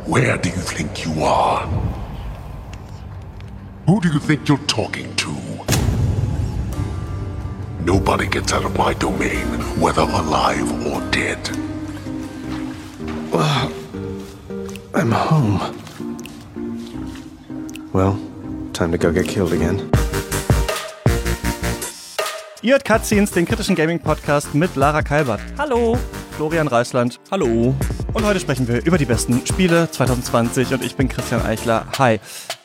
Where do you think you are? Who do you think you're talking to? Nobody gets out of my domain, whether alive or dead. I'm home. Well, time to go get killed again. Ihr hört Cutscenes, den kritischen Gaming-Podcast mit Lara Kalbert. Hallo. Florian Reisland. Hallo. Und heute sprechen wir über die besten Spiele 2020 und ich bin Christian Eichler. Hi.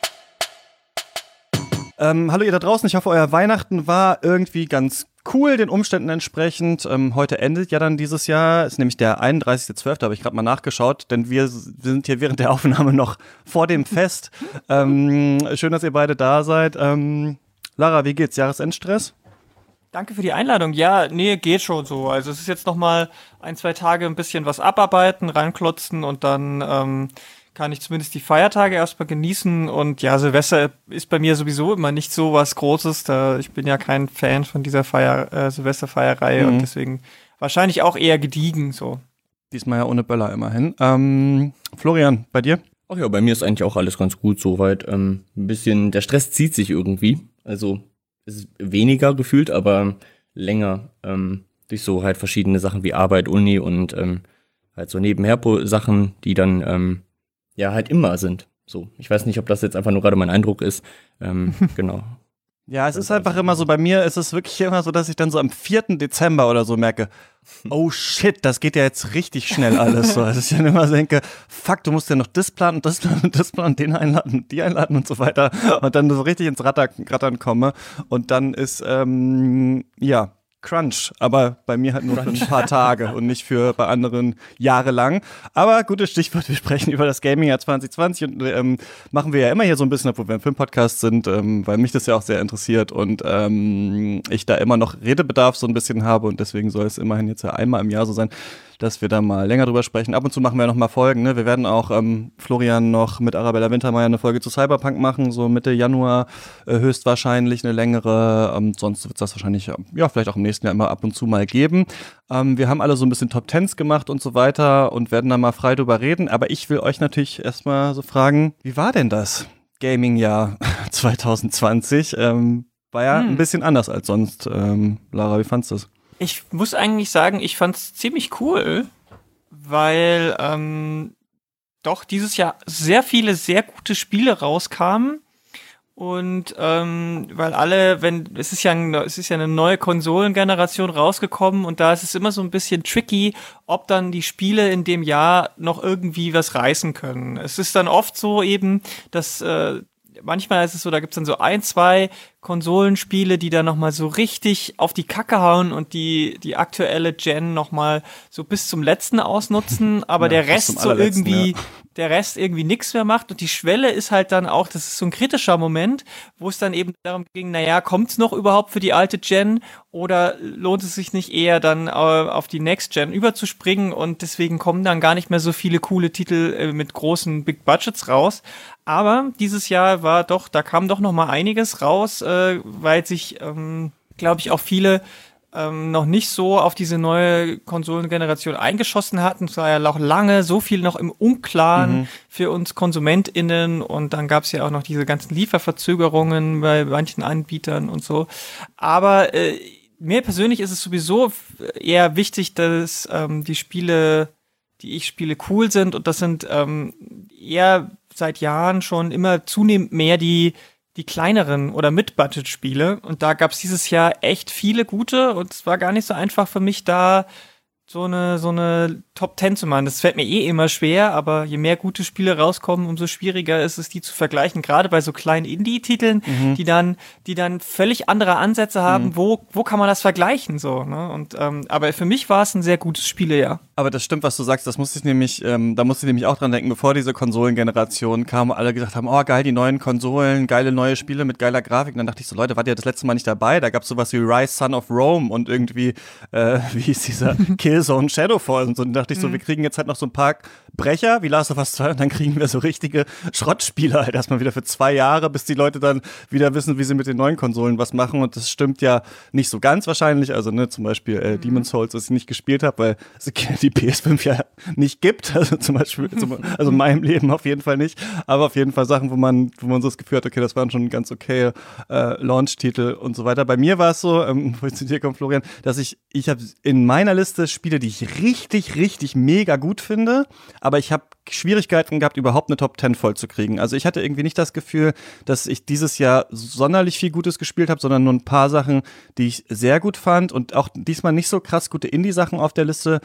Hallo ihr da draußen, ich hoffe, euer Weihnachten war irgendwie ganz cool, den Umständen entsprechend. Heute endet ja dann dieses Jahr, ist nämlich der 31.12., habe ich gerade mal nachgeschaut, denn wir sind hier während der Aufnahme noch vor dem Fest. Schön, dass ihr beide da seid. Lara, wie geht's? Jahresendstress? Danke für die Einladung. Ja, nee, geht schon so. Also es ist jetzt noch mal 1-2 Tage ein bisschen was abarbeiten, reinklotzen und dann kann ich zumindest die Feiertage erstmal genießen. Und ja, Silvester ist bei mir sowieso immer nicht so was Großes. Ich bin ja kein Fan von dieser Silvesterfeierreihe und deswegen wahrscheinlich auch eher gediegen so. Diesmal ja ohne Böller immerhin. Florian, bei dir? Ach ja, bei mir ist eigentlich auch alles ganz gut soweit. Ein bisschen, der Stress zieht sich irgendwie. Also es ist weniger gefühlt, aber länger. Durch so halt verschiedene Sachen wie Arbeit, Uni und halt so nebenher Sachen, die dann ja halt immer sind. So, ich weiß nicht, ob das jetzt einfach nur gerade mein Eindruck ist. Genau. Ja, es ist einfach immer so, bei mir ist es wirklich immer so, dass ich dann so am 4. Dezember oder so merke, oh shit, das geht ja jetzt richtig schnell alles so. Also ich dann immer denke, fuck, du musst ja noch das planen und das planen und das planen, den einladen, die einladen und so weiter. Und dann so richtig ins Rattern komme. Und dann ist, ja, Crunch, aber bei mir halt nur für ein paar Tage und nicht für bei anderen jahrelang. Aber gutes Stichwort, wir sprechen über das Gaming-Jahr 2020 und machen wir ja immer hier so ein bisschen, obwohl wir im Filmpodcast sind, weil mich das ja auch sehr interessiert und ich da immer noch Redebedarf so ein bisschen habe und deswegen soll es immerhin jetzt ja einmal im Jahr so sein, dass wir da mal länger drüber sprechen. Ab und zu machen wir ja noch mal Folgen, ne? Wir werden auch Florian noch mit Arabella Wintermeyer eine Folge zu Cyberpunk machen, so Mitte Januar höchstwahrscheinlich eine längere. Sonst wird es das wahrscheinlich, ja, vielleicht auch im nächsten Jahr immer ab und zu mal geben. Wir haben alle so ein bisschen Top Tens gemacht und so weiter und werden da mal frei drüber reden. Aber ich will euch natürlich erstmal so fragen, wie war denn das Gaming-Jahr 2020? War ja ein bisschen anders als sonst. Lara, wie fandst du das? Ich muss eigentlich sagen, ich fand's ziemlich cool, weil doch dieses Jahr sehr viele sehr gute Spiele rauskamen und weil es ist ja eine neue Konsolengeneration rausgekommen und da ist es immer so ein bisschen tricky, ob dann die Spiele in dem Jahr noch irgendwie was reißen können. Es ist dann oft so eben, dass manchmal ist es so, da gibt's dann so 1-2 Konsolenspiele, die dann nochmal so richtig auf die Kacke hauen und die aktuelle Gen nochmal so bis zum letzten ausnutzen, aber ja, der Rest so irgendwie, der Rest irgendwie nichts mehr macht und die Schwelle ist halt dann auch, das ist so ein kritischer Moment, wo es dann eben darum ging, naja, kommt's noch überhaupt für die alte Gen oder lohnt es sich nicht eher dann auf die Next Gen überzuspringen und deswegen kommen dann gar nicht mehr so viele coole Titel mit großen Big Budgets raus. Aber dieses Jahr da kam doch noch mal einiges raus, weil sich, glaube ich, auch viele noch nicht so auf diese neue Konsolengeneration eingeschossen hatten. Es war ja auch lange so viel noch im Unklaren für uns KonsumentInnen und dann gab es ja auch noch diese ganzen Lieferverzögerungen bei manchen Anbietern und so. Aber mir persönlich ist es sowieso eher wichtig, dass die Spiele, die ich spiele, cool sind und das sind eher seit Jahren schon immer zunehmend mehr die kleineren oder Mid-Budget-Spiele und da gab es dieses Jahr echt viele gute und es war gar nicht so einfach für mich da so eine Top 10 zu machen. Das fällt mir immer schwer, aber je mehr gute Spiele rauskommen, umso schwieriger ist es, die zu vergleichen. Gerade bei so kleinen Indie-Titeln, die dann völlig andere Ansätze haben. Wo kann man das vergleichen so? Ne? Und aber für mich war es ein sehr gutes Spielejahr. Aber das stimmt, was du sagst. Das musste ich nämlich, da musste ich nämlich auch dran denken, bevor diese Konsolengeneration kam, alle gesagt haben, oh geil, die neuen Konsolen, geile neue Spiele mit geiler Grafik. Und dann dachte ich so, Leute, wart ihr das letzte Mal nicht dabei? Da gab es sowas wie Rise, Son of Rome und irgendwie, wie hieß dieser Killzone Shadowfall und so. Und dann dachte ich so, wir kriegen jetzt halt noch so ein paar Brecher, wie Last of Us 2, und dann kriegen wir so richtige Schrottspiele halt erstmal wieder für 2 Jahre, bis die Leute dann wieder wissen, wie sie mit den neuen Konsolen was machen. Und das stimmt ja nicht so ganz wahrscheinlich. Also, ne, zum Beispiel Demon's Souls, das ich nicht gespielt habe, weil die die PS5 ja nicht gibt, also zum Beispiel, also in meinem Leben auf jeden Fall nicht, aber auf jeden Fall Sachen, wo man so das Gefühl hat, okay, das waren schon ganz okay Launch-Titel und so weiter. Bei mir war es so, wo ich zu dir komme, Florian, dass ich habe in meiner Liste Spiele, die ich richtig, richtig mega gut finde, aber ich habe Schwierigkeiten gehabt, überhaupt eine Top 10 voll zu kriegen. Also ich hatte irgendwie nicht das Gefühl, dass ich dieses Jahr sonderlich viel Gutes gespielt habe, sondern nur ein paar Sachen, die ich sehr gut fand und auch diesmal nicht so krass gute Indie-Sachen auf der Liste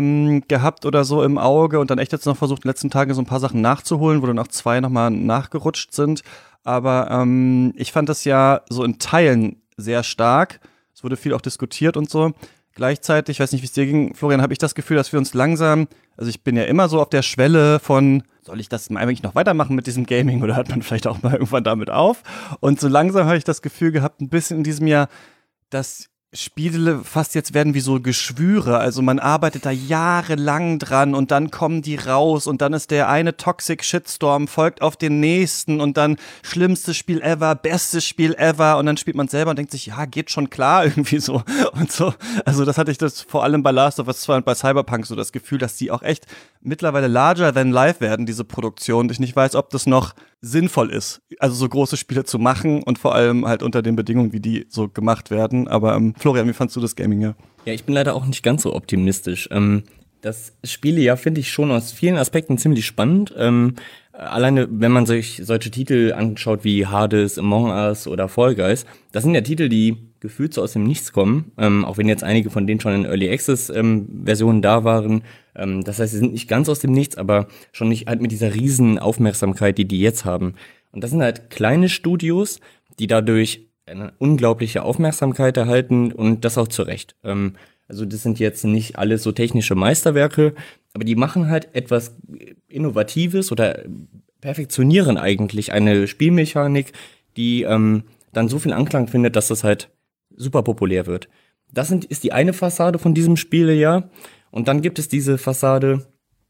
gehabt oder so im Auge und dann echt jetzt noch versucht, in den letzten Tagen so ein paar Sachen nachzuholen, wo dann auch 2 nochmal nachgerutscht sind. Aber ich fand das ja so in Teilen sehr stark. Es wurde viel auch diskutiert und so. Gleichzeitig, ich weiß nicht, wie es dir ging, Florian, habe ich das Gefühl, dass wir uns langsam, also ich bin ja immer so auf der Schwelle von, soll ich das eigentlich noch weitermachen mit diesem Gaming oder hört man vielleicht auch mal irgendwann damit auf? Und so langsam habe ich das Gefühl gehabt, ein bisschen in diesem Jahr, dass Spiele fast jetzt werden wie so Geschwüre, also man arbeitet da jahrelang dran und dann kommen die raus und dann ist der eine Toxic Shitstorm, folgt auf den nächsten und dann schlimmstes Spiel ever, bestes Spiel ever und dann spielt man selber und denkt sich, ja, geht schon klar irgendwie so und so. Also das hatte ich das vor allem bei Last of Us 2 und bei Cyberpunk so das Gefühl, dass die auch echt mittlerweile larger than life werden, diese Produktion. Und ich nicht weiß, ob das noch sinnvoll ist, also so große Spiele zu machen und vor allem halt unter den Bedingungen, wie die so gemacht werden. Aber Florian, wie fandst du das Gaming hier? Ja, ich bin leider auch nicht ganz so optimistisch. Das Spiele ja finde ich schon aus vielen Aspekten ziemlich spannend. Alleine, wenn man sich solche Titel anschaut wie Hades, Among Us oder Fall Guys, das sind ja Titel, die gefühlt so aus dem Nichts kommen, auch wenn jetzt einige von denen schon in Early Access Versionen da waren. Das heißt, sie sind nicht ganz aus dem Nichts, aber schon nicht halt mit dieser riesen Aufmerksamkeit, die jetzt haben. Und das sind halt kleine Studios, die dadurch eine unglaubliche Aufmerksamkeit erhalten und das auch zu Recht. Also das sind jetzt nicht alles so technische Meisterwerke, aber die machen halt etwas Innovatives oder perfektionieren eigentlich eine Spielmechanik, die dann so viel Anklang findet, dass das halt super populär wird. Das ist die eine Fassade von diesem Spielejahr. Und dann gibt es diese Fassade,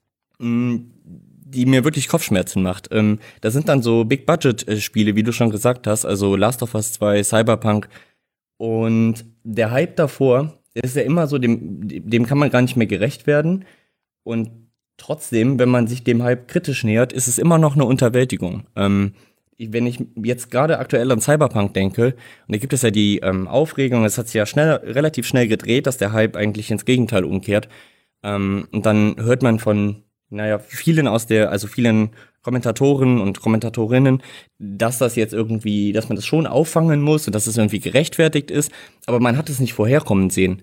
die mir wirklich Kopfschmerzen macht. Das sind dann so Big-Budget-Spiele, wie du schon gesagt hast, also Last of Us 2, Cyberpunk. Und der Hype davor ist ja immer so, dem kann man gar nicht mehr gerecht werden. Und trotzdem, wenn man sich dem Hype kritisch nähert, ist es immer noch eine Unterwältigung. Wenn ich jetzt gerade aktuell an Cyberpunk denke, und da gibt es ja die Aufregung, es hat sich ja relativ schnell gedreht, dass der Hype eigentlich ins Gegenteil umkehrt. Und dann hört man von, vielen Kommentatoren und Kommentatorinnen, dass das jetzt irgendwie, dass man das schon auffangen muss und dass es irgendwie gerechtfertigt ist, aber man hat es nicht vorherkommen sehen.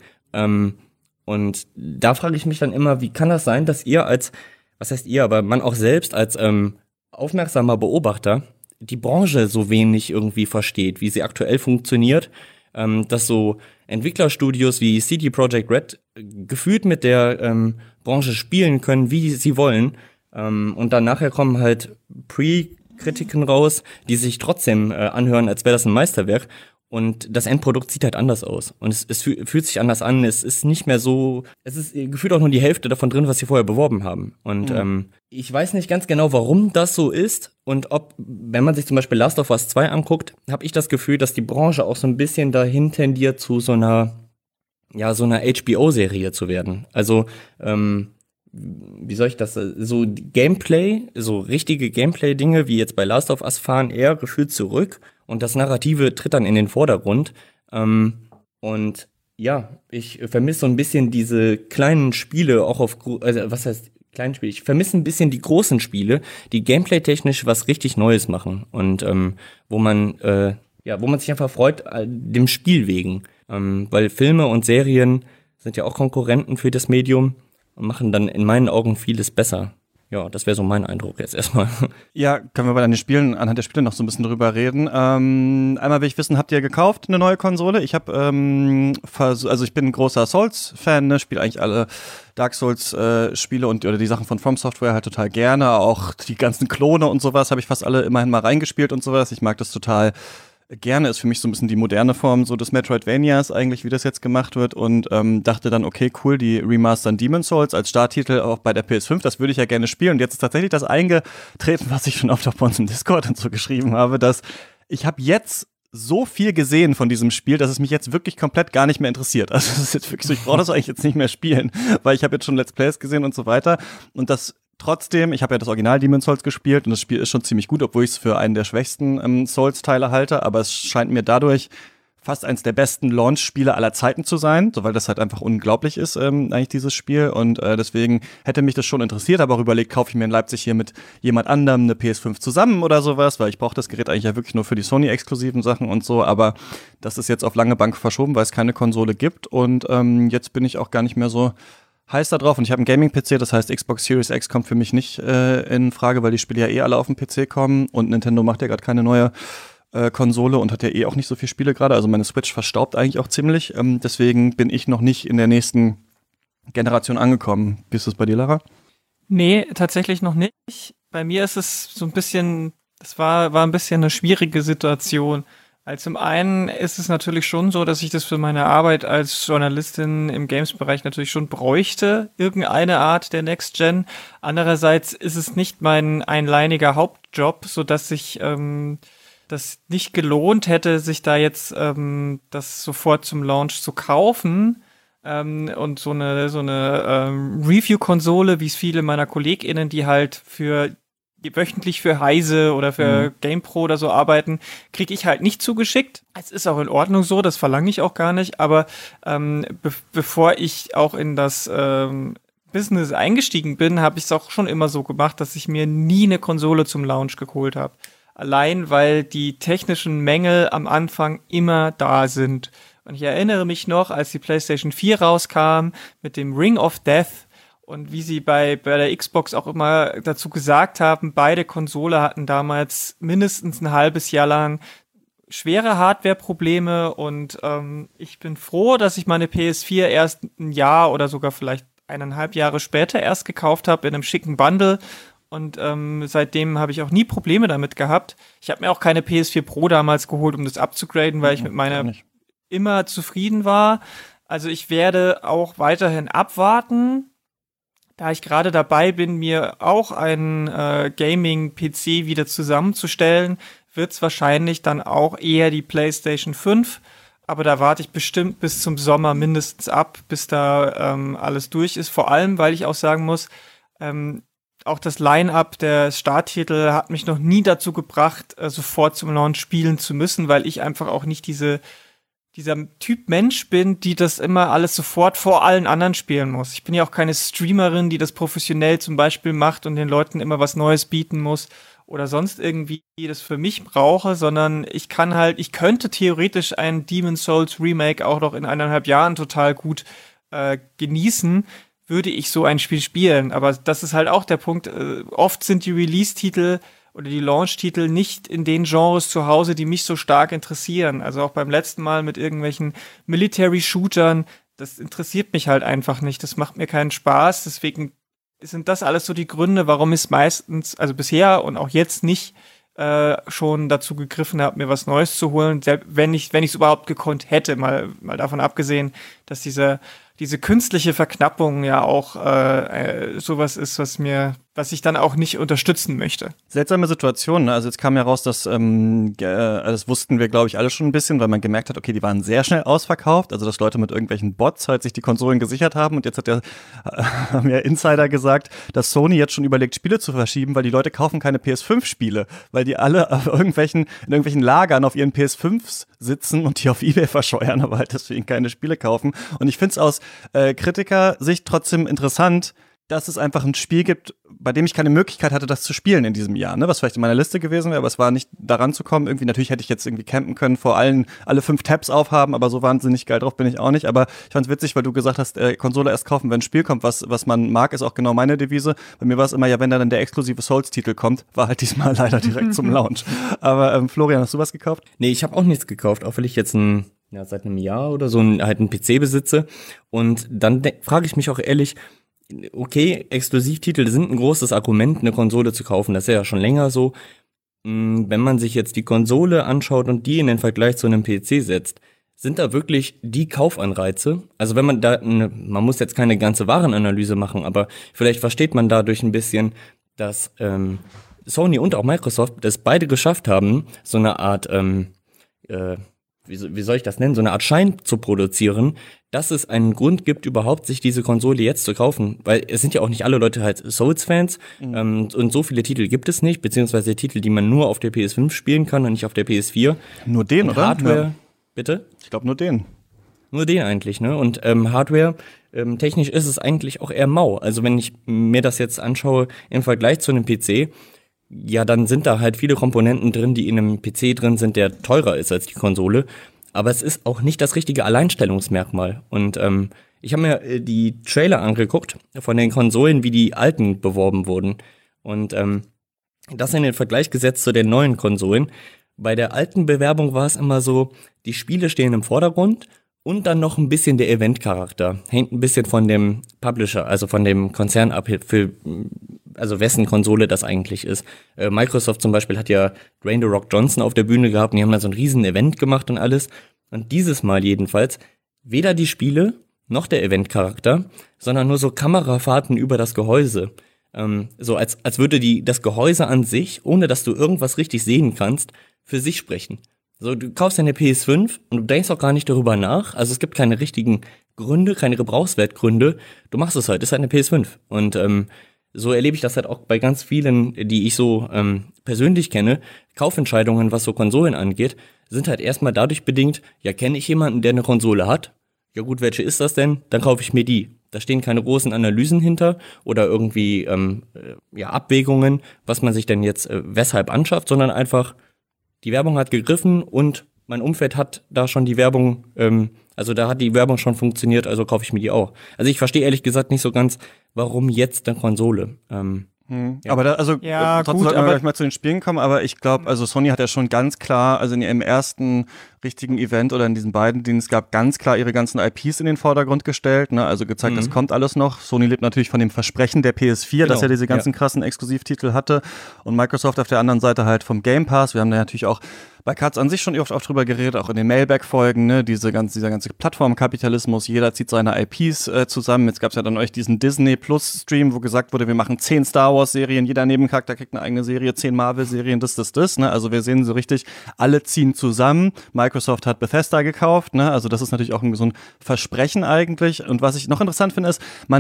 Und da frage ich mich dann immer, wie kann das sein, dass aber man auch selbst als aufmerksamer Beobachter die Branche so wenig irgendwie versteht, wie sie aktuell funktioniert, dass so Entwicklerstudios wie CD Projekt Red gefühlt mit der Branche spielen können, wie sie wollen, und dann nachher kommen halt Pre-Kritiken raus, die sich trotzdem anhören, als wäre das ein Meisterwerk. Und das Endprodukt sieht halt anders aus. Und es fühlt sich anders an. Es ist nicht mehr so, es ist gefühlt auch nur die Hälfte davon drin, was sie vorher beworben haben. Und ich weiß nicht ganz genau, warum das so ist. Und ob, wenn man sich zum Beispiel Last of Us 2 anguckt, habe ich das Gefühl, dass die Branche auch so ein bisschen dahin tendiert, zu so einer HBO-Serie zu werden. Also, wie soll ich das, so Gameplay, so richtige Gameplay-Dinge, wie jetzt bei Last of Us, fahren eher gefühlt zurück. Und das Narrative tritt dann in den Vordergrund. Und ja, ich vermisse so ein bisschen diese kleinen Spiele, auch was heißt kleine Spiele? Ich vermisse ein bisschen die großen Spiele, die gameplay-technisch was richtig Neues machen. Und wo man sich einfach freut, dem Spiel wegen. Weil Filme und Serien sind ja auch Konkurrenten für das Medium und machen dann in meinen Augen vieles besser. Ja, das wäre so mein Eindruck jetzt erstmal. Ja, können wir anhand der Spiele noch so ein bisschen drüber reden. Einmal will ich wissen, habt ihr gekauft eine neue Konsole? Ich habe, ich bin ein großer Souls-Fan, ne? Spiele eigentlich alle Dark Souls-Spiele oder die Sachen von From Software halt total gerne. Auch die ganzen Klone und sowas habe ich fast alle immerhin mal reingespielt und sowas. Ich mag das total gerne, ist für mich so ein bisschen die moderne Form so des Metroidvanias eigentlich, wie das jetzt gemacht wird, und dachte dann, okay, cool, die remastern Demon's Souls als Starttitel auch bei der PS5, das würde ich ja gerne spielen, und jetzt ist tatsächlich das eingetreten, was ich schon oft auf uns im Discord und so geschrieben habe, dass ich habe jetzt so viel gesehen von diesem Spiel, dass es mich jetzt wirklich komplett gar nicht mehr interessiert. Also es ist jetzt wirklich so, ich brauche das eigentlich jetzt nicht mehr spielen, weil ich habe jetzt schon Let's Plays gesehen und so weiter. Und das trotzdem, ich habe ja das Original Demon's Souls gespielt und das Spiel ist schon ziemlich gut, obwohl ich es für einen der schwächsten Souls-Teile halte, aber es scheint mir dadurch fast eins der besten Launch-Spiele aller Zeiten zu sein, so weil das halt einfach unglaublich ist, eigentlich dieses Spiel. Und deswegen hätte mich das schon interessiert, aber auch überlegt, kaufe ich mir in Leipzig hier mit jemand anderem eine PS5 zusammen oder sowas, weil ich brauche das Gerät eigentlich ja wirklich nur für die Sony-exklusiven Sachen und so, aber das ist jetzt auf lange Bank verschoben, weil es keine Konsole gibt. Und jetzt bin ich auch gar nicht mehr so heiß da drauf. Und ich habe einen Gaming-PC, das heißt Xbox Series X kommt für mich nicht in Frage, weil die Spiele ja eh alle auf dem PC kommen und Nintendo macht ja gerade keine neue Konsole und hat ja eh auch nicht so viele Spiele gerade. Also meine Switch verstaubt eigentlich auch ziemlich. Deswegen bin ich noch nicht in der nächsten Generation angekommen. Wie ist das bei dir, Lara? Nee, tatsächlich noch nicht. Bei mir ist es so ein bisschen, das war ein bisschen eine schwierige Situation. Weil zum einen ist es natürlich schon so, dass ich das für meine Arbeit als Journalistin im Games-Bereich natürlich schon bräuchte, irgendeine Art der Next Gen. Andererseits ist es nicht mein einleiniger Hauptjob, sodass sich das nicht gelohnt hätte, sich da jetzt das sofort zum Launch zu kaufen. Und so eine Review-Konsole, wie es viele meiner KollegInnen, die halt wöchentlich für Heise oder für GamePro oder so arbeiten, kriege ich halt nicht zugeschickt. Es ist auch in Ordnung so, das verlange ich auch gar nicht, aber bevor ich auch in das Business eingestiegen bin, habe ich es auch schon immer so gemacht, dass ich mir nie eine Konsole zum Launch geholt habe. Allein, weil die technischen Mängel am Anfang immer da sind. Und ich erinnere mich noch, als die PlayStation 4 rauskam mit dem Ring of Death und wie sie bei der Xbox auch immer dazu gesagt haben, beide Konsole hatten damals mindestens ein halbes Jahr lang schwere Hardware-Probleme und ich bin froh, dass ich meine PS4 erst ein Jahr oder sogar vielleicht 1,5 Jahre später erst gekauft habe in einem schicken Bundle. Und seitdem habe ich auch nie Probleme damit gehabt. Ich habe mir auch keine PS4 Pro damals geholt, um das abzugraden, weil ich mit meiner immer zufrieden war. Also ich werde auch weiterhin abwarten, da ich gerade dabei bin, mir auch einen Gaming-PC wieder zusammenzustellen, wird es wahrscheinlich dann auch eher die PlayStation 5. Aber da warte ich bestimmt bis zum Sommer mindestens ab, bis da alles durch ist. Vor allem, weil ich auch sagen muss, auch das Line-Up der Starttitel hat mich noch nie dazu gebracht, sofort zum Launch spielen zu müssen, weil ich einfach auch nicht dieser Typ Mensch bin, die das immer alles sofort vor allen anderen spielen muss. Ich bin ja auch keine Streamerin, die das professionell zum Beispiel macht und den Leuten immer was Neues bieten muss oder sonst irgendwie das für mich brauche, sondern ich könnte theoretisch ein Demon's Souls Remake auch noch in 1,5 Jahren total gut genießen, würde ich so ein Spiel spielen. Aber das ist halt auch der Punkt. Oft sind die Release-Titel oder die Launch-Titel nicht in den Genres zu Hause, die mich so stark interessieren. Also auch beim letzten Mal mit irgendwelchen Military-Shootern, das interessiert mich halt einfach nicht. Das macht mir keinen Spaß. Deswegen sind das alles so die Gründe, warum ich es meistens, also bisher und auch jetzt nicht schon dazu gegriffen habe, mir was Neues zu holen, wenn ich es überhaupt gekonnt hätte, mal davon abgesehen, dass diese künstliche Verknappung ja auch sowas ist, was ich dann auch nicht unterstützen möchte. Seltsame Situation, ne? Also jetzt kam ja raus, dass das wussten wir, glaube ich, alle schon ein bisschen, weil man gemerkt hat, okay, die waren sehr schnell ausverkauft, also dass Leute mit irgendwelchen Bots halt sich die Konsolen gesichert haben und jetzt haben ja Insider gesagt, dass Sony jetzt schon überlegt, Spiele zu verschieben, weil die Leute kaufen keine PS5-Spiele, weil die alle in irgendwelchen Lagern auf ihren PS5s sitzen und die auf eBay verscheuern, aber halt deswegen keine Spiele kaufen. Und ich finde es aus Kritikersicht trotzdem interessant, dass es einfach ein Spiel gibt, bei dem ich keine Möglichkeit hatte, das zu spielen in diesem Jahr, ne? Was vielleicht in meiner Liste gewesen wäre, aber es war nicht daran zu kommen. Irgendwie, natürlich hätte ich jetzt irgendwie campen können, alle 5 Tabs aufhaben, aber so wahnsinnig geil drauf bin ich auch nicht. Aber ich fand's witzig, weil du gesagt hast, Konsole erst kaufen, wenn ein Spiel kommt, was man mag, ist auch genau meine Devise. Bei mir war es immer, ja, wenn dann der exklusive Souls-Titel kommt, war halt diesmal leider direkt zum Launch. Aber Florian, hast du was gekauft? Nee, ich habe auch nichts gekauft, auch weil ich jetzt seit einem Jahr oder so halt einen PC besitze. Und dann frage ich mich auch ehrlich, okay, Exklusivtitel sind ein großes Argument, eine Konsole zu kaufen. Das ist ja schon länger so. Wenn man sich jetzt die Konsole anschaut und die in den Vergleich zu einem PC setzt, sind da wirklich die Kaufanreize? Also wenn man man muss jetzt keine ganze Warenanalyse machen, aber vielleicht versteht man dadurch ein bisschen, dass Sony und auch Microsoft das beide geschafft haben, so eine Art wie soll ich das nennen, so eine Art Schein zu produzieren, dass es einen Grund gibt, überhaupt sich diese Konsole jetzt zu kaufen. Weil es sind ja auch nicht alle Leute halt Souls-Fans und so viele Titel gibt es nicht, beziehungsweise Titel, die man nur auf der PS5 spielen kann und nicht auf der PS4. Nur den, und oder? Hardware, Ja. bitte? Ich glaube nur den. Nur den eigentlich, ne? Und Hardware, technisch ist es eigentlich auch eher mau. Also wenn ich mir das jetzt anschaue im Vergleich zu einem PC, ja, dann sind da halt viele Komponenten drin, die in einem PC drin sind, der teurer ist als die Konsole. Aber es ist auch nicht das richtige Alleinstellungsmerkmal. Und ich habe mir die Trailer angeguckt von den Konsolen, wie die alten beworben wurden. Und das in den Vergleich gesetzt zu den neuen Konsolen. Bei der alten Bewerbung war es immer so, die Spiele stehen im Vordergrund und dann noch ein bisschen der Event-Charakter. Hängt ein bisschen von dem Publisher, also von dem Konzern ab, also wessen Konsole das eigentlich ist. Microsoft zum Beispiel hat ja Dwayne The Rock Johnson auf der Bühne gehabt und die haben da so ein riesen Event gemacht und alles. Und dieses Mal jedenfalls weder die Spiele noch der Event-Charakter, sondern nur so Kamerafahrten über das Gehäuse. So als würde das Gehäuse an sich, ohne dass du irgendwas richtig sehen kannst, für sich sprechen. So, du kaufst eine PS5 und du denkst auch gar nicht darüber nach. Also es gibt keine richtigen Gründe, keine Gebrauchswertgründe. Du machst es halt, ist halt eine PS5. Und so erlebe ich das halt auch bei ganz vielen, die ich so persönlich kenne. Kaufentscheidungen, was so Konsolen angeht, sind halt erstmal dadurch bedingt, ja, kenne ich jemanden, der eine Konsole hat? Ja gut, welche ist das denn? Dann kaufe ich mir die. Da stehen keine großen Analysen hinter oder irgendwie Abwägungen, was man sich denn jetzt weshalb anschafft, sondern einfach, die Werbung hat gegriffen und mein Umfeld hat da schon die Werbung, also da hat die Werbung schon funktioniert, also kaufe ich mir die auch. Also ich verstehe ehrlich gesagt nicht so ganz, warum jetzt eine Konsole. Ja. Aber da, also Ja, trotzdem gut, sollten wir aber gleich mal zu den Spielen kommen, aber ich glaube, also Sony hat ja schon ganz klar, also in ihrem ersten richtigen Event oder in diesen beiden, denen es gab, ganz klar ihre ganzen IPs in den Vordergrund gestellt, ne? Also gezeigt, das kommt alles noch. Sony lebt natürlich von dem Versprechen der PS4, dass er diese ganzen krassen Exklusivtitel hatte, und Microsoft auf der anderen Seite halt vom Game Pass. Wir haben da natürlich auch bei Katz an sich schon oft drüber geredet, auch in den Mailback-Folgen, ne, dieser ganze Plattformkapitalismus, jeder zieht seine IPs zusammen. Jetzt gab es ja dann euch diesen Disney-Plus-Stream, wo gesagt wurde, wir machen 10 Star Wars-Serien, jeder Nebencharakter kriegt eine eigene Serie, 10 Marvel-Serien, das, ne, also wir sehen so richtig, alle ziehen zusammen. Microsoft hat Bethesda gekauft, ne, also das ist natürlich auch so ein Versprechen eigentlich. Und was ich noch interessant finde, ist,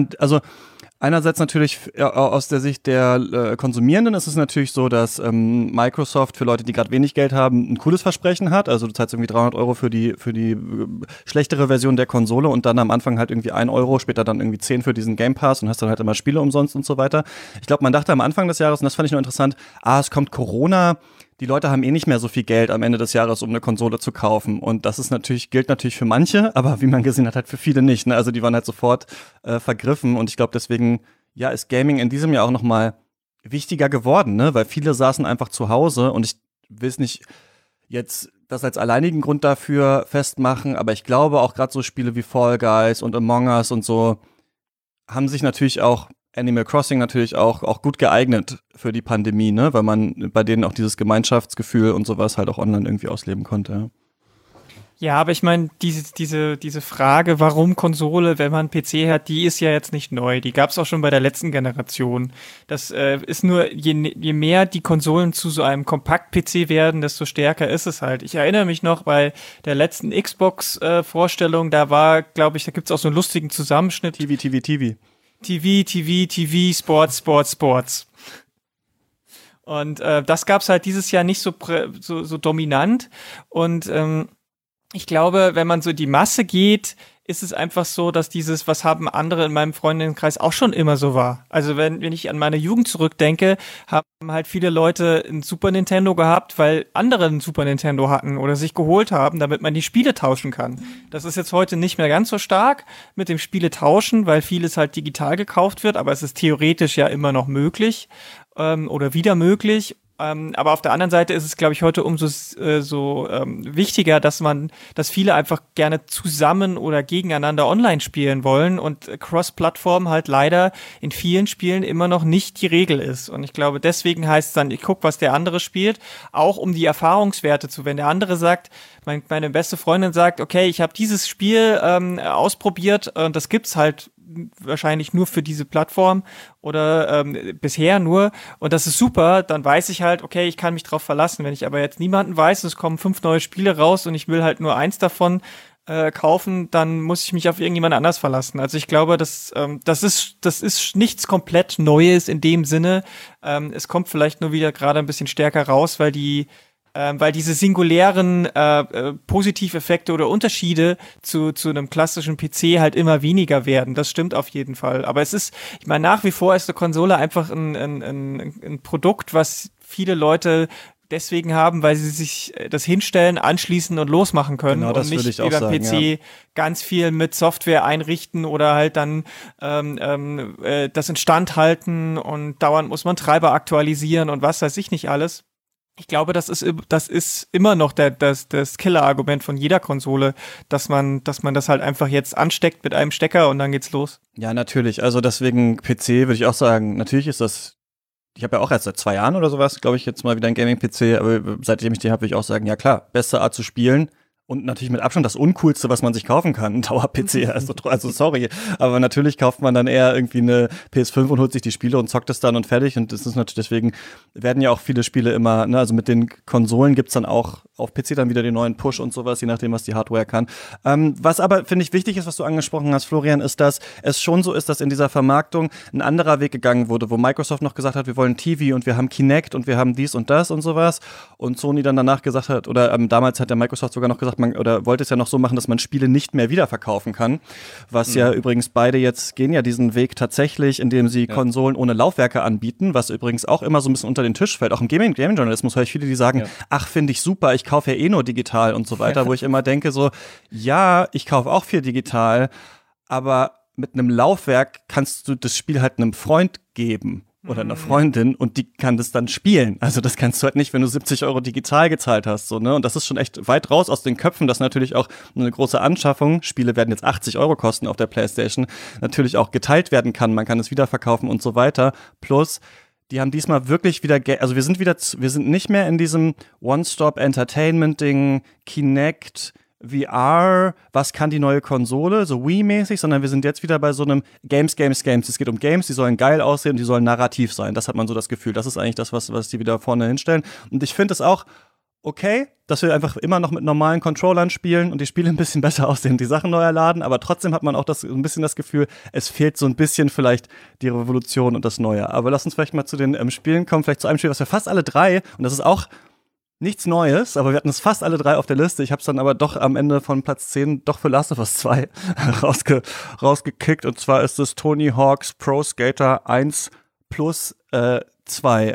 einerseits natürlich aus der Sicht der Konsumierenden ist es natürlich so, dass Microsoft für Leute, die gerade wenig Geld haben, ein cooles Versprechen hat. Also du zahlst irgendwie 300 Euro für die schlechtere Version der Konsole und dann am Anfang halt irgendwie 1 Euro, später dann irgendwie 10 für diesen Game Pass und hast dann halt immer Spiele umsonst und so weiter. Ich glaube, man dachte am Anfang des Jahres, und das fand ich noch interessant, es kommt Corona, die Leute haben eh nicht mehr so viel Geld am Ende des Jahres, um eine Konsole zu kaufen. Und das ist gilt natürlich für manche, aber wie man gesehen hat, halt für viele nicht. Ne? Also die waren halt sofort vergriffen. Und ich glaube, deswegen, ja, ist Gaming in diesem Jahr auch nochmal wichtiger geworden, ne? Weil viele saßen einfach zu Hause, und ich will es nicht jetzt das als alleinigen Grund dafür festmachen, aber ich glaube auch gerade so Spiele wie Fall Guys und Among Us und so haben sich natürlich auch Animal Crossing natürlich auch gut geeignet für die Pandemie, ne? Weil man bei denen auch dieses Gemeinschaftsgefühl und sowas halt auch online irgendwie ausleben konnte. Ja, aber ich meine, diese Frage, warum Konsole, wenn man einen PC hat, die ist ja jetzt nicht neu. Die gab es auch schon bei der letzten Generation. Das ist nur, je mehr die Konsolen zu so einem Kompakt-PC werden, desto stärker ist es halt. Ich erinnere mich noch bei der letzten Xbox-Vorstellung, da war, glaube ich, da gibt's auch so einen lustigen Zusammenschnitt. TV, Sports. Und das gab's halt dieses Jahr nicht so dominant. Und ich glaube, wenn man so die Masse geht, ist es einfach so, dass was haben andere in meinem Freundinnenkreis auch schon immer so war. Also wenn ich an meine Jugend zurückdenke, haben halt viele Leute ein Super Nintendo gehabt, weil andere ein Super Nintendo hatten oder sich geholt haben, damit man die Spiele tauschen kann. Das ist jetzt heute nicht mehr ganz so stark mit dem Spiele tauschen, weil vieles halt digital gekauft wird, aber es ist theoretisch ja immer noch möglich oder wieder möglich. Aber auf der anderen Seite ist es, glaube ich, heute umso wichtiger, dass viele einfach gerne zusammen oder gegeneinander online spielen wollen und Cross-Plattform halt leider in vielen Spielen immer noch nicht die Regel ist. Und ich glaube, deswegen heißt es dann, ich gucke, was der andere spielt, auch um die Erfahrungswerte wenn der andere sagt, meine beste Freundin sagt, okay, ich habe dieses Spiel ausprobiert und das gibt's halt wahrscheinlich nur für diese Plattform oder bisher nur. Und das ist super, dann weiß ich halt, okay, ich kann mich drauf verlassen. Wenn ich aber jetzt niemanden weiß, es kommen 5 neue Spiele raus und ich will halt nur eins davon kaufen, dann muss ich mich auf irgendjemand anders verlassen. Also ich glaube, das ist nichts komplett Neues in dem Sinne. Es kommt vielleicht nur wieder gerade ein bisschen stärker raus, weil diese singulären Positiveffekte oder Unterschiede zu einem klassischen PC halt immer weniger werden. Das stimmt auf jeden Fall. Aber ich meine, nach wie vor ist eine Konsole einfach ein Produkt, was viele Leute deswegen haben, weil sie sich das hinstellen, anschließen und losmachen können. Genau, das und nicht würde ich auch wie beim sagen, PC ganz viel mit Software einrichten oder halt dann das instand halten und dauernd muss man Treiber aktualisieren und was weiß ich nicht alles. Ich glaube, das ist immer noch das Killer-Argument von jeder Konsole, dass man das halt einfach jetzt ansteckt mit einem Stecker und dann geht's los. Ja, natürlich. Also deswegen PC würde ich auch sagen, natürlich ist das. Ich habe ja auch erst seit 2 Jahren oder sowas, glaube ich, jetzt mal wieder ein Gaming-PC, aber seitdem ich den habe, würde ich auch sagen, ja klar, beste Art zu spielen. Und natürlich mit Abstand das Uncoolste, was man sich kaufen kann, ein Dauer-PC. Also sorry, aber natürlich kauft man dann eher irgendwie eine PS5 und holt sich die Spiele und zockt es dann und fertig. Und das ist natürlich, deswegen werden ja auch viele Spiele immer, ne, also mit den Konsolen gibt's dann auch auf PC dann wieder den neuen Push und sowas, je nachdem, was die Hardware kann. Was aber, finde ich, wichtig ist, was du angesprochen hast, Florian, ist, dass es schon so ist, dass in dieser Vermarktung ein anderer Weg gegangen wurde, wo Microsoft noch gesagt hat, wir wollen TV und wir haben Kinect und wir haben dies und das und sowas. Und Sony dann danach gesagt hat, oder damals hat der Microsoft sogar noch gesagt, oder wollte es ja noch so machen, dass man Spiele nicht mehr wiederverkaufen kann. Was ja übrigens beide jetzt gehen ja diesen Weg tatsächlich, indem sie Konsolen ohne Laufwerke anbieten, was übrigens auch immer so ein bisschen unter den Tisch fällt. Auch im Gaming-Journalismus höre ich viele, die sagen, ach, finde ich super, ich kaufe ja eh nur digital und so weiter, wo ich immer denke so, ja, ich kaufe auch viel digital, aber mit einem Laufwerk kannst du das Spiel halt einem Freund geben. Oder einer Freundin und die kann das dann spielen. Also das kannst du halt nicht, wenn du 70 € digital gezahlt hast, so, ne? Und das ist schon echt weit raus aus den Köpfen, dass natürlich auch eine große Anschaffung, Spiele werden jetzt 80 € kosten auf der PlayStation, natürlich auch geteilt werden kann. Man kann es wiederverkaufen und so weiter. Plus, die haben diesmal wirklich wieder, also wir sind nicht mehr in diesem One-Stop-Entertainment-Ding, Kinect, VR, was kann die neue Konsole, so Wii-mäßig, sondern wir sind jetzt wieder bei so einem Games. Es geht um Games, die sollen geil aussehen und die sollen narrativ sein. Das hat man so das Gefühl. Das ist eigentlich das, was die wieder vorne hinstellen. Und ich finde es auch okay, dass wir einfach immer noch mit normalen Controllern spielen und die Spiele ein bisschen besser aussehen, die Sachen neu erladen, aber trotzdem hat man auch ein bisschen das Gefühl, es fehlt so ein bisschen vielleicht die Revolution und das Neue. Aber lass uns vielleicht mal zu den Spielen kommen, vielleicht zu einem Spiel, was wir fast alle 3, und das ist auch nichts Neues, aber wir hatten es fast alle 3 auf der Liste. Ich habe es dann aber doch am Ende von Platz 10 doch für Last of Us 2 rausgekickt. Und zwar ist es Tony Hawk's Pro Skater 1 plus 2.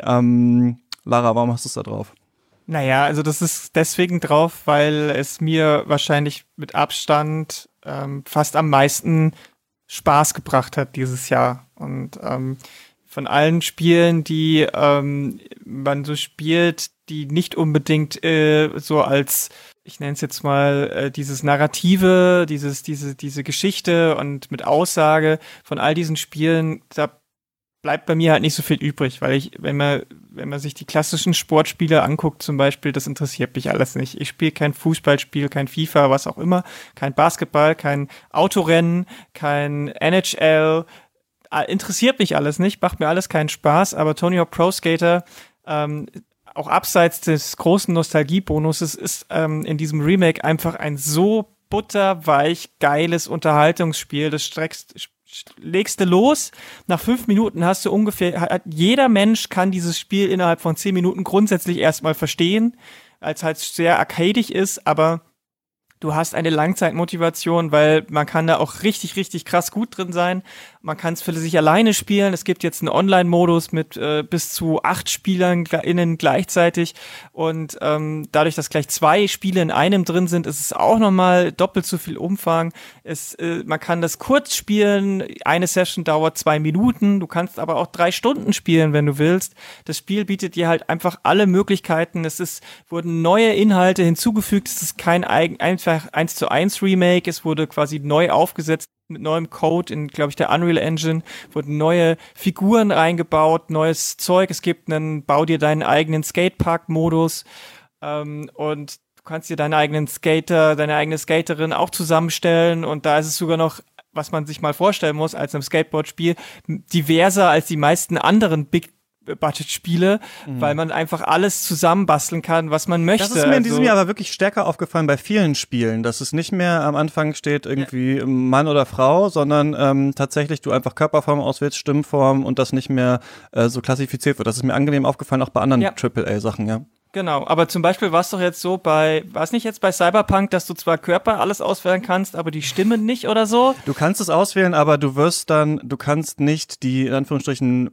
Lara, warum hast du es da drauf? Naja, also das ist deswegen drauf, weil es mir wahrscheinlich mit Abstand fast am meisten Spaß gebracht hat dieses Jahr. Und von allen Spielen, die man so spielt, die nicht unbedingt so als, ich nenne es jetzt mal, dieses Narrative, diese Geschichte und mit Aussage von all diesen Spielen, da bleibt bei mir halt nicht so viel übrig, weil wenn man sich die klassischen Sportspiele anguckt zum Beispiel, das interessiert mich alles nicht. Ich spiele kein Fußballspiel, kein FIFA, was auch immer, kein Basketball, kein Autorennen, kein NHL, interessiert mich alles nicht, macht mir alles keinen Spaß, aber Tony Hawk Pro Skater, auch abseits des großen Nostalgiebonuses, ist in diesem Remake einfach ein so butterweich geiles Unterhaltungsspiel. Das legst du los, nach 5 Minuten hast du ungefähr, jeder Mensch kann dieses Spiel innerhalb von 10 Minuten grundsätzlich erstmal verstehen, als halt sehr arcadig ist, aber du hast eine Langzeitmotivation, weil man kann da auch richtig, richtig krass gut drin sein. Man kann es für sich alleine spielen. Es gibt jetzt einen Online-Modus mit bis zu 8 SpielerInnen gleichzeitig. Und dadurch, dass gleich 2 Spiele in einem drin sind, ist es auch nochmal doppelt so viel Umfang. Man kann das kurz spielen. Eine Session dauert 2 Minuten. Du kannst aber auch 3 Stunden spielen, wenn du willst. Das Spiel bietet dir halt einfach alle Möglichkeiten. Wurden neue Inhalte hinzugefügt. Es ist kein einfach 1:1 Remake. Es wurde quasi neu aufgesetzt mit neuem Code in, glaube ich, der Unreal Engine, wurden neue Figuren reingebaut, neues Zeug. Es gibt bau dir deinen eigenen Skatepark-Modus und du kannst dir deine eigene Skaterin auch zusammenstellen und da ist es sogar noch was man sich mal vorstellen muss als einem Skateboard-Spiel, diverser als die meisten anderen Big-Budget-Spiele, weil man einfach alles zusammenbasteln kann, was man möchte. Das ist mir in diesem Jahr aber wirklich stärker aufgefallen bei vielen Spielen, dass es nicht mehr am Anfang steht irgendwie Mann oder Frau, sondern tatsächlich du einfach Körperform auswählst, Stimmform und das nicht mehr so klassifiziert wird. Das ist mir angenehm aufgefallen, auch bei anderen AAA-Sachen, ja. Genau, aber zum Beispiel war es doch jetzt so war es nicht jetzt bei Cyberpunk, dass du zwar Körper alles auswählen kannst, aber die Stimme nicht oder so? Du kannst es auswählen, aber du kannst nicht die, in Anführungsstrichen,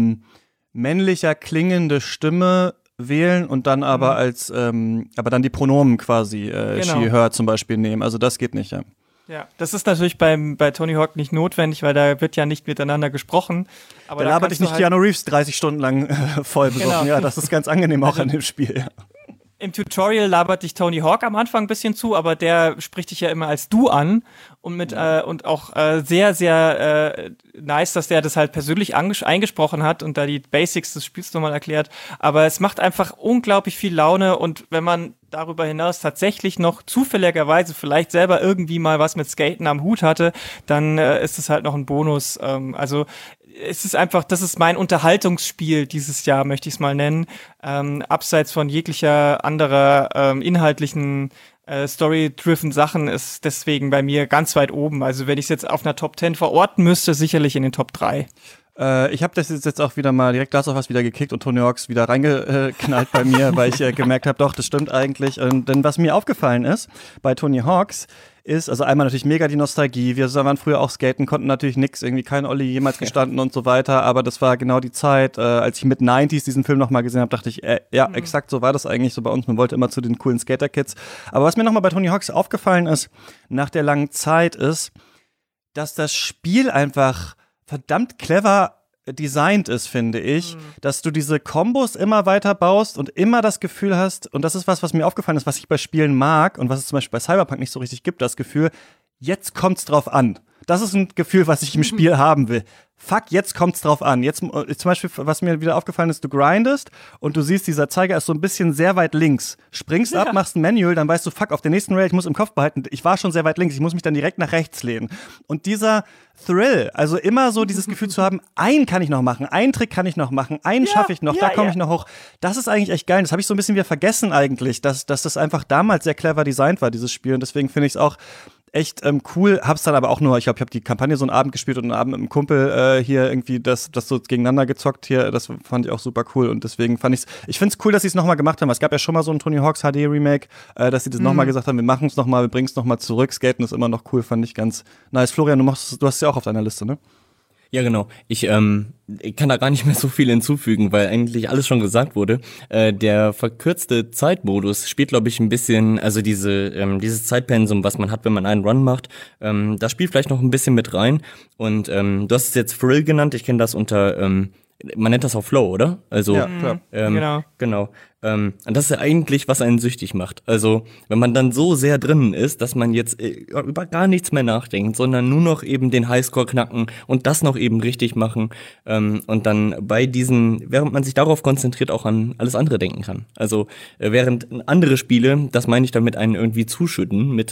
männlicher klingende Stimme wählen und dann aber aber dann die Pronomen quasi, she, her zum Beispiel nehmen. Also das geht nicht, ja. Ja, das ist natürlich bei Tony Hawk nicht notwendig, weil da wird ja nicht miteinander gesprochen. Aber da labert dich nicht Keanu Reeves 30 Stunden lang voll besoffen. Genau. Ja, das ist ganz angenehm auch an dem Spiel, ja. Im Tutorial labert dich Tony Hawk am Anfang ein bisschen zu, aber der spricht dich ja immer als du an und und auch sehr, sehr nice, dass der das halt persönlich eingesprochen hat und da die Basics des Spiels nochmal erklärt. Aber es macht einfach unglaublich viel Laune und wenn man darüber hinaus tatsächlich noch zufälligerweise vielleicht selber irgendwie mal was mit Skaten am Hut hatte, dann ist es halt noch ein Bonus. Also es ist einfach, das ist mein Unterhaltungsspiel dieses Jahr, möchte ich es mal nennen. Abseits von jeglicher anderer inhaltlichen Story-driven Sachen ist deswegen bei mir ganz weit oben. Also wenn ich es jetzt auf einer Top 10 verorten müsste, sicherlich in den Top 3. Ich habe das jetzt auch wieder mal direkt Last of Us wieder gekickt und Tony Hawk's wieder reingeknallt bei mir, weil ich gemerkt habe, doch, das stimmt eigentlich. Denn was mir aufgefallen ist bei Tony Hawk's ist, also einmal natürlich mega die Nostalgie. Wir waren früher auch skaten, konnten natürlich nix, irgendwie kein Olli jemals gestanden und so weiter, aber das war genau die Zeit, als ich mit 90s diesen Film nochmal gesehen habe, dachte ich, exakt so war das eigentlich so bei uns. Man wollte immer zu den coolen Skater-Kids. Aber was mir nochmal bei Tony Hawk's aufgefallen ist, nach der langen Zeit ist, dass das Spiel einfach verdammt clever designt ist, finde ich, dass du diese Kombos immer weiter baust und immer das Gefühl hast, und das ist was mir aufgefallen ist, was ich bei Spielen mag und was es zum Beispiel bei Cyberpunk nicht so richtig gibt, das Gefühl, jetzt kommt's drauf an. Das ist ein Gefühl, was ich im Spiel haben will. Fuck, jetzt kommt's drauf an. Jetzt zum Beispiel, was mir wieder aufgefallen ist, du grindest und du siehst, dieser Zeiger ist so ein bisschen sehr weit links. Springst ab, machst ein Manual, dann weißt du, fuck, auf der nächsten Rail, ich muss im Kopf behalten, ich war schon sehr weit links, ich muss mich dann direkt nach rechts lehnen. Und dieser Thrill, also immer so dieses Gefühl zu haben, einen kann ich noch machen, einen Trick kann ich noch machen, einen schaffe ich noch, da komme ich noch hoch. Das ist eigentlich echt geil. Das habe ich so ein bisschen wieder vergessen eigentlich, dass das einfach damals sehr clever designt war, dieses Spiel. Und deswegen finde ich es auch echt cool, hab's dann aber auch nur, ich habe die Kampagne so einen Abend gespielt und einen Abend mit einem Kumpel hier irgendwie das so gegeneinander gezockt hier, das fand ich auch super cool und deswegen ich find's cool, dass sie es nochmal gemacht haben. Es gab ja schon mal so ein Tony Hawk's HD Remake, dass sie das nochmal gesagt haben, wir machen es nochmal, wir bringen es nochmal zurück, Skaten ist immer noch cool, fand ich ganz nice. Florian, du hast es ja auch auf deiner Liste, ne? Ja, genau. Ich kann da gar nicht mehr so viel hinzufügen, weil eigentlich alles schon gesagt wurde. Der verkürzte Zeitmodus spielt, glaube ich, ein bisschen, also dieses Zeitpensum, was man hat, wenn man einen Run macht, das spielt vielleicht noch ein bisschen mit rein. Und du hast es jetzt Thrill genannt, ich kenne das unter, man nennt das auch Flow, oder? Also, ja, klar. Genau. Und das ist ja eigentlich, was einen süchtig macht. Also, wenn man dann so sehr drinnen ist, dass man jetzt über gar nichts mehr nachdenkt, sondern nur noch eben den Highscore knacken und das noch eben richtig machen und dann während man sich darauf konzentriert, auch an alles andere denken kann. Also, während andere Spiele, das meine ich damit, einen irgendwie zuschütten mit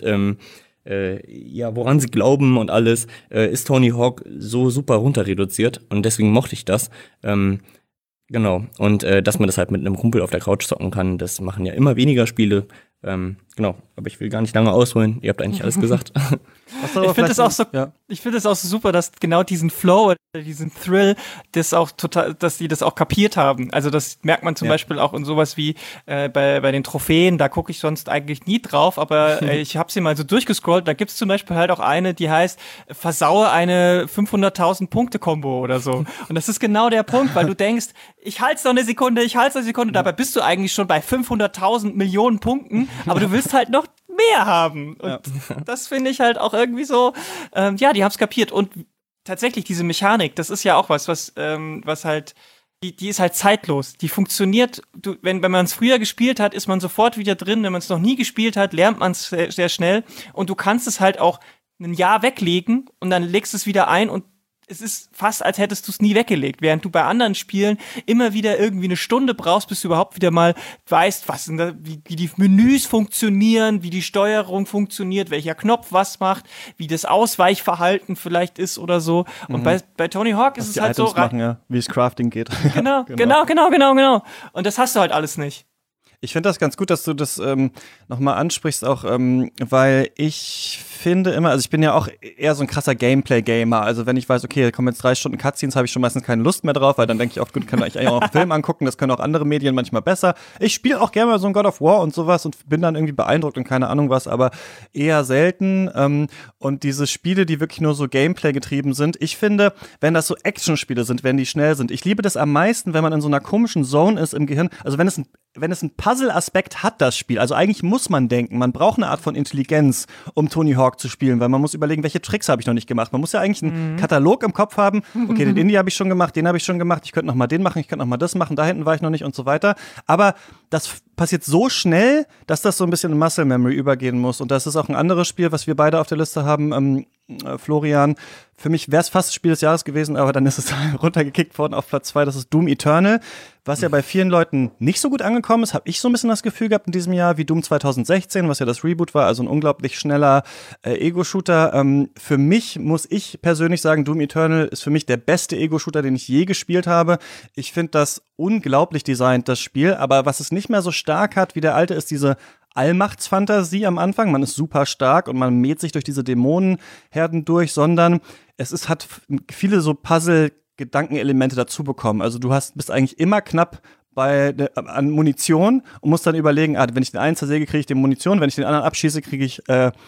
woran sie glauben und alles, ist Tony Hawk so super runter reduziert und deswegen mochte ich das. Genau, und dass man das halt mit einem Kumpel auf der Couch zocken kann, das machen ja immer weniger Spiele. Genau, aber ich will gar nicht lange ausholen, ihr habt eigentlich alles gesagt. Ich finde es auch so super, dass genau diesen Flow oder diesen Thrill, dass die das auch kapiert haben. Also das merkt man zum Beispiel auch in sowas wie bei den Trophäen, da gucke ich sonst eigentlich nie drauf, aber ich habe sie mal so durchgescrollt, da gibt's zum Beispiel halt auch eine, die heißt, versaue eine 500.000 Punkte-Kombo oder so. Und das ist genau der Punkt, weil du denkst, ich halte noch eine Sekunde, dabei bist du eigentlich schon bei 500.000 Millionen Punkten, aber du willst halt noch mehr haben. Und das finde ich halt auch irgendwie so, die haben es kapiert. Und tatsächlich diese Mechanik, das ist ja auch was halt, die ist halt zeitlos. Die funktioniert, wenn man es früher gespielt hat, ist man sofort wieder drin. Wenn man es noch nie gespielt hat, lernt man es sehr, sehr schnell. Und du kannst es halt auch ein Jahr weglegen und dann legst es wieder ein und es ist fast, als hättest du es nie weggelegt, während du bei anderen Spielen immer wieder irgendwie eine Stunde brauchst, bis du überhaupt wieder mal weißt, wie die Menüs funktionieren, wie die Steuerung funktioniert, welcher Knopf was macht, wie das Ausweichverhalten vielleicht ist oder so. Und bei Tony Hawk ist es halt Items so, machen, ja, wie es Crafting geht. Genau. Und das hast du halt alles nicht. Ich finde das ganz gut, dass du das nochmal ansprichst, auch weil ich finde immer, also ich bin ja auch eher so ein krasser Gameplay-Gamer, also wenn ich weiß, okay, da kommen jetzt 3 Stunden Cutscenes, habe ich schon meistens keine Lust mehr drauf, weil dann denke ich oft, gut, kann ich eigentlich auch einen Film angucken, das können auch andere Medien manchmal besser. Ich spiele auch gerne mal so ein God of War und sowas und bin dann irgendwie beeindruckt und keine Ahnung was, aber eher selten und diese Spiele, die wirklich nur so Gameplay getrieben sind, ich finde, wenn das so Action-Spiele sind, wenn die schnell sind, ich liebe das am meisten, wenn man in so einer komischen Zone ist im Gehirn, also wenn es ein Puzzle-Aspekt hat, das Spiel, also eigentlich muss man denken, man braucht eine Art von Intelligenz, um Tony Hawk zu spielen, weil man muss überlegen, welche Tricks habe ich noch nicht gemacht. Man muss ja eigentlich einen Katalog im Kopf haben, okay, den Indie habe ich schon gemacht, den habe ich schon gemacht, ich könnte noch mal den machen, ich könnte noch mal das machen, da hinten war ich noch nicht und so weiter. Aber das passiert so schnell, dass das so ein bisschen in Muscle Memory übergehen muss. Und das ist auch ein anderes Spiel, was wir beide auf der Liste haben, Florian. Für mich wäre es fast das Spiel des Jahres gewesen, aber dann ist es runtergekickt worden auf Platz 2. Das ist Doom Eternal, was ja bei vielen Leuten nicht so gut angekommen ist, habe ich so ein bisschen das Gefühl gehabt in diesem Jahr, wie Doom 2016, was ja das Reboot war, also ein unglaublich schneller Ego-Shooter. Für mich muss ich persönlich sagen, Doom Eternal ist für mich der beste Ego-Shooter, den ich je gespielt habe. Ich finde das unglaublich designt, das Spiel, aber was es nicht mehr so stark hat wie der alte, ist diese Allmachtsfantasie am Anfang. Man ist super stark und man mäht sich durch diese Dämonenherden durch, sondern hat viele so Puzzle-Gedankenelemente dazu bekommen. Also du bist eigentlich immer knapp an Munition und musst dann überlegen, wenn ich den einen zersäge, kriege ich die Munition, wenn ich den anderen abschieße, kriege ich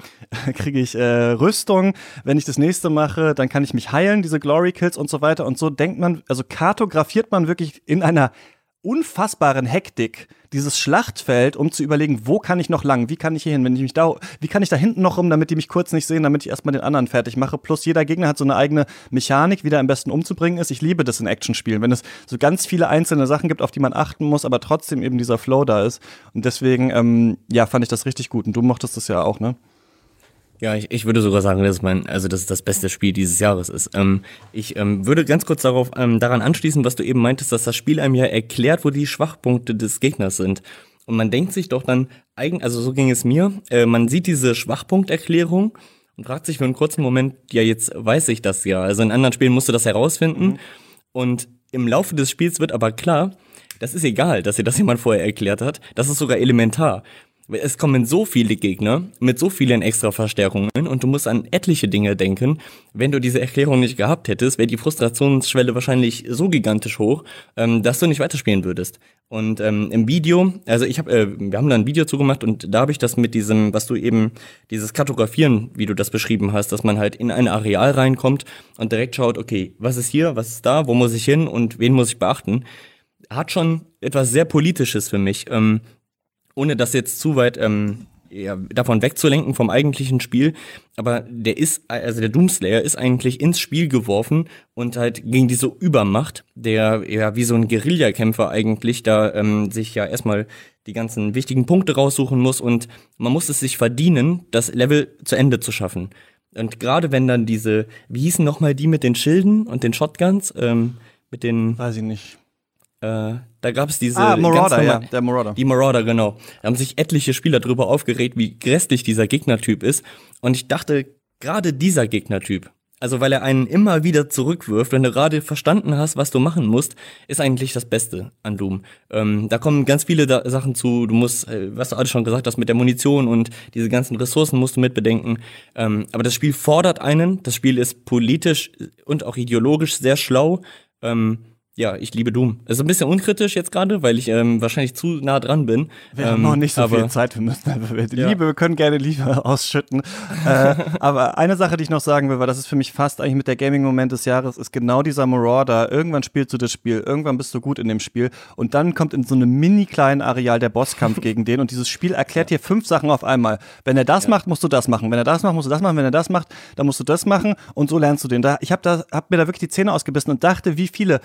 Rüstung, wenn ich das nächste mache, dann kann ich mich heilen, diese Glory Kills und so weiter und so denkt man, also kartografiert man wirklich in einer unfassbaren Hektik dieses Schlachtfeld, um zu überlegen, wo kann ich noch lang, wie kann ich hier hin, wie kann ich da hinten noch rum, damit die mich kurz nicht sehen, damit ich erstmal den anderen fertig mache, plus jeder Gegner hat so eine eigene Mechanik, wie der am besten umzubringen ist. Ich liebe das in Actionspielen, wenn es so ganz viele einzelne Sachen gibt, auf die man achten muss, aber trotzdem eben dieser Flow da ist und deswegen, fand ich das richtig gut und du mochtest das ja auch, ne? Ja, ich würde sogar sagen, dass es das beste Spiel dieses Jahres ist. Ich würde ganz kurz daran anschließen, was du eben meintest, dass das Spiel einem ja erklärt, wo die Schwachpunkte des Gegners sind. Und man denkt sich doch dann, also so ging es mir, man sieht diese Schwachpunkterklärung und fragt sich für einen kurzen Moment, ja, jetzt weiß ich das ja. Also in anderen Spielen musst du das herausfinden. Und im Laufe des Spiels wird aber klar, das ist egal, dass dir das jemand vorher erklärt hat. Das ist sogar elementar. Es kommen so viele Gegner mit so vielen extra Verstärkungen und du musst an etliche Dinge denken. Wenn du diese Erklärung nicht gehabt hättest, wäre die Frustrationsschwelle wahrscheinlich so gigantisch hoch, dass du nicht weiterspielen würdest. Und im Video, also wir haben da ein Video zugemacht und da habe ich das mit diesem, was du eben, dieses Kartografieren, wie du das beschrieben hast, dass man halt in ein Areal reinkommt und direkt schaut, okay, was ist hier, was ist da, wo muss ich hin und wen muss ich beachten, hat schon etwas sehr Politisches für mich. Ohne das jetzt zu weit davon wegzulenken vom eigentlichen Spiel, aber der Doomslayer ist eigentlich ins Spiel geworfen und halt gegen diese Übermacht, der ja wie so ein Guerillakämpfer eigentlich da sich ja erstmal die ganzen wichtigen Punkte raussuchen muss und man muss es sich verdienen, das Level zu Ende zu schaffen. Und gerade wenn dann wie hießen nochmal die mit den Schilden und den Shotguns, mit den... Weiß ich nicht. Da gab es diese... Marauder, der Marauder. Die Marauder, genau. Da haben sich etliche Spieler drüber aufgeregt, wie grässlich dieser Gegnertyp ist. Und ich dachte, gerade dieser Gegnertyp, also weil er einen immer wieder zurückwirft, wenn du gerade verstanden hast, was du machen musst, ist eigentlich das Beste an Doom. Da kommen ganz viele Sachen zu, du musst, was du alles schon gesagt hast, mit der Munition und diese ganzen Ressourcen musst du mitbedenken. Aber das Spiel fordert einen, das Spiel ist politisch und auch ideologisch sehr schlau. Ja, ich liebe Doom. Ist ein bisschen unkritisch jetzt gerade, weil ich wahrscheinlich zu nah dran bin. Wir haben noch nicht so viel Zeit, wir müssen einfach wir können gerne Liebe ausschütten. Aber eine Sache, die ich noch sagen will, weil das ist für mich fast eigentlich mit der Gaming-Moment des Jahres, ist genau dieser Marauder. Irgendwann spielst du das Spiel, irgendwann bist du gut in dem Spiel und dann kommt in so einem mini-kleinen Areal der Bosskampf gegen den und dieses Spiel erklärt dir 5 Sachen auf einmal. Wenn er das macht, musst du das machen. Wenn er das macht, musst du das machen. Wenn er das macht, dann musst du das machen und so lernst du den. Ich hab mir da wirklich die Zähne ausgebissen und dachte,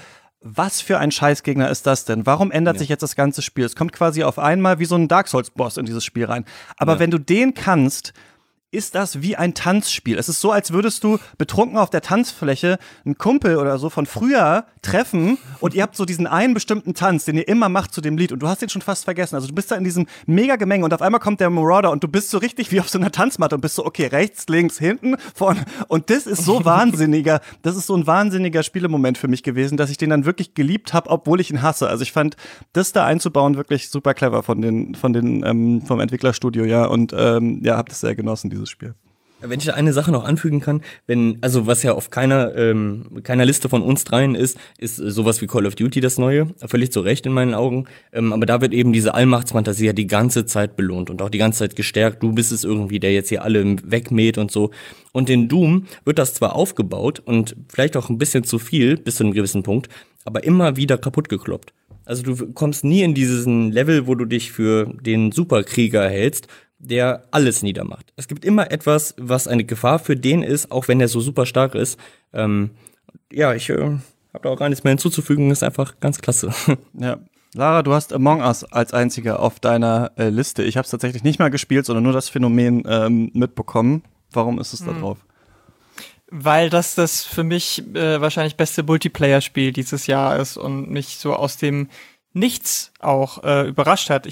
was für ein Scheißgegner ist das denn? Warum ändert sich jetzt das ganze Spiel? Es kommt quasi auf einmal wie so ein Dark Souls-Boss in dieses Spiel rein. Aber wenn du den kannst, ist das wie ein Tanzspiel. Es ist so, als würdest du betrunken auf der Tanzfläche einen Kumpel oder so von früher treffen und ihr habt so diesen einen bestimmten Tanz, den ihr immer macht zu dem Lied und du hast den schon fast vergessen. Also du bist da in diesem mega Gemenge und auf einmal kommt der Marauder und du bist so richtig wie auf so einer Tanzmatte und bist so, okay, rechts, links, hinten, vorne. Und das ist so das ist so ein wahnsinniger Spielemoment für mich gewesen, dass ich den dann wirklich geliebt habe, obwohl ich ihn hasse. Also ich fand, das da einzubauen wirklich super clever vom Entwicklerstudio, ja, und ja, hab das sehr genossen, dieses Spiel. Wenn ich da eine Sache noch anfügen kann, also was ja auf keiner Liste von uns dreien ist sowas wie Call of Duty das Neue, völlig zu Recht in meinen Augen, aber da wird eben diese Allmachtsfantasie ja die ganze Zeit belohnt und auch die ganze Zeit gestärkt, du bist es irgendwie, der jetzt hier alle wegmäht und so. Und in Doom wird das zwar aufgebaut und vielleicht auch ein bisschen zu viel, bis zu einem gewissen Punkt, aber immer wieder kaputt gekloppt. Also du kommst nie in diesen Level, wo du dich für den Superkrieger hältst, der alles niedermacht. Es gibt immer etwas, was eine Gefahr für den ist, auch wenn er so super stark ist. Ja, ich habe da auch gar nichts mehr hinzuzufügen, ist einfach ganz klasse. Ja. Lara, du hast Among Us als einziger auf deiner Liste. Ich habe es tatsächlich nicht mal gespielt, sondern nur das Phänomen mitbekommen. Warum ist es da drauf? Weil das für mich wahrscheinlich beste Multiplayer-Spiel dieses Jahr ist und mich so aus dem Nichts auch überrascht hat.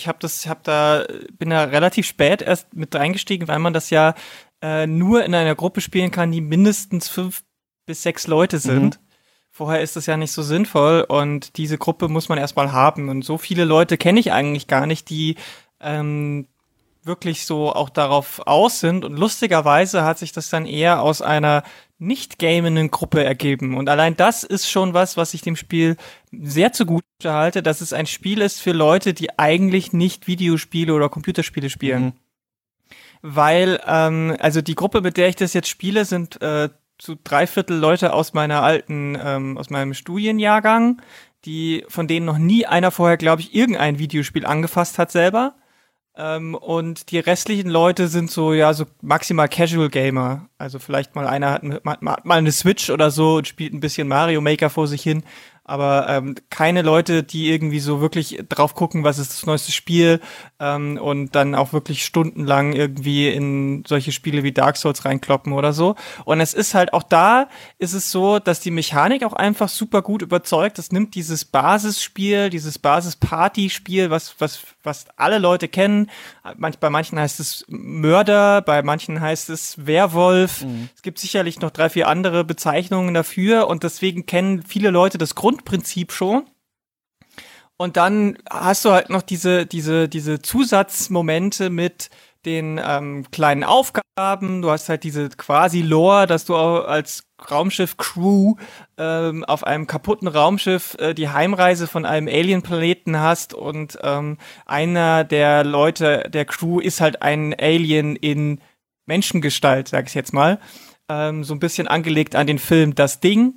Bin da relativ spät erst mit eingestiegen, weil man das ja nur in einer Gruppe spielen kann, die mindestens 5 bis 6 Leute sind. Vorher ist das ja nicht so sinnvoll und diese Gruppe muss man erstmal haben. Und so viele Leute kenne ich eigentlich gar nicht, die wirklich so auch darauf aus sind. Und lustigerweise hat sich das dann eher aus einer nicht gamenden Gruppe ergeben. Und allein das ist schon was ich dem Spiel sehr zugute halte, dass es ein Spiel ist für Leute, die eigentlich nicht Videospiele oder Computerspiele spielen. Weil, also die Gruppe, mit der ich das jetzt spiele, sind zu 3/4 Leute aus aus meinem Studienjahrgang, von denen noch nie einer vorher, glaube ich, irgendein Videospiel angefasst hat selber. Und die restlichen Leute sind so maximal Casual Gamer. Also vielleicht mal einer hat mal eine Switch oder so und spielt ein bisschen Mario Maker vor sich hin. Aber keine Leute, die irgendwie so wirklich drauf gucken, was ist das neueste Spiel und dann auch wirklich stundenlang irgendwie in solche Spiele wie Dark Souls reinkloppen oder so. Und es ist halt auch ist es so, dass die Mechanik auch einfach super gut überzeugt. Das nimmt dieses Basisspiel, dieses Basis-Party-Spiel, was alle Leute kennen. Bei manchen heißt es Mörder, bei manchen heißt es Werwolf. Es gibt sicherlich noch 3, 4 andere Bezeichnungen dafür und deswegen kennen viele Leute das Grundprinzip schon. Und dann hast du halt noch diese Zusatzmomente mit den kleinen Aufgaben. Du hast halt diese quasi Lore, dass du auch als Raumschiff-Crew auf einem kaputten Raumschiff die Heimreise von einem Alien-Planeten hast und einer der Leute der Crew ist halt ein Alien in Menschengestalt, sag ich jetzt mal. So ein bisschen angelegt an den Film Das Ding.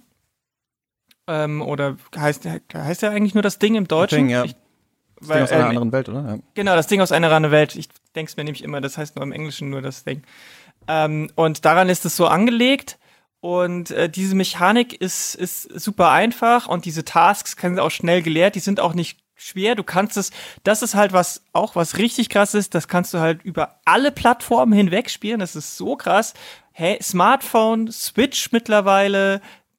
Oder heißt der eigentlich nur Das Ding im Deutschen? Ding, ja. Das Ding aus einer anderen Welt, oder? Ja. Genau, Das Ding aus einer anderen Welt. Ich denke es mir nämlich immer, das heißt nur im Englischen nur Das Ding. Und daran ist es so angelegt. Und diese Mechanik ist super einfach und diese Tasks können auch schnell gelehrt. Die sind auch nicht schwer. Du kannst das ist halt was richtig krass ist. Das kannst du halt über alle Plattformen hinweg spielen. Das ist so krass. Hey, Smartphone, Switch mittlerweile,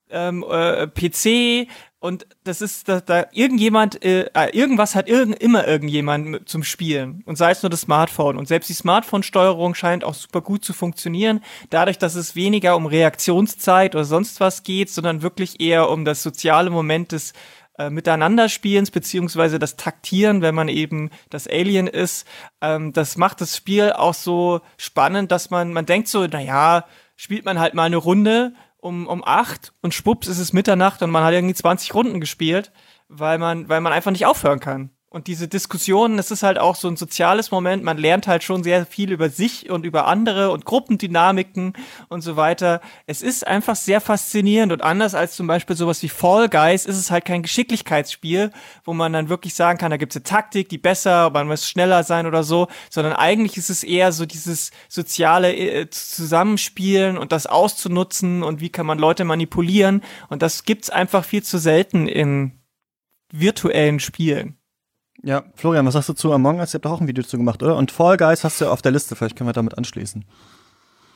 PC und das ist da irgendwas hat immer irgendjemand zum Spielen und sei es nur das Smartphone und selbst die Smartphone-Steuerung scheint auch super gut zu funktionieren, dadurch, dass es weniger um Reaktionszeit oder sonst was geht, sondern wirklich eher um das soziale Moment des Miteinanderspielens beziehungsweise das Taktieren, wenn man eben das Alien ist. Das macht das Spiel auch so spannend, dass man denkt so, naja, spielt man halt mal eine Runde um 8 und schwupps ist es Mitternacht und man hat irgendwie 20 Runden gespielt, weil man einfach nicht aufhören kann. Und diese Diskussionen, das ist halt auch so ein soziales Moment, man lernt halt schon sehr viel über sich und über andere und Gruppendynamiken und so weiter. Es ist einfach sehr faszinierend und anders als zum Beispiel sowas wie Fall Guys ist es halt kein Geschicklichkeitsspiel, wo man dann wirklich sagen kann, da gibt's eine Taktik, die besser, man muss schneller sein oder so, sondern eigentlich ist es eher so dieses soziale Zusammenspielen und das auszunutzen und wie kann man Leute manipulieren und das gibt's einfach viel zu selten in virtuellen Spielen. Ja, Florian, was sagst du zu Among Us? Ihr habt doch auch ein Video zu gemacht, oder? Und Fall Guys hast du ja auf der Liste, vielleicht können wir damit anschließen.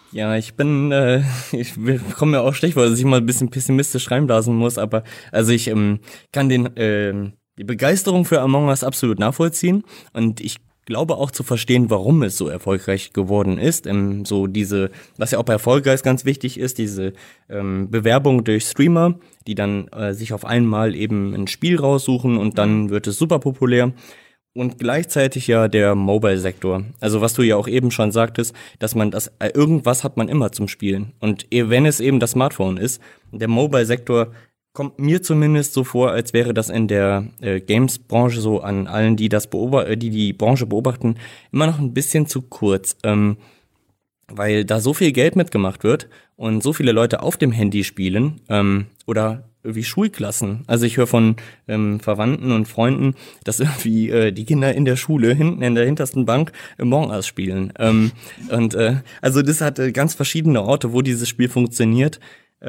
Ja, ich komme mir auch schlecht vor, dass ich mal ein bisschen pessimistisch reinblasen muss, aber also ich kann die Begeisterung für Among Us absolut nachvollziehen und ich glaube auch zu verstehen, warum es so erfolgreich geworden ist. So diese, was ja auch bei Fall Guys ganz wichtig ist, diese Bewerbung durch Streamer, die dann sich auf einmal eben ein Spiel raussuchen und dann wird es super populär. Und gleichzeitig ja der Mobile-Sektor. Also was du ja auch eben schon sagtest, dass man irgendwas hat man immer zum Spielen. Und wenn es eben das Smartphone ist, der Mobile-Sektor kommt mir zumindest so vor, als wäre das in der Games-Branche so an allen, die die Branche beobachten, immer noch ein bisschen zu kurz. Weil da so viel Geld mitgemacht wird und so viele Leute auf dem Handy spielen oder wie Schulklassen. Also ich höre von Verwandten und Freunden, dass irgendwie die Kinder in der Schule hinten in der hintersten Bank Among Us spielen. Also das hat ganz verschiedene Orte, wo dieses Spiel funktioniert.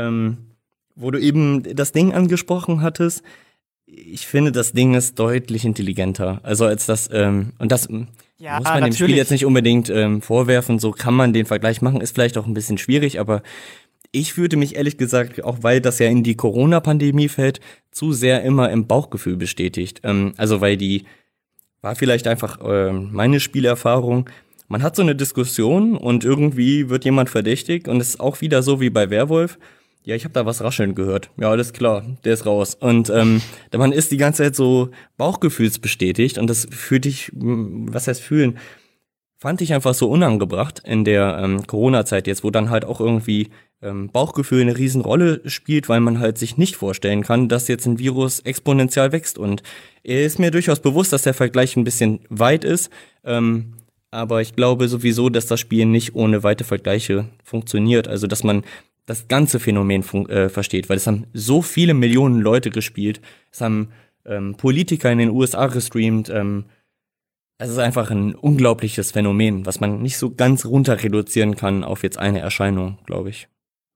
Wo du eben das Ding angesprochen hattest, ich finde, das Ding ist deutlich intelligenter. Also als das, und das Ja, muss man dem Spiel jetzt nicht unbedingt vorwerfen, so kann man den Vergleich machen, ist vielleicht auch ein bisschen schwierig, aber ich fühlte mich ehrlich gesagt, auch weil das ja in die Corona-Pandemie fällt, zu sehr immer im Bauchgefühl bestätigt. Also weil war vielleicht einfach meine Spielerfahrung, man hat so eine Diskussion und irgendwie wird jemand verdächtig und es ist auch wieder so wie bei Werwolf. Ja, ich habe da was rascheln gehört. Ja, alles klar, der ist raus. Und man ist die ganze Zeit so bauchgefühlsbestätigt und das fühlt dich, was heißt fühlen, fand ich einfach so unangebracht in der Corona-Zeit jetzt, wo dann halt auch irgendwie Bauchgefühl eine Riesenrolle spielt, weil man halt sich nicht vorstellen kann, dass jetzt ein Virus exponentiell wächst. Und ist mir durchaus bewusst, dass der Vergleich ein bisschen weit ist, aber ich glaube sowieso, dass das Spiel nicht ohne weite Vergleiche funktioniert. Also, dass man das ganze Phänomen versteht, weil es haben so viele Millionen Leute gespielt, es haben Politiker in den USA gestreamt, es ist einfach ein unglaubliches Phänomen, was man nicht so ganz runter reduzieren kann auf jetzt eine Erscheinung, glaube ich.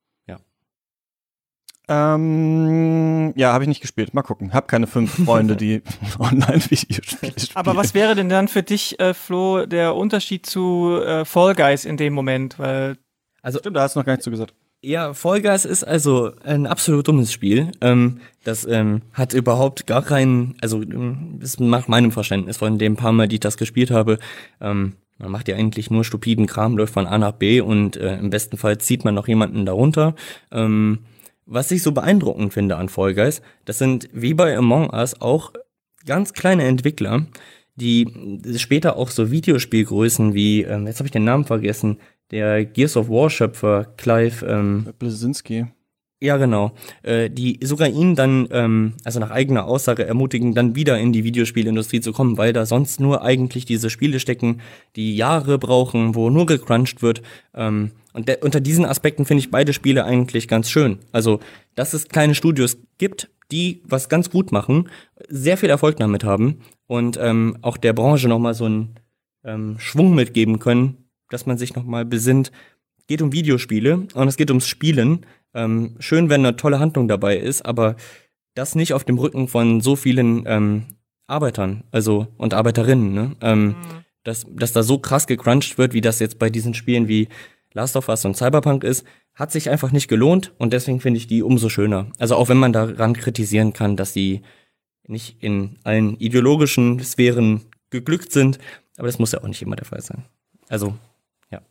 Ja, habe ich nicht gespielt. Mal gucken. Hab keine 5 Freunde, die Online-Videospiele spielen. Aber was wäre denn dann für dich, Flo, der Unterschied zu Fall Guys in dem Moment? Weil Stimmt, da hast du noch gar nichts zu gesagt. Ja, Fall Guys ist also ein absolut dummes Spiel. Das hat überhaupt gar keinen, also das nach meinem Verständnis von dem paar Mal, die ich das gespielt habe, man macht ja eigentlich nur stupiden Kram, läuft von A nach B und im besten Fall zieht man noch jemanden darunter. Was ich so beeindruckend finde an Fall Guys, das sind wie bei Among Us auch ganz kleine Entwickler, die später auch so Videospielgrößen wie, jetzt habe ich den Namen vergessen, der Gears of War Schöpfer Clive Bleszinski. Ja, genau. Die sogar ihn dann, also nach eigener Aussage ermutigen, dann wieder in die Videospielindustrie zu kommen, weil da sonst nur eigentlich diese Spiele stecken, die Jahre brauchen, wo nur gecrunched wird. Unter diesen Aspekten finde ich beide Spiele eigentlich ganz schön. Also, dass es kleine Studios gibt, die was ganz gut machen, sehr viel Erfolg damit haben und auch der Branche nochmal so einen Schwung mitgeben können, dass man sich nochmal besinnt. Geht um Videospiele und es geht ums Spielen. Schön, wenn eine tolle Handlung dabei ist, aber das nicht auf dem Rücken von so vielen Arbeitern, also und Arbeiterinnen, ne? Dass da so krass gecrunched wird, wie das jetzt bei diesen Spielen wie Last of Us und Cyberpunk ist, hat sich einfach nicht gelohnt und deswegen finde ich die umso schöner. Also auch wenn man daran kritisieren kann, dass die nicht in allen ideologischen Sphären geglückt sind, aber das muss ja auch nicht immer der Fall sein. Also, ja.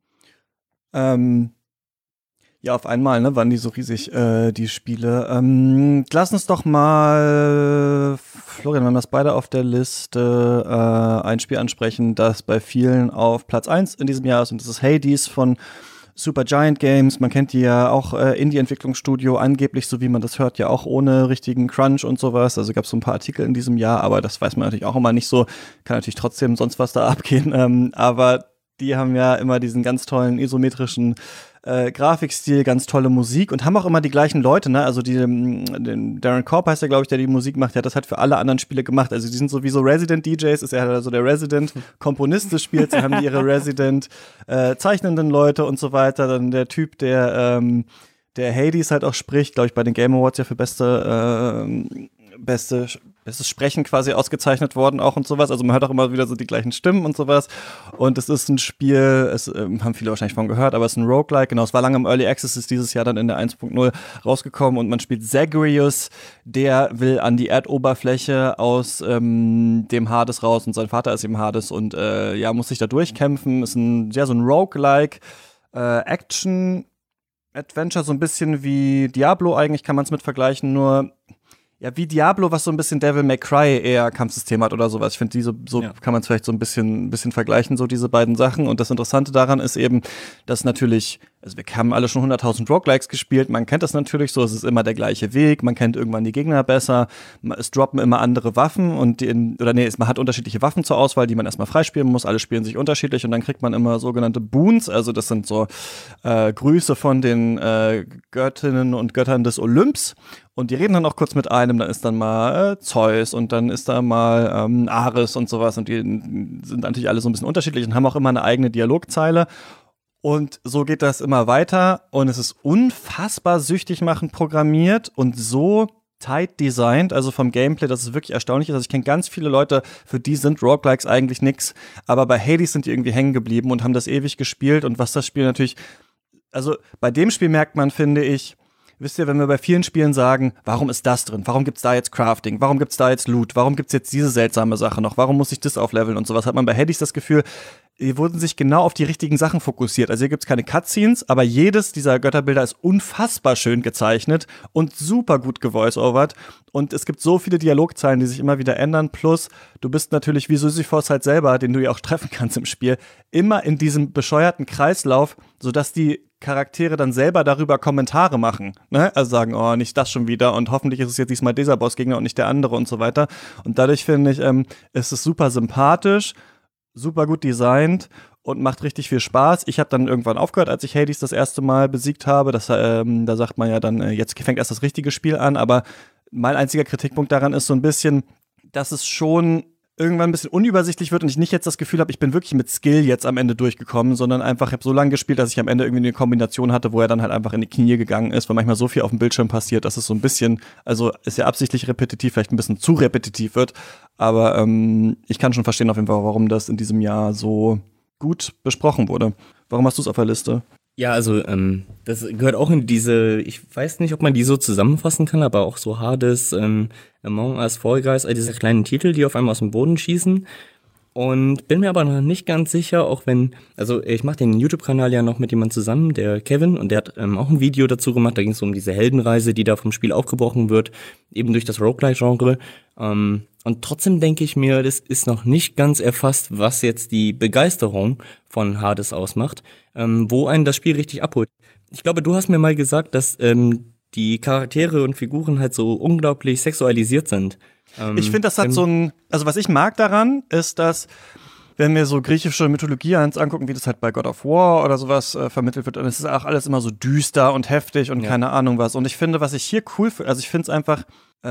Ja, auf einmal, ne, waren die so riesig, die Spiele. Lass uns doch mal, Florian, wir haben das beide auf der Liste, ein Spiel ansprechen, das bei vielen auf Platz 1 in diesem Jahr ist, und das ist Hades von Supergiant Games. Man kennt die ja auch, Indie-Entwicklungsstudio, angeblich, so wie man das hört, ja auch ohne richtigen Crunch und sowas. Also gab es so ein paar Artikel in diesem Jahr, aber das weiß man natürlich auch immer nicht so. Kann natürlich trotzdem sonst was da abgehen, aber die haben ja immer diesen ganz tollen isometrischen Grafikstil, ganz tolle Musik und haben auch immer die gleichen Leute, ne? Also den Darren Korb heißt ja, glaube ich, der die Musik macht, der hat das halt für alle anderen Spiele gemacht. Also die sind sowieso Resident-DJs, ist er also der Resident-Komponist des Spiels, dann haben die ihre Resident-zeichnenden Leute und so weiter. Dann der Typ, der Hades halt auch spricht, glaube ich, bei den Game Awards ja für beste bestes Sprechen quasi ausgezeichnet worden auch und sowas. Also man hört auch immer wieder so die gleichen Stimmen und sowas. Und es ist ein Spiel, haben viele wahrscheinlich von gehört, aber es ist ein Roguelike. Genau, es war lange im Early Access, ist dieses Jahr dann in der 1.0 rausgekommen und man spielt Zagreus, der will an die Erdoberfläche aus dem Hades raus und sein Vater ist eben Hades und muss sich da durchkämpfen. Ist so ein Roguelike Action Adventure, so ein bisschen wie Diablo eigentlich, kann man es mit vergleichen, nur ja, wie Diablo, was so ein bisschen Devil May Cry eher Kampfsystem hat oder sowas. Ich finde, die so kann man es vielleicht so ein bisschen vergleichen, so diese beiden Sachen. Und das Interessante daran ist eben, dass natürlich, also wir haben alle schon 100.000 Roguelikes gespielt, man kennt das natürlich so, es ist immer der gleiche Weg, man kennt irgendwann die Gegner besser, es droppen immer andere Waffen man hat unterschiedliche Waffen zur Auswahl, die man erstmal freispielen muss, alle spielen sich unterschiedlich und dann kriegt man immer sogenannte Boons, also das sind so Grüße von den Göttinnen und Göttern des Olymps. Und die reden dann auch kurz mit einem, dann ist dann mal Zeus und dann ist da mal Ares und sowas und die sind natürlich alle so ein bisschen unterschiedlich und haben auch immer eine eigene Dialogzeile. Und so geht das immer weiter und es ist unfassbar süchtig machend programmiert und so tight designt, also vom Gameplay, dass es wirklich erstaunlich ist. Also ich kenne ganz viele Leute, für die sind Roguelikes eigentlich nix, aber bei Hades sind die irgendwie hängen geblieben und haben das ewig gespielt und was das Spiel natürlich, also bei dem Spiel merkt man, finde ich, wisst ihr, wenn wir bei vielen Spielen sagen, warum ist das drin? Warum gibt's da jetzt Crafting? Warum gibt's da jetzt Loot? Warum gibt's jetzt diese seltsame Sache noch? Warum muss ich das aufleveln und sowas? Hat man bei Hades das Gefühl, hier wurden sich genau auf die richtigen Sachen fokussiert. Also hier gibt's keine Cutscenes, aber jedes dieser Götterbilder ist unfassbar schön gezeichnet und super gut gevoice-overt. Und es gibt so viele Dialogzeilen, die sich immer wieder ändern. Plus, du bist natürlich wie Sisyphos halt selber, den du ja auch treffen kannst im Spiel, immer in diesem bescheuerten Kreislauf, sodass die Charaktere dann selber darüber Kommentare machen, ne? Also sagen, oh, nicht das schon wieder und hoffentlich ist es jetzt diesmal dieser Bossgegner und nicht der andere und so weiter. Und dadurch finde ich, ist es super sympathisch, super gut designt und macht richtig viel Spaß. Ich habe dann irgendwann aufgehört, als ich Hades das erste Mal besiegt habe. Da sagt man ja dann, jetzt fängt erst das richtige Spiel an, aber mein einziger Kritikpunkt daran ist so ein bisschen, dass es schon irgendwann ein bisschen unübersichtlich wird und ich nicht jetzt das Gefühl habe, ich bin wirklich mit Skill jetzt am Ende durchgekommen, sondern einfach, ich habe so lange gespielt, dass ich am Ende irgendwie eine Kombination hatte, wo er dann halt einfach in die Knie gegangen ist, weil manchmal so viel auf dem Bildschirm passiert, dass es so ein bisschen, also ist ja absichtlich repetitiv, vielleicht ein bisschen zu repetitiv wird, aber ich kann schon verstehen auf jeden Fall, warum das in diesem Jahr so gut besprochen wurde. Warum hast du es auf der Liste? Ja, also das gehört auch in diese, ich weiß nicht, ob man die so zusammenfassen kann, aber auch so Hades, Among Us, Fall Guys, all diese kleinen Titel, die auf einmal aus dem Boden schießen. Und bin mir aber noch nicht ganz sicher, auch wenn, also ich mache den YouTube-Kanal ja noch mit jemandem zusammen, der Kevin, und der hat auch ein Video dazu gemacht, da ging es um diese Heldenreise, die da vom Spiel aufgebrochen wird, eben durch das Roguelike-Genre. Und trotzdem denke ich mir, das ist noch nicht ganz erfasst, was jetzt die Begeisterung von Hades ausmacht, wo einen das Spiel richtig abholt. Ich glaube, du hast mir mal gesagt, dass die Charaktere und Figuren halt so unglaublich sexualisiert sind. Ich finde, das hat so ein, also was ich mag daran, ist, dass, wenn wir so griechische Mythologie angucken, wie das halt bei God of War oder sowas vermittelt wird, und es ist auch alles immer so düster und heftig und keine Ahnung was. Und ich finde, was ich hier cool finde, also ich finde es einfach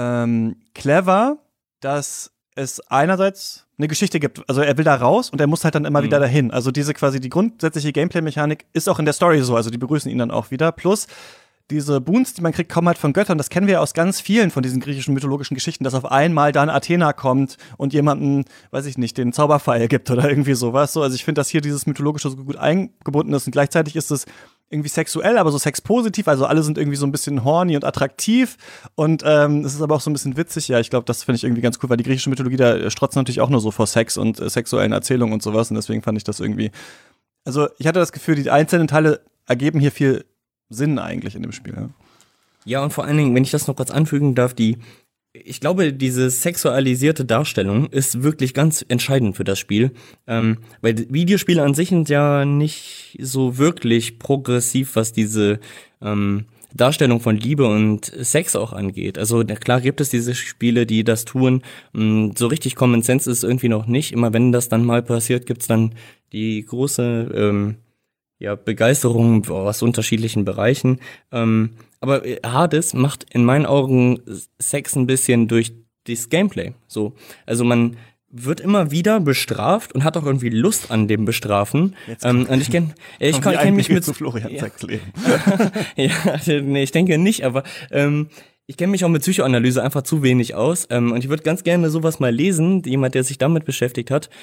clever, dass es einerseits eine Geschichte gibt. Also er will da raus und er muss halt dann immer wieder dahin. Also die grundsätzliche Gameplay-Mechanik ist auch in der Story so. Also die begrüßen ihn dann auch wieder. Plus diese Boons, die man kriegt, kommen halt von Göttern. Das kennen wir ja aus ganz vielen von diesen griechischen mythologischen Geschichten, dass auf einmal dann Athena kommt und jemanden, weiß ich nicht, den Zauberpfeil gibt oder irgendwie sowas. So, also ich finde, dass hier dieses Mythologische so gut eingebunden ist und gleichzeitig ist es irgendwie sexuell, aber so sexpositiv. Also alle sind irgendwie so ein bisschen horny und attraktiv und es ist aber auch so ein bisschen witzig. Ja, ich glaube, das finde ich irgendwie ganz cool, weil die griechische Mythologie, da strotzt natürlich auch nur so vor Sex und sexuellen Erzählungen und sowas und deswegen fand ich das irgendwie, also ich hatte das Gefühl, die einzelnen Teile ergeben hier viel Sinn eigentlich in dem Spiel. Ja. Ja, und vor allen Dingen, wenn ich das noch kurz anfügen darf, ich glaube, diese sexualisierte Darstellung ist wirklich ganz entscheidend für das Spiel, weil Videospiele an sich sind ja nicht so wirklich progressiv, was diese Darstellung von Liebe und Sex auch angeht. Also klar gibt es diese Spiele, die das tun, so richtig Common Sense ist irgendwie noch nicht. Immer wenn das dann mal passiert, gibt's dann die große Begeisterung aus unterschiedlichen Bereichen. Aber Hades macht in meinen Augen Sex ein bisschen durch das Gameplay. So, also man wird immer wieder bestraft und hat auch irgendwie Lust an dem Bestrafen. Und ich kenne mich mit zu Florian Sexleben. ja, nee, ich denke nicht, aber Ich kenne mich auch mit Psychoanalyse einfach zu wenig aus und ich würde ganz gerne sowas mal lesen, jemand, der sich damit beschäftigt hat.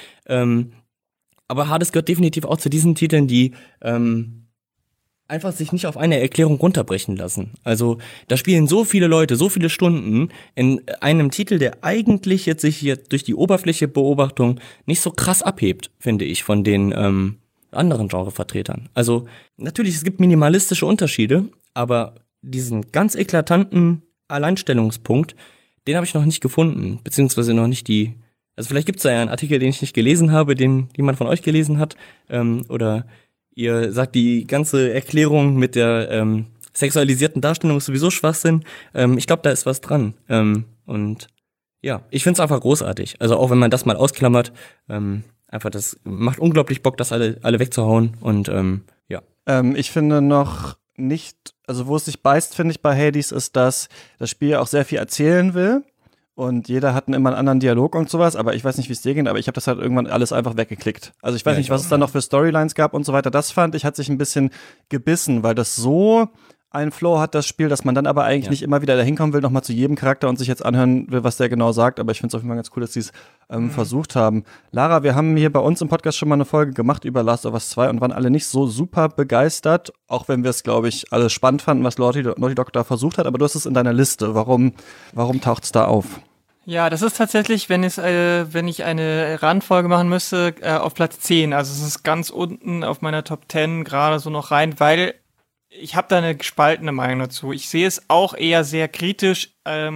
Aber Hades gehört definitiv auch zu diesen Titeln, die einfach sich nicht auf eine Erklärung runterbrechen lassen. Also da spielen so viele Leute, so viele Stunden in einem Titel, der eigentlich jetzt sich hier durch die oberflächliche Beobachtung nicht so krass abhebt, finde ich, von den anderen Genrevertretern. Also natürlich, es gibt minimalistische Unterschiede, aber diesen ganz eklatanten Alleinstellungspunkt, den habe ich noch nicht gefunden, beziehungsweise noch nicht also vielleicht gibt es da ja einen Artikel, den ich nicht gelesen habe, den jemand von euch gelesen hat, oder ihr sagt, die ganze Erklärung mit der sexualisierten Darstellung ist sowieso Schwachsinn. Ich glaube, da ist was dran. Und ja, ich finde es einfach großartig. Also auch wenn man das mal ausklammert, einfach das macht unglaublich Bock, das alle wegzuhauen. Und ja. Ich finde noch nicht, also wo es sich beißt, finde ich bei Hades, ist, dass das Spiel auch sehr viel erzählen will. Und jeder hat immer einen anderen Dialog und sowas, aber ich weiß nicht, wie es dir geht, aber ich habe das halt irgendwann alles einfach weggeklickt. Also ich weiß nicht, was es da noch für Storylines gab und so weiter. Das fand ich, hat sich ein bisschen gebissen, weil das so einen Flow hat, das Spiel, dass man dann aber eigentlich nicht immer wieder dahin kommen will, nochmal zu jedem Charakter und sich jetzt anhören will, was der genau sagt. Aber ich finde es auf jeden Fall ganz cool, dass sie es versucht haben. Lara, wir haben hier bei uns im Podcast schon mal eine Folge gemacht über Last of Us 2 und waren alle nicht so super begeistert, auch wenn wir es, glaube ich, alle spannend fanden, was Naughty Dog da versucht hat. Aber du hast es in deiner Liste. Warum taucht es da auf? Ja, das ist tatsächlich, wenn ich eine Randfolge machen müsste, auf Platz 10. Also es ist ganz unten auf meiner Top 10 gerade so noch rein, weil ich habe da eine gespaltene Meinung dazu. Ich sehe es auch eher sehr kritisch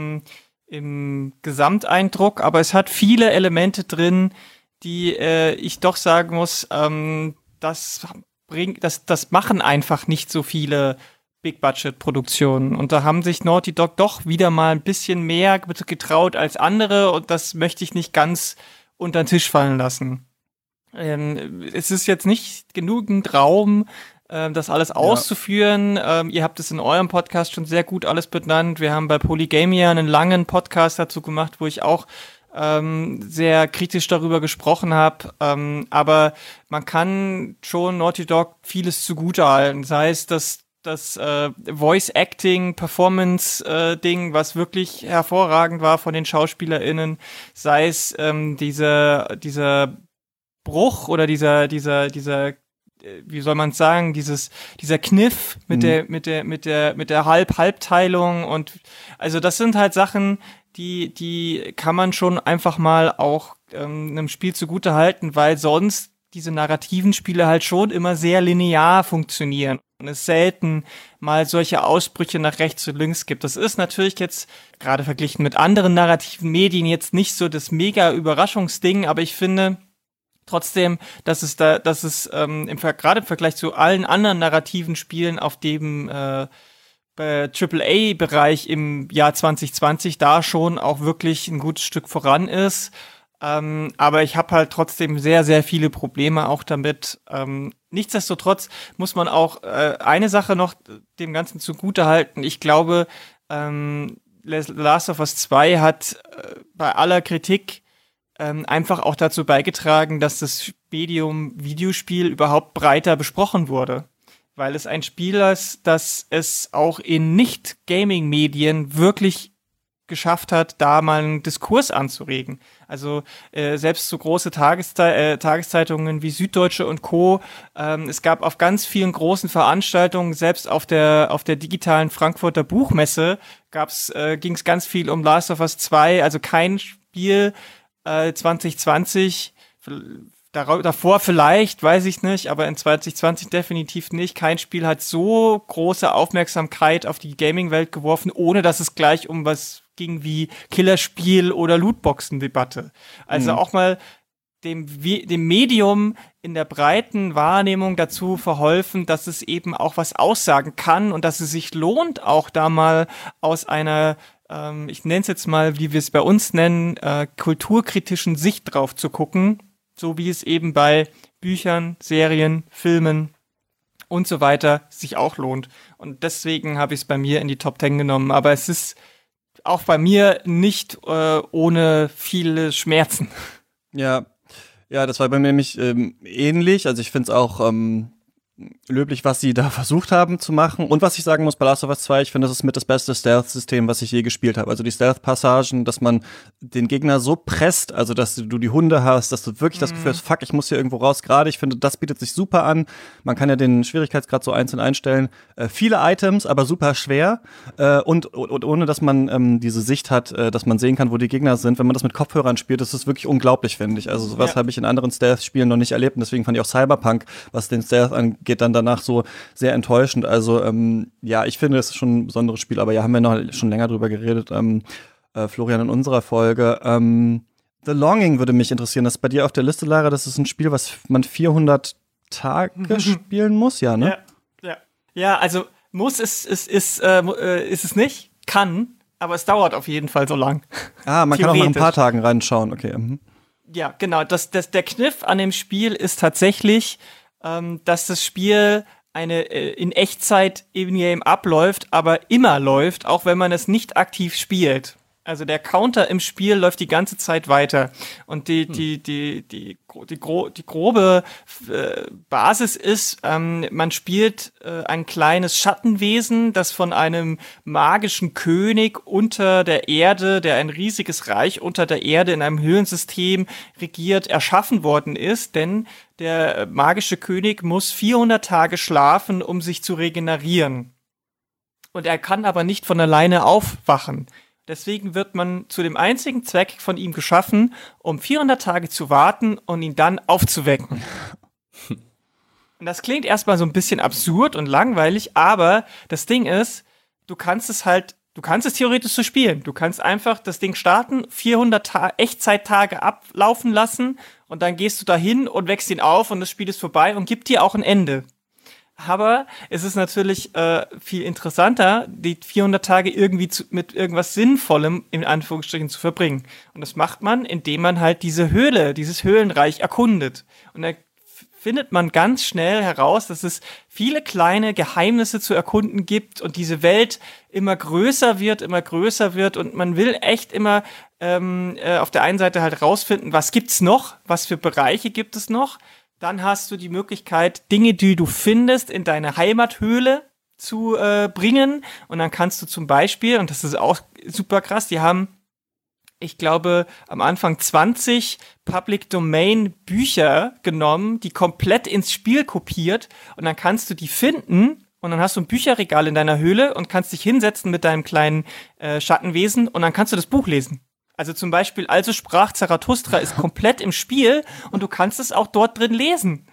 im Gesamteindruck, aber es hat viele Elemente drin, die ich doch sagen muss, das machen einfach nicht so viele Big-Budget-Produktionen. Und da haben sich Naughty Dog doch wieder mal ein bisschen mehr getraut als andere und das möchte ich nicht ganz unter den Tisch fallen lassen. Es ist jetzt nicht genügend Raum, das alles auszuführen. Ihr habt es in eurem Podcast schon sehr gut alles benannt. Wir haben bei Polygamia einen langen Podcast dazu gemacht, wo ich auch sehr kritisch darüber gesprochen habe. Aber man kann schon Naughty Dog vieles zugutehalten. Sei es das Voice-Acting, Performance-Ding, was wirklich hervorragend war von den SchauspielerInnen, sei es dieser Bruch oder dieser wie soll man sagen, dieser Kniff mit der Halbteilung und also das sind halt Sachen, die kann man schon einfach mal auch einem Spiel zugute halten, weil sonst diese narrativen Spiele halt schon immer sehr linear funktionieren und es selten mal solche Ausbrüche nach rechts und links gibt. Das ist natürlich jetzt, gerade verglichen mit anderen narrativen Medien, jetzt nicht so das mega Überraschungsding, aber ich finde trotzdem, dass es gerade im Vergleich zu allen anderen narrativen Spielen auf dem AAA-Bereich im Jahr 2020 da schon auch wirklich ein gutes Stück voran ist. Aber ich habe halt trotzdem sehr, sehr viele Probleme auch damit. Nichtsdestotrotz muss man auch eine Sache noch dem Ganzen zugute halten. Ich glaube, Last of Us 2 hat bei aller Kritik einfach auch dazu beigetragen, dass das Medium Videospiel überhaupt breiter besprochen wurde. Weil es ein Spiel ist, das es auch in Nicht-Gaming-Medien wirklich geschafft hat, da mal einen Diskurs anzuregen. Also selbst so große Tageszeitungen wie Süddeutsche und Co. Es gab auf ganz vielen großen Veranstaltungen, selbst auf der digitalen Frankfurter Buchmesse ging es ganz viel um Last of Us 2, also kein Spiel 2020, davor vielleicht, weiß ich nicht, aber in 2020 definitiv nicht. Kein Spiel hat so große Aufmerksamkeit auf die Gaming-Welt geworfen, ohne dass es gleich um was ging wie Killerspiel oder Lootboxen-Debatte. Also auch mal dem Medium in der breiten Wahrnehmung dazu verholfen, dass es eben auch was aussagen kann und dass es sich lohnt, auch da mal aus einer ich nenne es jetzt mal, wie wir es bei uns nennen, kulturkritischen Sicht drauf zu gucken, so wie es eben bei Büchern, Serien, Filmen und so weiter sich auch lohnt. Und deswegen habe ich es bei mir in die Top 10 genommen. Aber es ist auch bei mir nicht ohne viele Schmerzen. Ja, das war bei mir nämlich ähnlich. Also ich finde es auch löblich, was sie da versucht haben zu machen. Und was ich sagen muss bei Last of Us 2, ich finde, das ist mit das beste Stealth-System, was ich je gespielt habe. Also die Stealth-Passagen, dass man den Gegner so presst, also dass du die Hunde hast, dass du wirklich das Gefühl hast, fuck, ich muss hier irgendwo raus. Gerade, ich finde, das bietet sich super an. Man kann ja den Schwierigkeitsgrad so einzeln einstellen. Viele Items, aber super schwer. Und ohne, dass man diese Sicht hat, dass man sehen kann, wo die Gegner sind. Wenn man das mit Kopfhörern spielt, das ist wirklich unglaublich, finde ich. Also sowas habe ich in anderen Stealth-Spielen noch nicht erlebt. Und deswegen fand ich auch Cyberpunk, was den Stealth angeht, dann danach so sehr enttäuschend. Also ja, ich finde, es ist schon ein besonderes Spiel. Aber ja, haben wir noch schon länger drüber geredet, Florian, in unserer Folge. The Longing würde mich interessieren. Das ist bei dir auf der Liste, Lara. Das ist ein Spiel, was man 400 Tage spielen muss, ja, ne? Ja, also muss ist es nicht, kann, aber es dauert auf jeden Fall so lang. Man kann auch nach ein paar Tagen reinschauen, okay. Ja, genau. Der Kniff an dem Spiel ist tatsächlich, dass das Spiel in Echtzeit in-game abläuft, aber immer läuft, auch wenn man es nicht aktiv spielt. Also der Counter im Spiel läuft die ganze Zeit weiter. Und die grobe Basis ist, man spielt ein kleines Schattenwesen, das von einem magischen König unter der Erde, der ein riesiges Reich unter der Erde in einem Höhlensystem regiert, erschaffen worden ist. Denn der magische König muss 400 Tage schlafen, um sich zu regenerieren. Und er kann aber nicht von alleine aufwachen. Deswegen wird man zu dem einzigen Zweck von ihm geschaffen, um 400 Tage zu warten und ihn dann aufzuwecken. Und das klingt erstmal so ein bisschen absurd und langweilig, aber das Ding ist, du kannst es theoretisch so spielen. Du kannst einfach das Ding starten, 400 Echtzeittage ablaufen lassen und dann gehst du dahin und wächst ihn auf und das Spiel ist vorbei und gibt dir auch ein Ende. Aber es ist natürlich viel interessanter, die 400 Tage irgendwie mit irgendwas Sinnvollem in Anführungsstrichen zu verbringen. Und das macht man, indem man halt diese Höhle, dieses Höhlenreich erkundet. Und da findet man ganz schnell heraus, dass es viele kleine Geheimnisse zu erkunden gibt und diese Welt immer größer wird und man will echt immer auf der einen Seite halt rausfinden, was gibt's noch, was für Bereiche gibt es noch. Dann hast du die Möglichkeit, Dinge, die du findest, in deine Heimathöhle zu bringen. Und dann kannst du zum Beispiel, und das ist auch super krass, die haben, ich glaube, am Anfang 20 Public Domain Bücher genommen, die komplett ins Spiel kopiert. Und dann kannst du die finden und dann hast du ein Bücherregal in deiner Höhle und kannst dich hinsetzen mit deinem kleinen Schattenwesen und dann kannst du das Buch lesen. Also zum Beispiel, Also sprach Zarathustra ist komplett im Spiel und du kannst es auch dort drin lesen.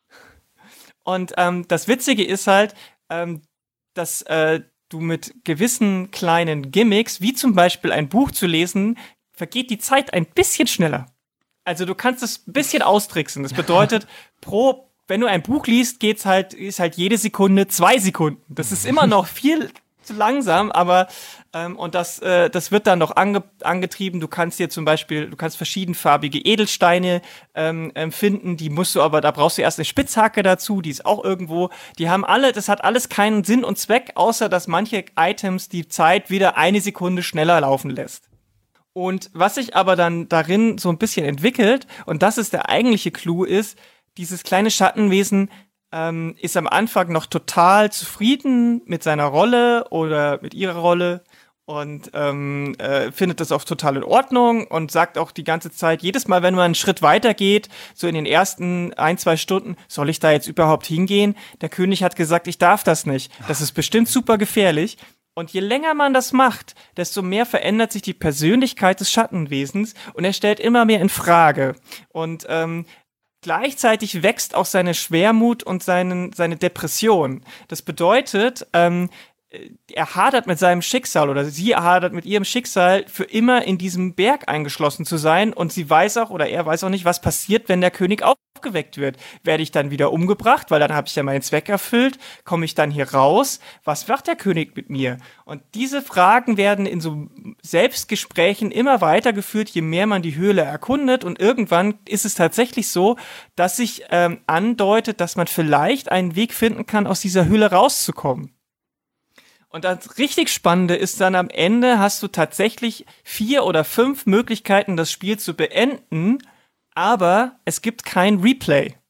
Und das Witzige ist halt, dass du mit gewissen kleinen Gimmicks, wie zum Beispiel ein Buch zu lesen, vergeht die Zeit ein bisschen schneller. Also du kannst es ein bisschen austricksen. Das bedeutet, wenn du ein Buch liest, ist halt jede Sekunde 2 Sekunden. Das ist immer noch viel zu langsam, aber und das wird dann noch angetrieben. Du kannst verschiedenfarbige Edelsteine finden, da brauchst du erst eine Spitzhacke dazu, die ist auch irgendwo, das hat alles keinen Sinn und Zweck, außer dass manche Items die Zeit wieder 1 Sekunde schneller laufen lässt. Und was sich aber dann darin so ein bisschen entwickelt, und das ist der eigentliche Clou, ist, dieses kleine Schattenwesen ist am Anfang noch total zufrieden mit seiner Rolle oder mit ihrer Rolle und findet das auch total in Ordnung und sagt auch die ganze Zeit, jedes Mal, wenn man einen Schritt weiter geht, so in den ersten 1-2 Stunden, soll ich da jetzt überhaupt hingehen? Der König hat gesagt, ich darf das nicht. Das ist bestimmt super gefährlich. Und je länger man das macht, desto mehr verändert sich die Persönlichkeit des Schattenwesens und er stellt immer mehr in Frage. Und gleichzeitig wächst auch seine Schwermut und seine Depression. Das bedeutet, er hadert mit seinem Schicksal oder sie hadert mit ihrem Schicksal, für immer in diesem Berg eingeschlossen zu sein und er weiß auch nicht, was passiert, wenn der König aufgeweckt wird. Werde ich dann wieder umgebracht, weil dann habe ich ja meinen Zweck erfüllt? Komme ich dann hier raus? Was macht der König mit mir? Und diese Fragen werden in so Selbstgesprächen immer weitergeführt, je mehr man die Höhle erkundet und irgendwann ist es tatsächlich so, dass sich andeutet, dass man vielleicht einen Weg finden kann, aus dieser Höhle rauszukommen. Und das richtig Spannende ist dann am Ende hast du tatsächlich 4 oder 5 Möglichkeiten, das Spiel zu beenden, aber es gibt kein Replay.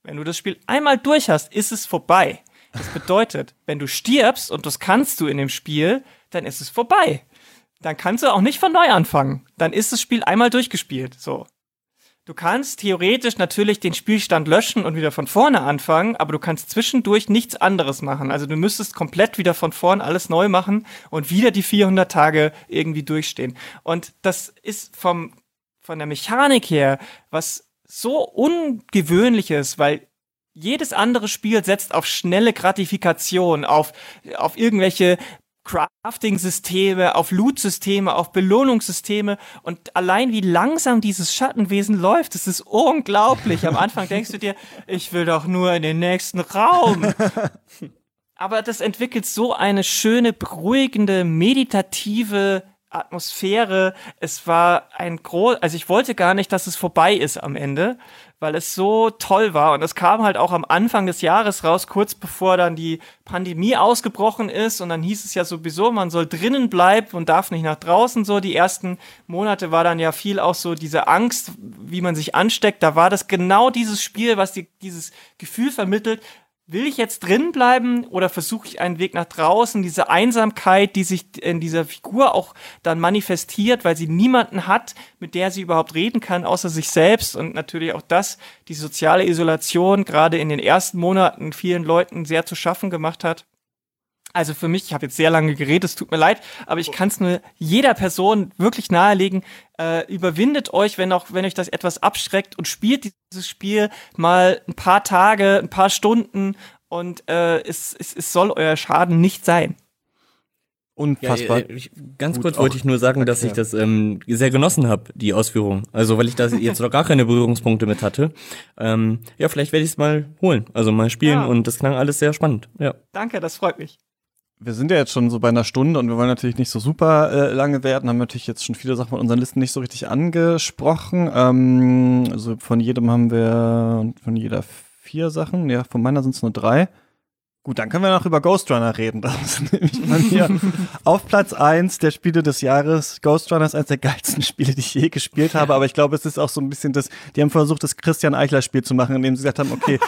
Wenn du das Spiel einmal durch hast, ist es vorbei. Das bedeutet, wenn du stirbst, und das kannst du in dem Spiel, dann ist es vorbei. Dann kannst du auch nicht von neu anfangen. Dann ist das Spiel einmal durchgespielt. So. Du kannst theoretisch natürlich den Spielstand löschen und wieder von vorne anfangen, aber du kannst zwischendurch nichts anderes machen. Also du müsstest komplett wieder von vorne alles neu machen und wieder die 400 Tage irgendwie durchstehen. Und das ist von der Mechanik her was so Ungewöhnliches, weil jedes andere Spiel setzt auf schnelle Gratifikation, auf irgendwelche Crafting-Systeme, auf Loot-Systeme, auf Belohnungssysteme und allein wie langsam dieses Schattenwesen läuft, das ist unglaublich. Am Anfang denkst du dir, ich will doch nur in den nächsten Raum. Aber das entwickelt so eine schöne, beruhigende, meditative Atmosphäre. Es war also ich wollte gar nicht, dass es vorbei ist am Ende, weil es so toll war. Und es kam halt auch am Anfang des Jahres raus, kurz bevor dann die Pandemie ausgebrochen ist. Und dann hieß es ja sowieso, man soll drinnen bleiben und darf nicht nach draußen. So die ersten Monate war dann ja viel auch so diese Angst, wie man sich ansteckt. Da war das genau dieses Spiel, was dieses Gefühl vermittelt. Will ich jetzt drin bleiben oder versuche ich einen Weg nach draußen? Diese Einsamkeit, die sich in dieser Figur auch dann manifestiert, weil sie niemanden hat, mit der sie überhaupt reden kann, außer sich selbst. Und natürlich auch die soziale Isolation, gerade in den ersten Monaten vielen Leuten sehr zu schaffen gemacht hat. Also für mich, ich habe jetzt sehr lange geredet, es tut mir leid, aber ich kann es nur jeder Person wirklich nahelegen, überwindet euch, wenn euch das etwas abschreckt und spielt dieses Spiel mal ein paar Tage, ein paar Stunden und es soll euer Schaden nicht sein. Unfassbar. Ganz kurz wollte ich nur sagen, dass ich das sehr genossen habe, die Ausführung. Also weil ich da jetzt noch gar keine Berührungspunkte mit hatte. Vielleicht werde ich es mal holen, also mal spielen und das klang alles sehr spannend. Ja. Danke, das freut mich. Wir sind ja jetzt schon so bei einer Stunde und wir wollen natürlich nicht so super lange werden, haben natürlich jetzt schon viele Sachen von unseren Listen nicht so richtig angesprochen. Also von jedem haben wir, von jeder 4 Sachen, ja, von meiner sind es nur 3. Gut, dann können wir noch über Ghost Runner reden. Das ist nämlich bei mir auf Platz 1 der Spiele des Jahres. Ghost Runner ist eines der geilsten Spiele, die ich je gespielt habe, aber ich glaube, es ist auch so ein bisschen die haben versucht, das Christian Eichler-Spiel zu machen, indem sie gesagt haben, okay,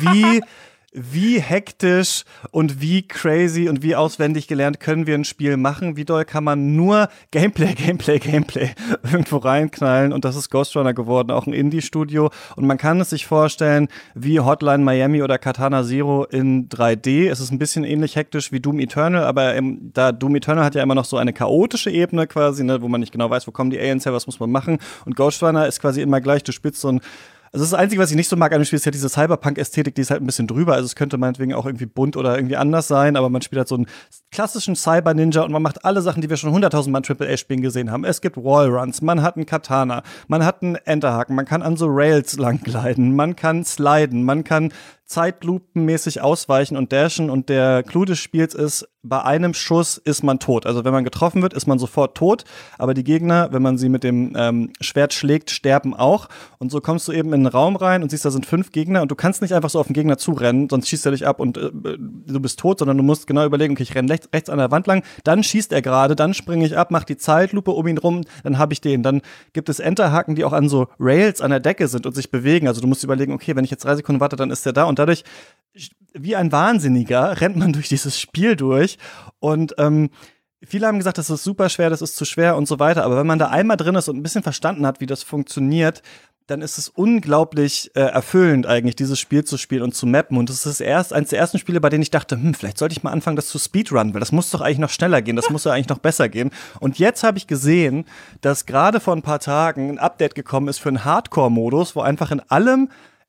wie hektisch und wie crazy und wie auswendig gelernt können wir ein Spiel machen? Wie doll kann man nur Gameplay irgendwo reinknallen? Und das ist Ghost Runner geworden, auch ein Indie-Studio. Und man kann es sich vorstellen wie Hotline Miami oder Katana Zero in 3D. Es ist ein bisschen ähnlich hektisch wie Doom Eternal, aber da Doom Eternal hat ja immer noch so eine chaotische Ebene quasi, ne, wo man nicht genau weiß, wo kommen die Aliens her, was muss man machen. Und Ghost Runner ist quasi immer gleich, du spielst also das Einzige, was ich nicht so mag an dem Spiel, ist ja diese Cyberpunk-Ästhetik, die ist halt ein bisschen drüber. Also es könnte meinetwegen auch irgendwie bunt oder irgendwie anders sein, aber man spielt halt so einen klassischen Cyber-Ninja und man macht alle Sachen, die wir schon 100.000 Mal in AAA-Spielen gesehen haben. Es gibt Wallruns, man hat einen Katana, man hat einen Enterhaken, man kann an so Rails langgleiten, man kann sliden, man kann zeitlupenmäßig ausweichen und dashen und der Clou des Spiels ist, bei einem Schuss ist man tot. Also wenn man getroffen wird, ist man sofort tot, aber die Gegner, wenn man sie mit dem Schwert schlägt, sterben auch und so kommst du eben in einen Raum rein und siehst, da sind 5 Gegner und du kannst nicht einfach so auf den Gegner zurennen, sonst schießt er dich ab und du bist tot, sondern du musst genau überlegen, okay, ich renne rechts an der Wand lang, dann schießt er gerade, dann springe ich ab, mach die Zeitlupe um ihn rum, dann habe ich den. Dann gibt es Enterhaken, die auch an so Rails an der Decke sind und sich bewegen. Also du musst überlegen, okay, wenn ich jetzt 3 Sekunden warte, dann ist der da und dadurch, wie ein Wahnsinniger, rennt man durch dieses Spiel durch und viele haben gesagt, das ist super schwer, das ist zu schwer und so weiter, aber wenn man da einmal drin ist und ein bisschen verstanden hat, wie das funktioniert, dann ist es unglaublich erfüllend eigentlich, dieses Spiel zu spielen und zu mappen. Und das ist eines der ersten Spiele, bei denen ich dachte, vielleicht sollte ich mal anfangen, das zu speedrunnen, weil das muss doch eigentlich noch schneller gehen, das muss ja eigentlich noch besser gehen. Und jetzt habe ich gesehen, dass gerade vor ein paar Tagen ein Update gekommen ist für einen Hardcore-Modus, wo einfach in allen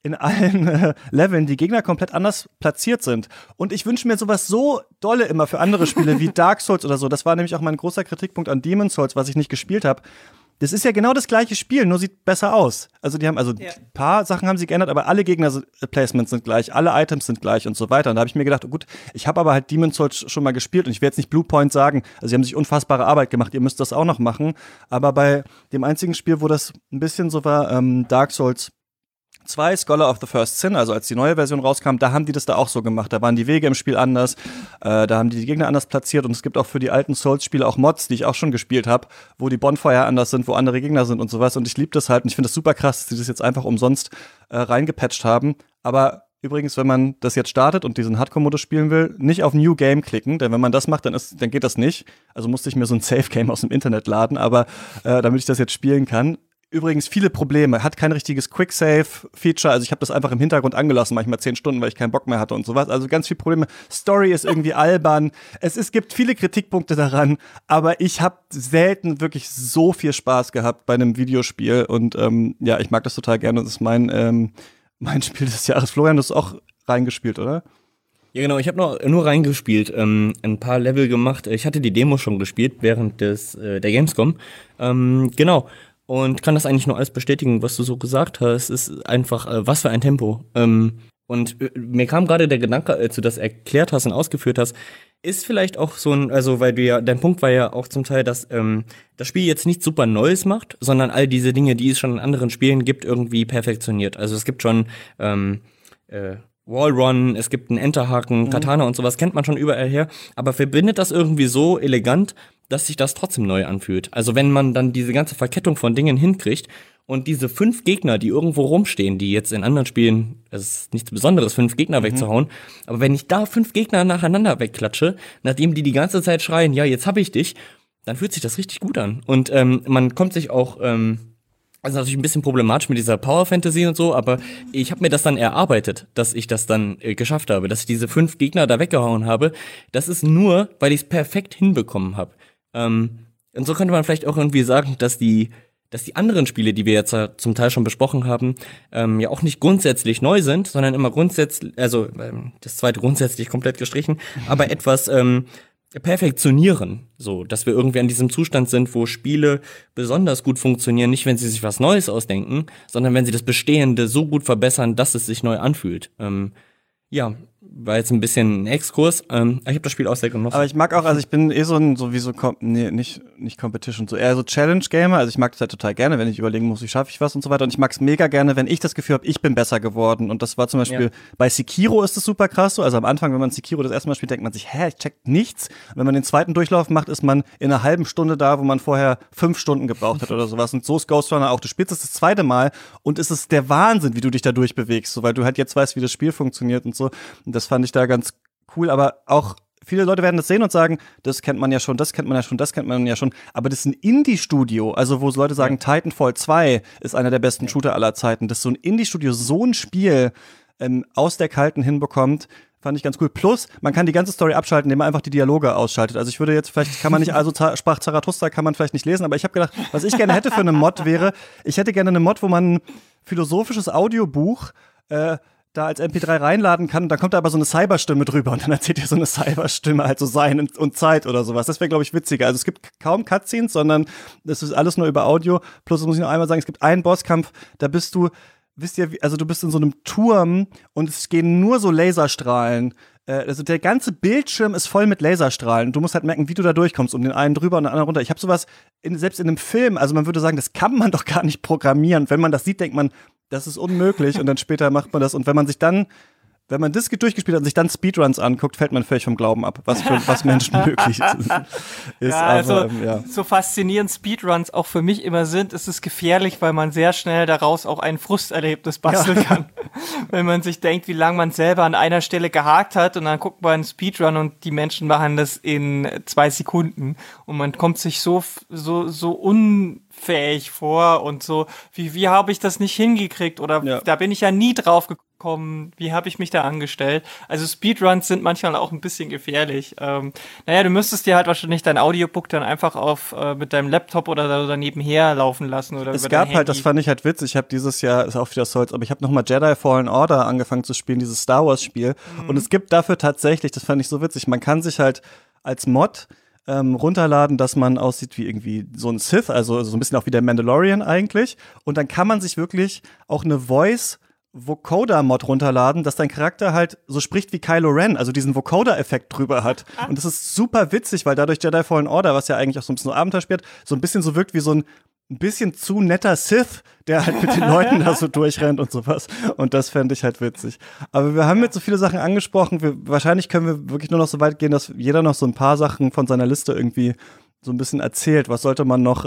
Leveln die Gegner komplett anders platziert sind. Und ich wünsche mir sowas so dolle immer für andere Spiele wie Dark Souls oder so. Das war nämlich auch mein großer Kritikpunkt an Demon's Souls, was ich nicht gespielt habe. Das ist ja genau das gleiche Spiel, nur sieht besser aus. Also die haben, ein paar Sachen haben sie geändert, aber alle Gegner-Placements sind gleich, alle Items sind gleich und so weiter. Und da habe ich mir gedacht, gut, ich habe aber halt Demon's Souls schon mal gespielt und ich will jetzt nicht Bluepoint sagen, also sie haben sich unfassbare Arbeit gemacht, ihr müsst das auch noch machen. Aber bei dem einzigen Spiel, wo das ein bisschen so war, Dark Souls 2, Scholar of the First Sin, also als die neue Version rauskam, da haben die das da auch so gemacht. Da waren die Wege im Spiel anders, da haben die Gegner anders platziert und es gibt auch für die alten Souls-Spiele auch Mods, die ich auch schon gespielt habe, wo die Bonfire anders sind, wo andere Gegner sind und sowas und ich liebe das halt und ich finde das super krass, dass sie das jetzt einfach umsonst reingepatcht haben. Aber übrigens, wenn man das jetzt startet und diesen Hardcore-Modus spielen will, nicht auf New Game klicken, denn wenn man das macht, dann geht das nicht. Also musste ich mir so ein Safe-Game aus dem Internet laden, aber damit ich das jetzt spielen kann. Übrigens viele Probleme, hat kein richtiges Quick-Save-Feature, also ich habe das einfach im Hintergrund angelassen, manchmal 10 Stunden, weil ich keinen Bock mehr hatte und sowas. Also ganz viele Probleme. Story ist irgendwie albern. Es gibt viele Kritikpunkte daran, aber ich habe selten wirklich so viel Spaß gehabt bei einem Videospiel und ja, ich mag das total gerne. Das ist mein Spiel des Jahres. Florian, du hast auch reingespielt, oder? Ja, genau, ich habe nur reingespielt, ein paar Level gemacht. Ich hatte die Demo schon gespielt während der Gamescom. Genau. Und kann das eigentlich nur alles bestätigen, was du so gesagt hast. Es ist einfach, was für ein Tempo. Und mir kam gerade der Gedanke, als du das erklärt hast und ausgeführt hast, ist vielleicht auch so also weil dein Punkt war ja auch zum Teil, dass das Spiel jetzt nichts super Neues macht, sondern all diese Dinge, die es schon in anderen Spielen gibt, irgendwie perfektioniert. Also es gibt schon Wallrun, es gibt einen Enterhaken, Katana und sowas, kennt man schon überall her, aber verbindet das irgendwie so elegant, dass sich das trotzdem neu anfühlt. Also wenn man dann diese ganze Verkettung von Dingen hinkriegt und diese 5 Gegner, die irgendwo rumstehen, die jetzt in anderen Spielen, es ist nichts Besonderes, 5 Gegner wegzuhauen, aber wenn ich da 5 Gegner nacheinander wegklatsche, nachdem die ganze Zeit schreien, ja, jetzt hab ich dich, dann fühlt sich das richtig gut an. Und man kommt sich auch also natürlich ein bisschen problematisch mit dieser Power Fantasy und so, aber ich habe mir das dann erarbeitet, dass ich das dann geschafft habe, dass ich diese 5 Gegner da weggehauen habe. Das ist nur, weil ich es perfekt hinbekommen habe. Und so könnte man vielleicht auch irgendwie sagen, dass die anderen Spiele, die wir jetzt zum Teil schon besprochen haben, ja auch nicht grundsätzlich neu sind, sondern immer grundsätzlich, also das zweite grundsätzlich komplett gestrichen, aber etwas perfektionieren, so, dass wir irgendwie an diesem Zustand sind, wo Spiele besonders gut funktionieren, nicht wenn sie sich was Neues ausdenken, sondern wenn sie das Bestehende so gut verbessern, dass es sich neu anfühlt. Ja, war jetzt ein bisschen ein Exkurs. Ich habe das Spiel auch sehr genossen. Aber ich mag auch, also ich bin nicht Competition, so eher so Challenge-Gamer. Also ich mag das halt total gerne, wenn ich überlegen muss, wie schaffe ich was und so weiter. Und ich mag es mega gerne, wenn ich das Gefühl habe, ich bin besser geworden. Und das war zum Beispiel bei Sekiro ist es super krass so. Also am Anfang, wenn man Sekiro das erste Mal spielt, denkt man sich, ich check nichts. Und wenn man den zweiten Durchlauf macht, ist man in einer halben Stunde da, wo man vorher 5 Stunden gebraucht hat oder sowas. Und so ist Ghost Runner auch. Du spielst es das zweite Mal und es ist der Wahnsinn, wie du dich da durchbewegst, so, weil du halt jetzt weißt, wie das Spiel funktioniert und so. Und das fand ich da ganz cool, aber auch viele Leute werden das sehen und sagen, das kennt man ja schon, das kennt man ja schon, das kennt man ja schon. Aber das ist ein Indie-Studio, also wo Leute sagen, Titanfall 2 ist einer der besten Shooter aller Zeiten. Dass so ein Indie-Studio so ein Spiel aus der Kalten hinbekommt, fand ich ganz cool. Plus, man kann die ganze Story abschalten, indem man einfach die Dialoge ausschaltet. Also ich würde jetzt, vielleicht kann man nicht, also sprach Zarathustra kann man vielleicht nicht lesen, aber ich habe gedacht, was ich gerne hätte für eine Mod wäre, ich hätte gerne eine Mod, wo man ein philosophisches Audiobuch da als MP3 reinladen kann, und dann kommt da aber so eine Cyberstimme drüber und dann erzählt dir so eine Cyberstimme halt so Sein und Zeit oder sowas. Das wäre, glaube ich, witziger. Also es gibt kaum Cutscenes, sondern das ist alles nur über Audio. Plus, muss ich noch einmal sagen, es gibt einen Bosskampf, da bist du, wisst ihr, also du bist in so einem Turm und es gehen nur so Laserstrahlen. Also der ganze Bildschirm ist voll mit Laserstrahlen. Du musst halt merken, wie du da durchkommst, um den einen drüber und den anderen runter. Ich habe sowas, selbst in einem Film, also man würde sagen, das kann man doch gar nicht programmieren. Wenn man das sieht, denkt man, das ist unmöglich, und dann später macht man das. Und wenn man das durchgespielt hat und sich dann Speedruns anguckt, fällt man völlig vom Glauben ab, was Menschen möglich ist. Ja, also so faszinierend Speedruns auch für mich immer sind, ist es gefährlich, weil man sehr schnell daraus auch ein Frusterlebnis basteln kann. Wenn man sich denkt, wie lange man selber an einer Stelle gehakt hat, und dann guckt man einen Speedrun und die Menschen machen das in 2 Sekunden und man kommt sich so unfähig vor und so, wie habe ich das nicht hingekriegt, oder da bin ich ja nie drauf gekommen, wie habe ich mich da angestellt. Also Speedruns sind manchmal auch ein bisschen gefährlich. Du müsstest dir halt wahrscheinlich dein Audiobook dann einfach mit deinem Laptop oder nebenher laufen lassen. Oder es gab halt, das fand ich halt witzig, ich habe dieses Jahr, ist auch wieder Souls, aber ich habe nochmal Jedi Fallen Order angefangen zu spielen, dieses Star Wars Spiel. Und es gibt dafür tatsächlich, das fand ich so witzig, man kann sich halt als Mod runterladen, dass man aussieht wie irgendwie so ein Sith, also so ein bisschen auch wie der Mandalorian eigentlich. Und dann kann man sich wirklich auch eine Vocoder-Mod runterladen, dass dein Charakter halt so spricht wie Kylo Ren, also diesen Vocoder-Effekt drüber hat. Und das ist super witzig, weil dadurch Jedi Fallen Order, was ja eigentlich auch so ein bisschen so Abenteuer spielt, so ein bisschen so wirkt wie so ein bisschen zu netter Sith, der halt mit den Leuten da so durchrennt und sowas. Und das fände ich halt witzig. Aber wir haben jetzt so viele Sachen angesprochen. Wahrscheinlich können wir wirklich nur noch so weit gehen, dass jeder noch so ein paar Sachen von seiner Liste irgendwie so ein bisschen erzählt. Was sollte man noch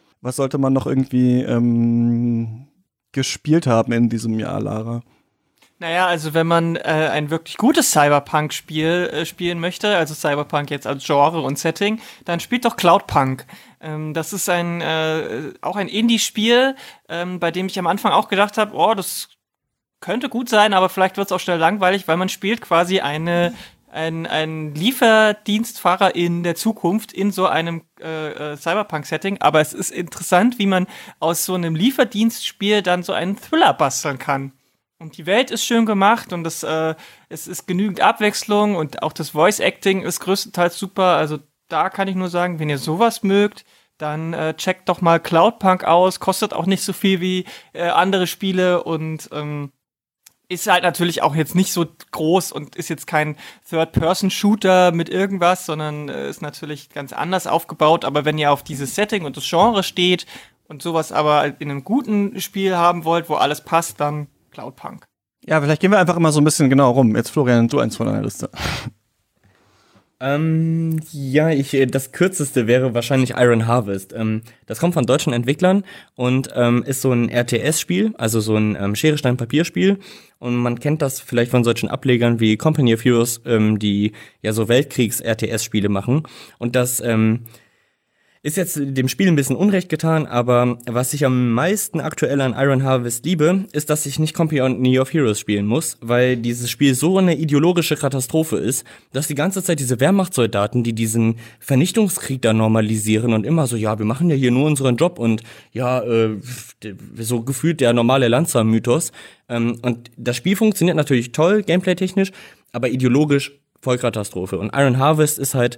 irgendwie gespielt haben in diesem Jahr, Lara? Naja, also wenn man ein wirklich gutes Cyberpunk-Spiel spielen möchte, also Cyberpunk jetzt als Genre und Setting, dann spielt doch Cloudpunk. Das ist auch ein Indie-Spiel, bei dem ich am Anfang auch gedacht habe, oh, das könnte gut sein, aber vielleicht wird es auch schnell langweilig, weil man spielt quasi ein Lieferdienstfahrer in der Zukunft in so einem Cyberpunk-Setting, aber es ist interessant, wie man aus so einem Lieferdienstspiel dann so einen Thriller basteln kann. Und die Welt ist schön gemacht und es ist genügend Abwechslung und auch das Voice-Acting ist größtenteils super. Also da kann ich nur sagen, wenn ihr sowas mögt, dann checkt doch mal Cloudpunk aus. Kostet auch nicht so viel wie andere Spiele und ist halt natürlich auch jetzt nicht so groß und ist jetzt kein Third-Person-Shooter mit irgendwas, sondern ist natürlich ganz anders aufgebaut. Aber wenn ihr auf dieses Setting und das Genre steht und sowas aber in einem guten Spiel haben wollt, wo alles passt, dann Cloudpunk. Ja, vielleicht gehen wir einfach immer so ein bisschen genau rum. Jetzt, Florian, du eins von deiner Liste. Das kürzeste wäre wahrscheinlich Iron Harvest. Das kommt von deutschen Entwicklern und ist so ein RTS-Spiel, also so ein Schere-Stein-Papier-Spiel. Und man kennt das vielleicht von solchen Ablegern wie Company of Heroes, die ja so Weltkriegs-RTS-Spiele machen. Und das ist jetzt dem Spiel ein bisschen Unrecht getan, aber was ich am meisten aktuell an Iron Harvest liebe, ist, dass ich nicht Company of Heroes spielen muss, weil dieses Spiel so eine ideologische Katastrophe ist, dass die ganze Zeit diese Wehrmachtssoldaten, die diesen Vernichtungskrieg da normalisieren und immer so, ja, wir machen ja hier nur unseren Job und ja, so gefühlt der normale Lanza-Mythos. Und das Spiel funktioniert natürlich toll, gameplay-technisch, aber ideologisch Vollkatastrophe. Und Iron Harvest ist halt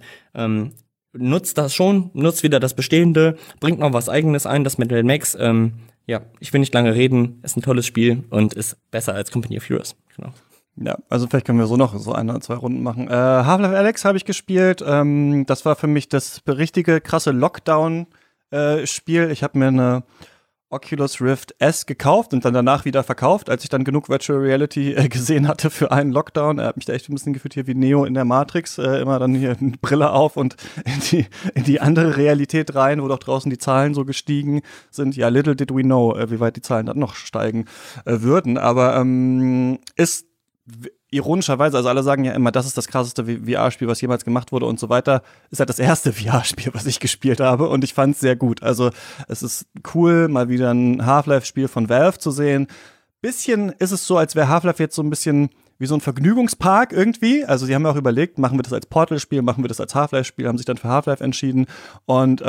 nutzt wieder das Bestehende, bringt noch was Eigenes ein, das mit den Max. Ich will nicht lange reden, ist ein tolles Spiel und ist besser als Company of Heroes. Genau. Ja, also vielleicht können wir so noch so 1 oder 2 Runden machen. Half-Life Alyx habe ich gespielt. Das war für mich das richtige, krasse Lockdown-Spiel. Ich habe mir eine Oculus Rift S gekauft und dann danach wieder verkauft, als ich dann genug Virtual Reality gesehen hatte für einen Lockdown. Er hat mich da echt ein bisschen gefühlt hier wie Neo in der Matrix, immer dann hier eine Brille auf und in die andere Realität rein, wo doch draußen die Zahlen so gestiegen sind. Ja, little did we know, wie weit die Zahlen dann noch steigen würden, aber ist ironischerweise, also alle sagen ja immer, das ist das krasseste VR-Spiel, was jemals gemacht wurde und so weiter, ist halt das erste VR-Spiel, was ich gespielt habe und ich fand es sehr gut. Also es ist cool, mal wieder ein Half-Life-Spiel von Valve zu sehen. Bisschen ist es so, als wäre Half-Life jetzt so ein bisschen wie so ein Vergnügungspark irgendwie. Also sie haben ja auch überlegt, machen wir das als Portal-Spiel, machen wir das als Half-Life-Spiel, haben sich dann für Half-Life entschieden und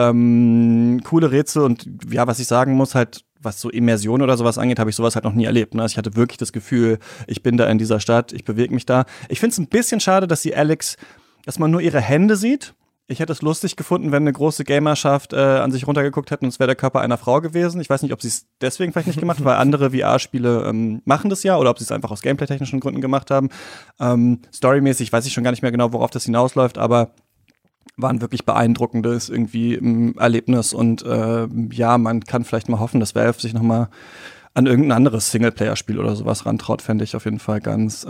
coole Rätsel und ja, was ich sagen muss, halt was so Immersion oder sowas angeht, habe ich sowas halt noch nie erlebt. Ne? Also ich hatte wirklich das Gefühl, ich bin da in dieser Stadt, ich bewege mich da. Ich finde es ein bisschen schade, dass dass man nur ihre Hände sieht. Ich hätte es lustig gefunden, wenn eine große Gamerschaft an sich runtergeguckt hätte und es wäre der Körper einer Frau gewesen. Ich weiß nicht, ob sie es deswegen vielleicht nicht gemacht haben, weil andere VR-Spiele machen das ja oder ob sie es einfach aus gameplay-technischen Gründen gemacht haben. Storymäßig weiß ich schon gar nicht mehr genau, worauf das hinausläuft, aber war ein wirklich beeindruckendes irgendwie Erlebnis und man kann vielleicht mal hoffen, dass Valve sich noch mal an irgendein anderes Singleplayer-Spiel oder sowas rantraut, fände ich auf jeden Fall ganz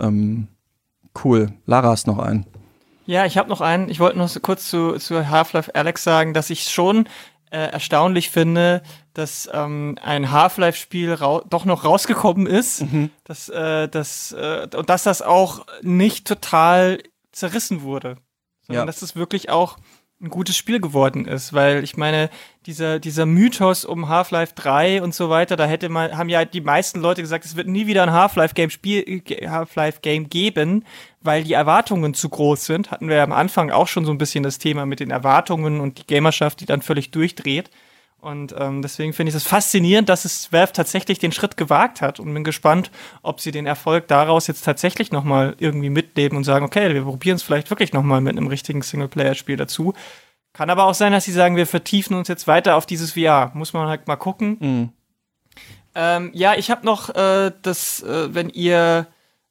cool. Lara hast noch einen. Ja, ich habe noch einen. Ich wollte noch so kurz zu Half-Life Alyx sagen, dass ich schon erstaunlich finde, dass ein Half-Life-Spiel doch noch rausgekommen ist, dass das auch nicht total zerrissen wurde. Sondern dass es wirklich auch ein gutes Spiel geworden ist, weil ich meine, dieser Mythos um Half-Life 3 und so weiter, haben ja die meisten Leute gesagt, es wird nie wieder ein Half-Life-Game geben, weil die Erwartungen zu groß sind. Hatten wir ja am Anfang auch schon so ein bisschen das Thema mit den Erwartungen und die Gamerschaft, die dann völlig durchdreht. Und deswegen finde ich es faszinierend, dass es Valve tatsächlich den Schritt gewagt hat und bin gespannt, ob sie den Erfolg daraus jetzt tatsächlich nochmal irgendwie mitleben und sagen, okay, wir probieren es vielleicht wirklich nochmal mit einem richtigen Singleplayer-Spiel dazu. Kann aber auch sein, dass sie sagen, wir vertiefen uns jetzt weiter auf dieses VR. Muss man halt mal gucken. Ich habe noch wenn ihr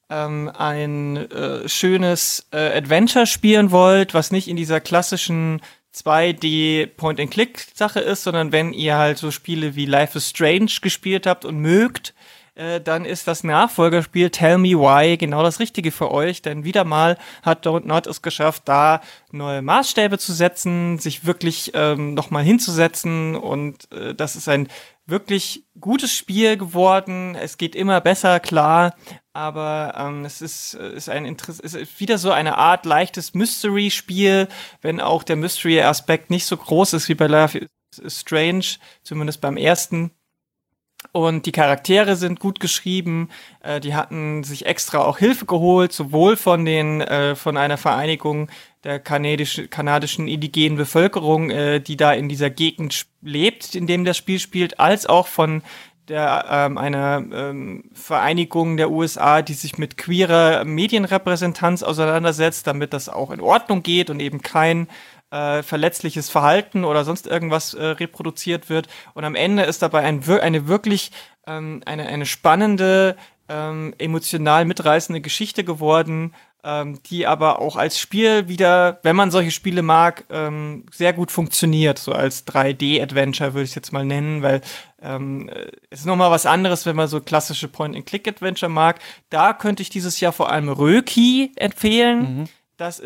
ein schönes Adventure spielen wollt, was nicht in dieser klassischen 2D Point-and-Click-Sache ist, sondern wenn ihr halt so Spiele wie Life is Strange gespielt habt und mögt, dann ist das Nachfolgerspiel Tell Me Why genau das Richtige für euch, denn wieder mal hat Don't Nod es geschafft, da neue Maßstäbe zu setzen, sich wirklich nochmal hinzusetzen und das ist ein wirklich gutes Spiel geworden. Es geht immer besser, klar, aber es ist wieder so eine Art leichtes Mystery-Spiel, wenn auch der Mystery-Aspekt nicht so groß ist wie bei Life is Strange, zumindest beim ersten. Und die Charaktere sind gut geschrieben, die hatten sich extra auch Hilfe geholt, sowohl von einer Vereinigung der kanadischen indigenen Bevölkerung, die da in dieser Gegend lebt, in dem das Spiel spielt, als auch von einer Vereinigung der USA, die sich mit queerer Medienrepräsentanz auseinandersetzt, damit das auch in Ordnung geht und eben kein verletzliches Verhalten oder sonst irgendwas reproduziert wird. Und am Ende ist dabei eine wirklich eine spannende, emotional mitreißende Geschichte geworden, die aber auch als Spiel wieder, wenn man solche Spiele mag, sehr gut funktioniert, so als 3D-Adventure würde ich es jetzt mal nennen, weil es ist nochmal was anderes, wenn man so klassische Point-and-Click-Adventure mag. Da könnte ich dieses Jahr vor allem Röki empfehlen. Das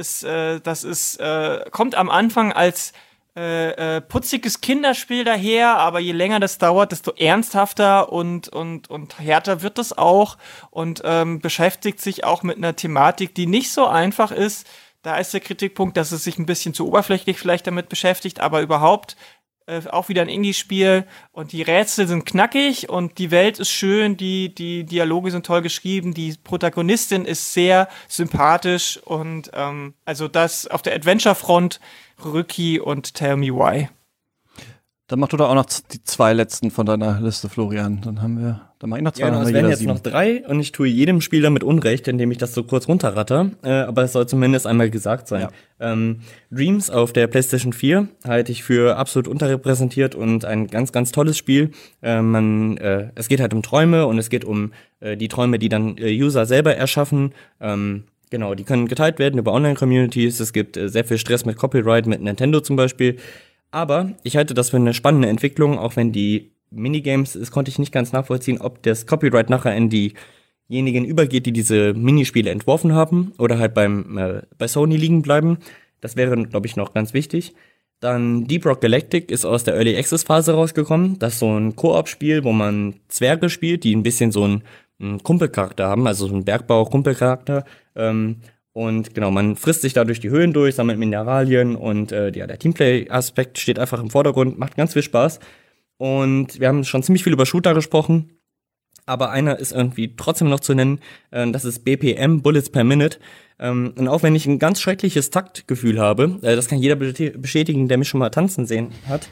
kommt am Anfang als putziges Kinderspiel daher, aber je länger das dauert, desto ernsthafter und härter wird es auch und beschäftigt sich auch mit einer Thematik, die nicht so einfach ist. Da ist der Kritikpunkt, dass es sich ein bisschen zu oberflächlich vielleicht damit beschäftigt, aber überhaupt auch wieder ein Indie-Spiel und die Rätsel sind knackig und die Welt ist schön, die Dialoge sind toll geschrieben, die Protagonistin ist sehr sympathisch und also das auf der Adventure-Front Rücki und Tell Me Why. Dann mach du da auch noch die 2 letzten von deiner Liste, Florian. Dann mach ich noch 2. Ja, es werden jetzt 7. noch 3 und ich tue jedem Spieler mit Unrecht, indem ich das so kurz runterratter. Aber es soll zumindest einmal gesagt sein. Ja. Dreams auf der PlayStation 4 halte ich für absolut unterrepräsentiert und ein ganz, ganz tolles Spiel. Es geht halt um Träume und es geht um die Träume, die dann User selber erschaffen. Genau, die können geteilt werden über Online-Communities. Es gibt sehr viel Stress mit Copyright, mit Nintendo zum Beispiel. Aber ich halte das für eine spannende Entwicklung, auch wenn die Minigames, das konnte ich nicht ganz nachvollziehen, ob das Copyright nachher in diejenigen übergeht, die diese Minispiele entworfen haben oder halt bei Sony liegen bleiben. Das wäre, glaube ich, noch ganz wichtig. Dann Deep Rock Galactic ist aus der Early Access Phase rausgekommen. Das ist so ein Koop-Spiel, wo man Zwerge spielt, die ein bisschen so einen Kumpelcharakter haben, also so einen Bergbau-Kumpelcharakter. Und genau, man frisst sich da durch die Höhen durch, sammelt Mineralien und der Teamplay-Aspekt steht einfach im Vordergrund, macht ganz viel Spaß. Und wir haben schon ziemlich viel über Shooter gesprochen, aber einer ist irgendwie trotzdem noch zu nennen, das ist BPM, Bullets per Minute. Und auch wenn ich ein ganz schreckliches Taktgefühl habe, das kann jeder bestätigen, der mich schon mal tanzen sehen hat,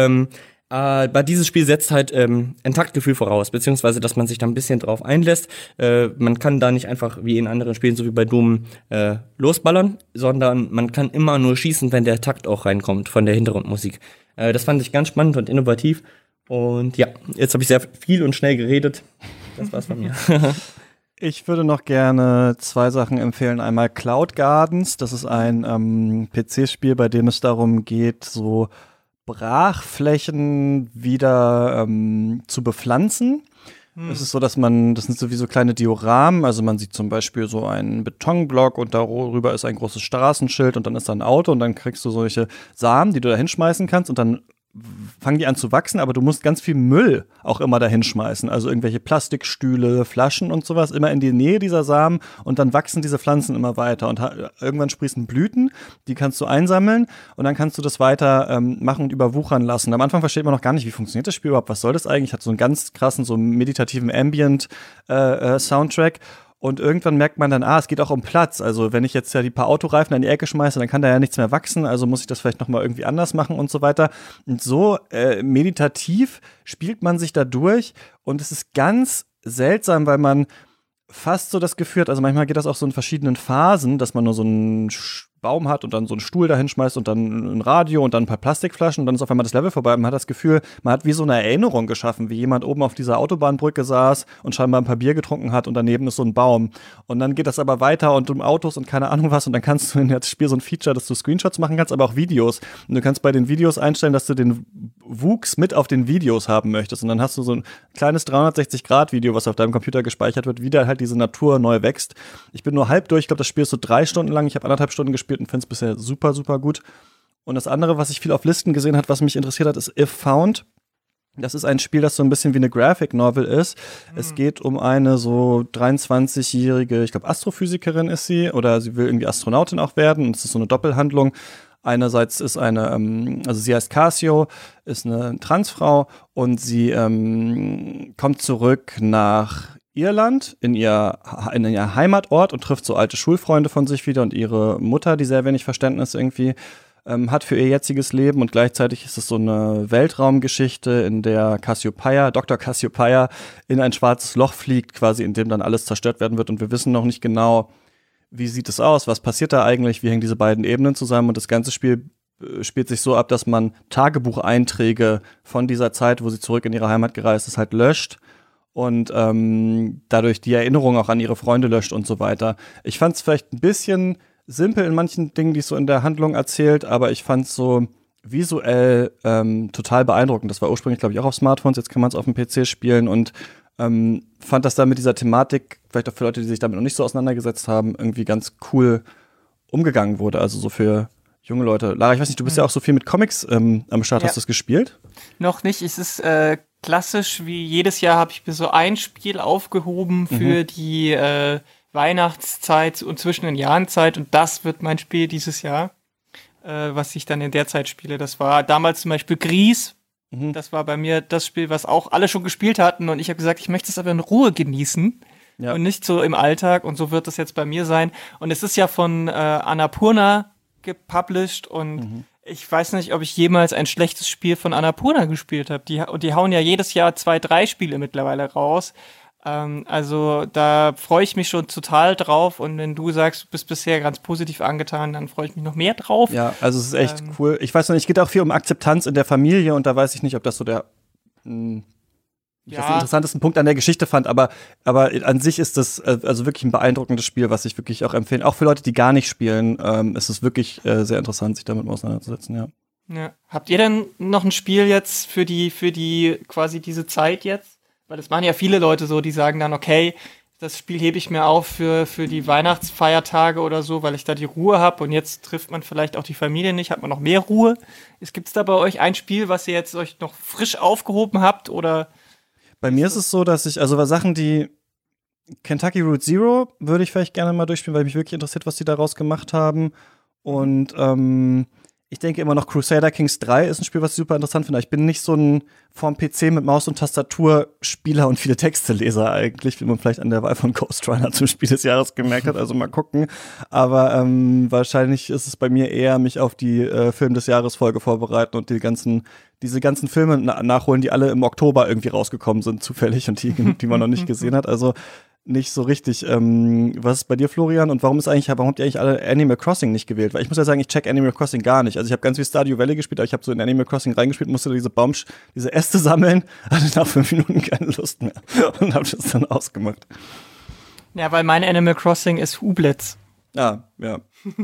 aber dieses Spiel setzt halt ein Taktgefühl voraus, beziehungsweise, dass man sich da ein bisschen drauf einlässt. Man kann da nicht einfach wie in anderen Spielen, so wie bei Doom, losballern, sondern man kann immer nur schießen, wenn der Takt auch reinkommt von der Hintergrundmusik. Das fand ich ganz spannend und innovativ. Und ja, jetzt habe ich sehr viel und schnell geredet. Das war's von mir. Ich würde noch gerne 2 Sachen empfehlen. Einmal Cloud Gardens, das ist ein PC-Spiel, bei dem es darum geht, so Brachflächen wieder zu bepflanzen. Es ist so, das sind so wie so kleine Dioramen, also man sieht zum Beispiel so einen Betonblock und darüber ist ein großes Straßenschild und dann ist da ein Auto und dann kriegst du solche Samen, die du da hinschmeißen kannst und dann fangen die an zu wachsen, aber du musst ganz viel Müll auch immer da hinschmeißen, also irgendwelche Plastikstühle, Flaschen und sowas, immer in die Nähe dieser Samen und dann wachsen diese Pflanzen immer weiter und irgendwann sprießen Blüten, die kannst du einsammeln und dann kannst du das weiter machen und überwuchern lassen. Am Anfang versteht man noch gar nicht, wie funktioniert das Spiel überhaupt, was soll das eigentlich, hat so einen ganz krassen, so meditativen Ambient-Soundtrack. Und irgendwann merkt man dann, es geht auch um Platz. Also wenn ich jetzt ja die paar Autoreifen an die Ecke schmeiße, dann kann da ja nichts mehr wachsen. Also muss ich das vielleicht nochmal irgendwie anders machen und so weiter. Und so meditativ spielt man sich da durch. Und es ist ganz seltsam, weil man fast so das Gefühl hat, also manchmal geht das auch so in verschiedenen Phasen, dass man nur so einen Baum hat und dann so einen Stuhl da hinschmeißt und dann ein Radio und dann ein paar Plastikflaschen und dann ist auf einmal das Level vorbei und man hat das Gefühl, man hat wie so eine Erinnerung geschaffen, wie jemand oben auf dieser Autobahnbrücke saß und scheinbar ein paar Bier getrunken hat und daneben ist so ein Baum. Und dann geht das aber weiter und um Autos und keine Ahnung was und dann kannst du in das Spiel so ein Feature, dass du Screenshots machen kannst, aber auch Videos. Und du kannst bei den Videos einstellen, dass du den Wuchs mit auf den Videos haben möchtest und dann hast du so ein kleines 360-Grad-Video, was auf deinem Computer gespeichert wird, wie da halt diese Natur neu wächst. Ich bin nur halb durch, ich glaube, das Spiel ist so 3 Stunden lang, ich habe 1,5 Stunden gespielt und finde es bisher super, super gut. Und das andere, was ich viel auf Listen gesehen habe, was mich interessiert hat, ist If Found. Das ist ein Spiel, das so ein bisschen wie eine Graphic Novel ist. Es geht um eine so 23-jährige, ich glaube Astrophysikerin ist sie, oder sie will irgendwie Astronautin auch werden und es ist so eine Doppelhandlung. Einerseits ist also sie heißt Casio, ist eine Transfrau und sie kommt zurück nach Irland in ihr Heimatort und trifft so alte Schulfreunde von sich wieder und ihre Mutter, die sehr wenig Verständnis irgendwie hat für ihr jetziges Leben und gleichzeitig ist es so eine Weltraumgeschichte, in der Dr. Cassiopeia in ein schwarzes Loch fliegt, quasi in dem dann alles zerstört werden wird und wir wissen noch nicht genau, wie sieht es aus, was passiert da eigentlich, wie hängen diese beiden Ebenen zusammen und das ganze Spiel spielt sich so ab, dass man Tagebucheinträge von dieser Zeit, wo sie zurück in ihre Heimat gereist ist, halt löscht und dadurch die Erinnerung auch an ihre Freunde löscht und so weiter. Ich fand es vielleicht ein bisschen simpel in manchen Dingen, die es so in der Handlung erzählt, aber ich fand es so visuell total beeindruckend. Das war ursprünglich, glaube ich, auch auf Smartphones, jetzt kann man es auf dem PC spielen und fand das da mit dieser Thematik, vielleicht auch für Leute, die sich damit noch nicht so auseinandergesetzt haben, irgendwie ganz cool umgegangen wurde. Also so für junge Leute. Lara, ich weiß nicht, du bist ja auch so viel mit Comics am Start. Ja. Hast du es gespielt? Noch nicht. Es ist klassisch, wie jedes Jahr habe ich mir so ein Spiel aufgehoben für die Weihnachtszeit und zwischen den Jahrenzeit und das wird mein Spiel dieses Jahr, was ich dann in der Zeit spiele. Das war damals zum Beispiel Gris. Das war bei mir das Spiel, was auch alle schon gespielt hatten und ich habe gesagt, ich möchte es aber in Ruhe genießen und nicht so im Alltag und so wird das jetzt bei mir sein. Und es ist ja von Annapurna gepublished und ich weiß nicht, ob ich jemals ein schlechtes Spiel von Annapurna gespielt habe. Die hauen ja jedes Jahr 2, 3 Spiele mittlerweile raus. Also da freue ich mich schon total drauf und wenn du sagst, du bist bisher ganz positiv angetan, dann freue ich mich noch mehr drauf. Ja, also es ist echt cool. Ich weiß noch nicht, es geht auch viel um Akzeptanz in der Familie und da weiß ich nicht, ob das so der den interessantesten Punkt an der Geschichte fand, aber an sich ist das also wirklich ein beeindruckendes Spiel, was ich wirklich auch empfehlen. Auch für Leute, die gar nicht spielen, ist es wirklich sehr interessant, sich damit mal auseinanderzusetzen, ja. Ja. Habt ihr denn noch ein Spiel jetzt für die quasi diese Zeit jetzt? Weil das machen ja viele Leute so, die sagen dann, okay, das Spiel hebe ich mir auf für die Weihnachtsfeiertage oder so, weil ich da die Ruhe habe und jetzt trifft man vielleicht auch die Familie nicht, hat man noch mehr Ruhe. Gibt es da bei euch ein Spiel, was ihr jetzt euch noch frisch aufgehoben habt oder? Bei mir ist es so, dass ich, also bei Sachen, die Kentucky Route Zero würde ich vielleicht gerne mal durchspielen, weil mich wirklich interessiert, was die daraus gemacht haben und ich denke immer noch, Crusader Kings 3 ist ein Spiel, was ich super interessant finde. Ich bin nicht so ein vorm PC mit Maus und Tastatur Spieler und viele Texteleser eigentlich, wie man vielleicht an der Wahl von Ghost Runner zum Spiel des Jahres gemerkt hat. Also mal gucken. Aber wahrscheinlich ist es bei mir eher, mich auf die Film des Jahres Folge vorbereiten und diese ganzen Filme nachholen, die alle im Oktober irgendwie rausgekommen sind, zufällig und die man noch nicht gesehen hat. Also nicht so richtig. Was ist bei dir, Florian? Und warum habt ihr eigentlich alle Animal Crossing nicht gewählt? Weil ich muss ja sagen, ich check Animal Crossing gar nicht. Also ich habe ganz viel Stardew Valley gespielt, aber ich habe so in Animal Crossing reingespielt, musste diese Äste sammeln, hatte nach 5 Minuten keine Lust mehr und habe das dann ausgemacht. Ja, weil mein Animal Crossing ist Hublitz. Ah, ja.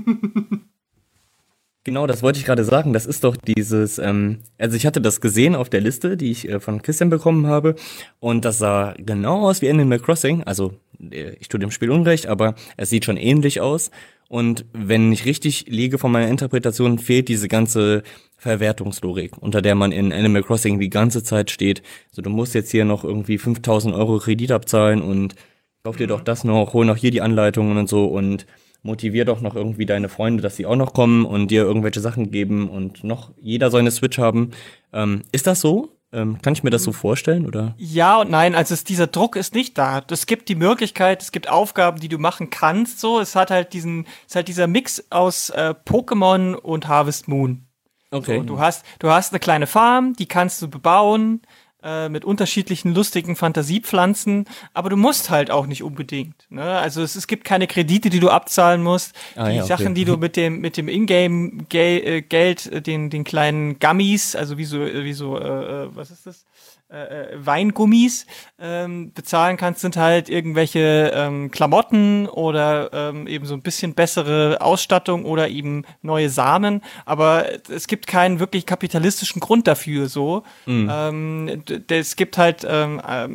Genau, das wollte ich gerade sagen. Das ist doch dieses, also ich hatte das gesehen auf der Liste, die ich von Christian bekommen habe. Und das sah genau aus wie Animal Crossing. Also ich tue dem Spiel Unrecht, aber es sieht schon ähnlich aus. Und wenn ich richtig liege von meiner Interpretation, fehlt diese ganze Verwertungslogik, unter der man in Animal Crossing die ganze Zeit steht. So, du musst jetzt hier noch irgendwie 5.000 € Kredit abzahlen und kauf dir doch das noch, hol noch hier die Anleitungen und so und motivier doch noch irgendwie deine Freunde, dass sie auch noch kommen und dir irgendwelche Sachen geben und noch jeder soll eine Switch haben. Ist das so? Kann ich mir das so vorstellen, oder? Ja und nein, also dieser Druck ist nicht da. Es gibt die Möglichkeit, es gibt Aufgaben, die du machen kannst, so. Es hat halt dieser Mix aus Pokémon und Harvest Moon. Okay. So, du hast eine kleine Farm, die kannst du bebauen, mit unterschiedlichen lustigen Fantasiepflanzen, aber du musst halt auch nicht unbedingt. Ne? Also es gibt keine Kredite, die du abzahlen musst. Die Sachen, die du mit dem Ingame-Geld, den kleinen Gummies, also wie so was ist das? Weingummis bezahlen kannst, sind halt irgendwelche Klamotten oder eben so ein bisschen bessere Ausstattung oder eben neue Samen, aber es gibt keinen wirklich kapitalistischen Grund dafür so. Es gibt halt ein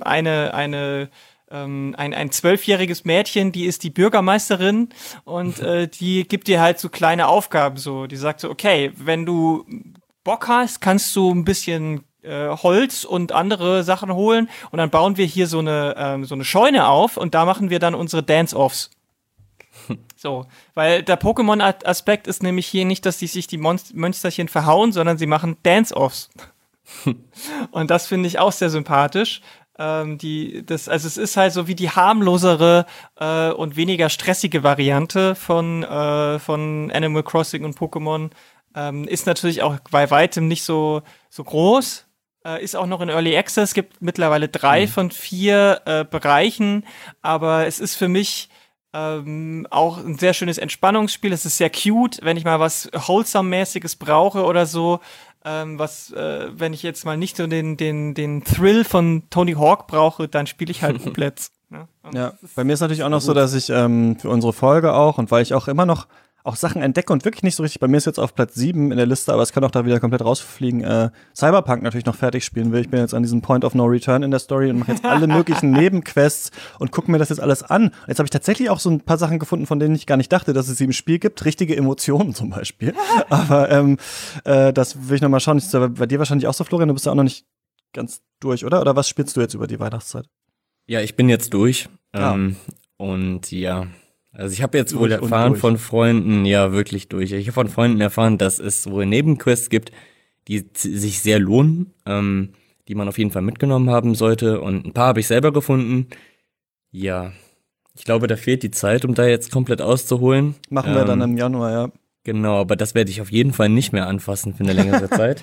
12-jähriges Mädchen, die ist die Bürgermeisterin und die gibt dir halt so kleine Aufgaben so. Die sagt so, okay, wenn du Bock hast, kannst du ein bisschen Holz und andere Sachen holen und dann bauen wir hier so eine Scheune auf und da machen wir dann unsere Dance-Offs. So, weil der Pokémon-Aspekt ist nämlich hier nicht, dass sich die Mönsterchen verhauen, sondern sie machen Dance-Offs. Und das finde ich auch sehr sympathisch. Also es ist halt so wie die harmlosere und weniger stressige Variante von Animal Crossing und Pokémon. Ist natürlich auch bei weitem nicht so groß. Ist auch noch in Early Access, gibt mittlerweile 3 von 4 Bereichen, aber es ist für mich auch ein sehr schönes Entspannungsspiel. Es ist sehr cute, wenn ich mal was Wholesome-mäßiges brauche oder so, wenn ich jetzt mal nicht so den Thrill von Tony Hawk brauche, dann spiele ich halt Rublets. Ne? Ja, bei mir ist natürlich auch noch so, dass ich für unsere Folge auch und weil ich auch immer noch auch Sachen entdecke und wirklich nicht so richtig, bei mir ist jetzt auf Platz 7 in der Liste, aber es kann auch da wieder komplett rausfliegen, Cyberpunk natürlich noch fertig spielen will. Ich bin jetzt an diesem Point of No Return in der Story und mache jetzt alle möglichen Nebenquests und gucke mir das jetzt alles an. Jetzt habe ich tatsächlich auch so ein paar Sachen gefunden, von denen ich gar nicht dachte, dass es sie im Spiel gibt. Richtige Emotionen zum Beispiel. Aber das will ich noch mal schauen. Das ist bei dir wahrscheinlich auch so, Florian, du bist ja auch noch nicht ganz durch, oder? Oder was spielst du jetzt über die Weihnachtszeit? Ja, ich bin jetzt durch. Und ja, also ich habe jetzt wohl erfahren von Freunden, ja wirklich durch. Ich habe von Freunden erfahren, dass es wohl Nebenquests gibt, die sich sehr lohnen, die man auf jeden Fall mitgenommen haben sollte. Und ein paar habe ich selber gefunden. Ja, ich glaube, da fehlt die Zeit, um da jetzt komplett auszuholen. Machen wir dann im Januar, ja. Genau, aber das werde ich auf jeden Fall nicht mehr anfassen für eine längere Zeit.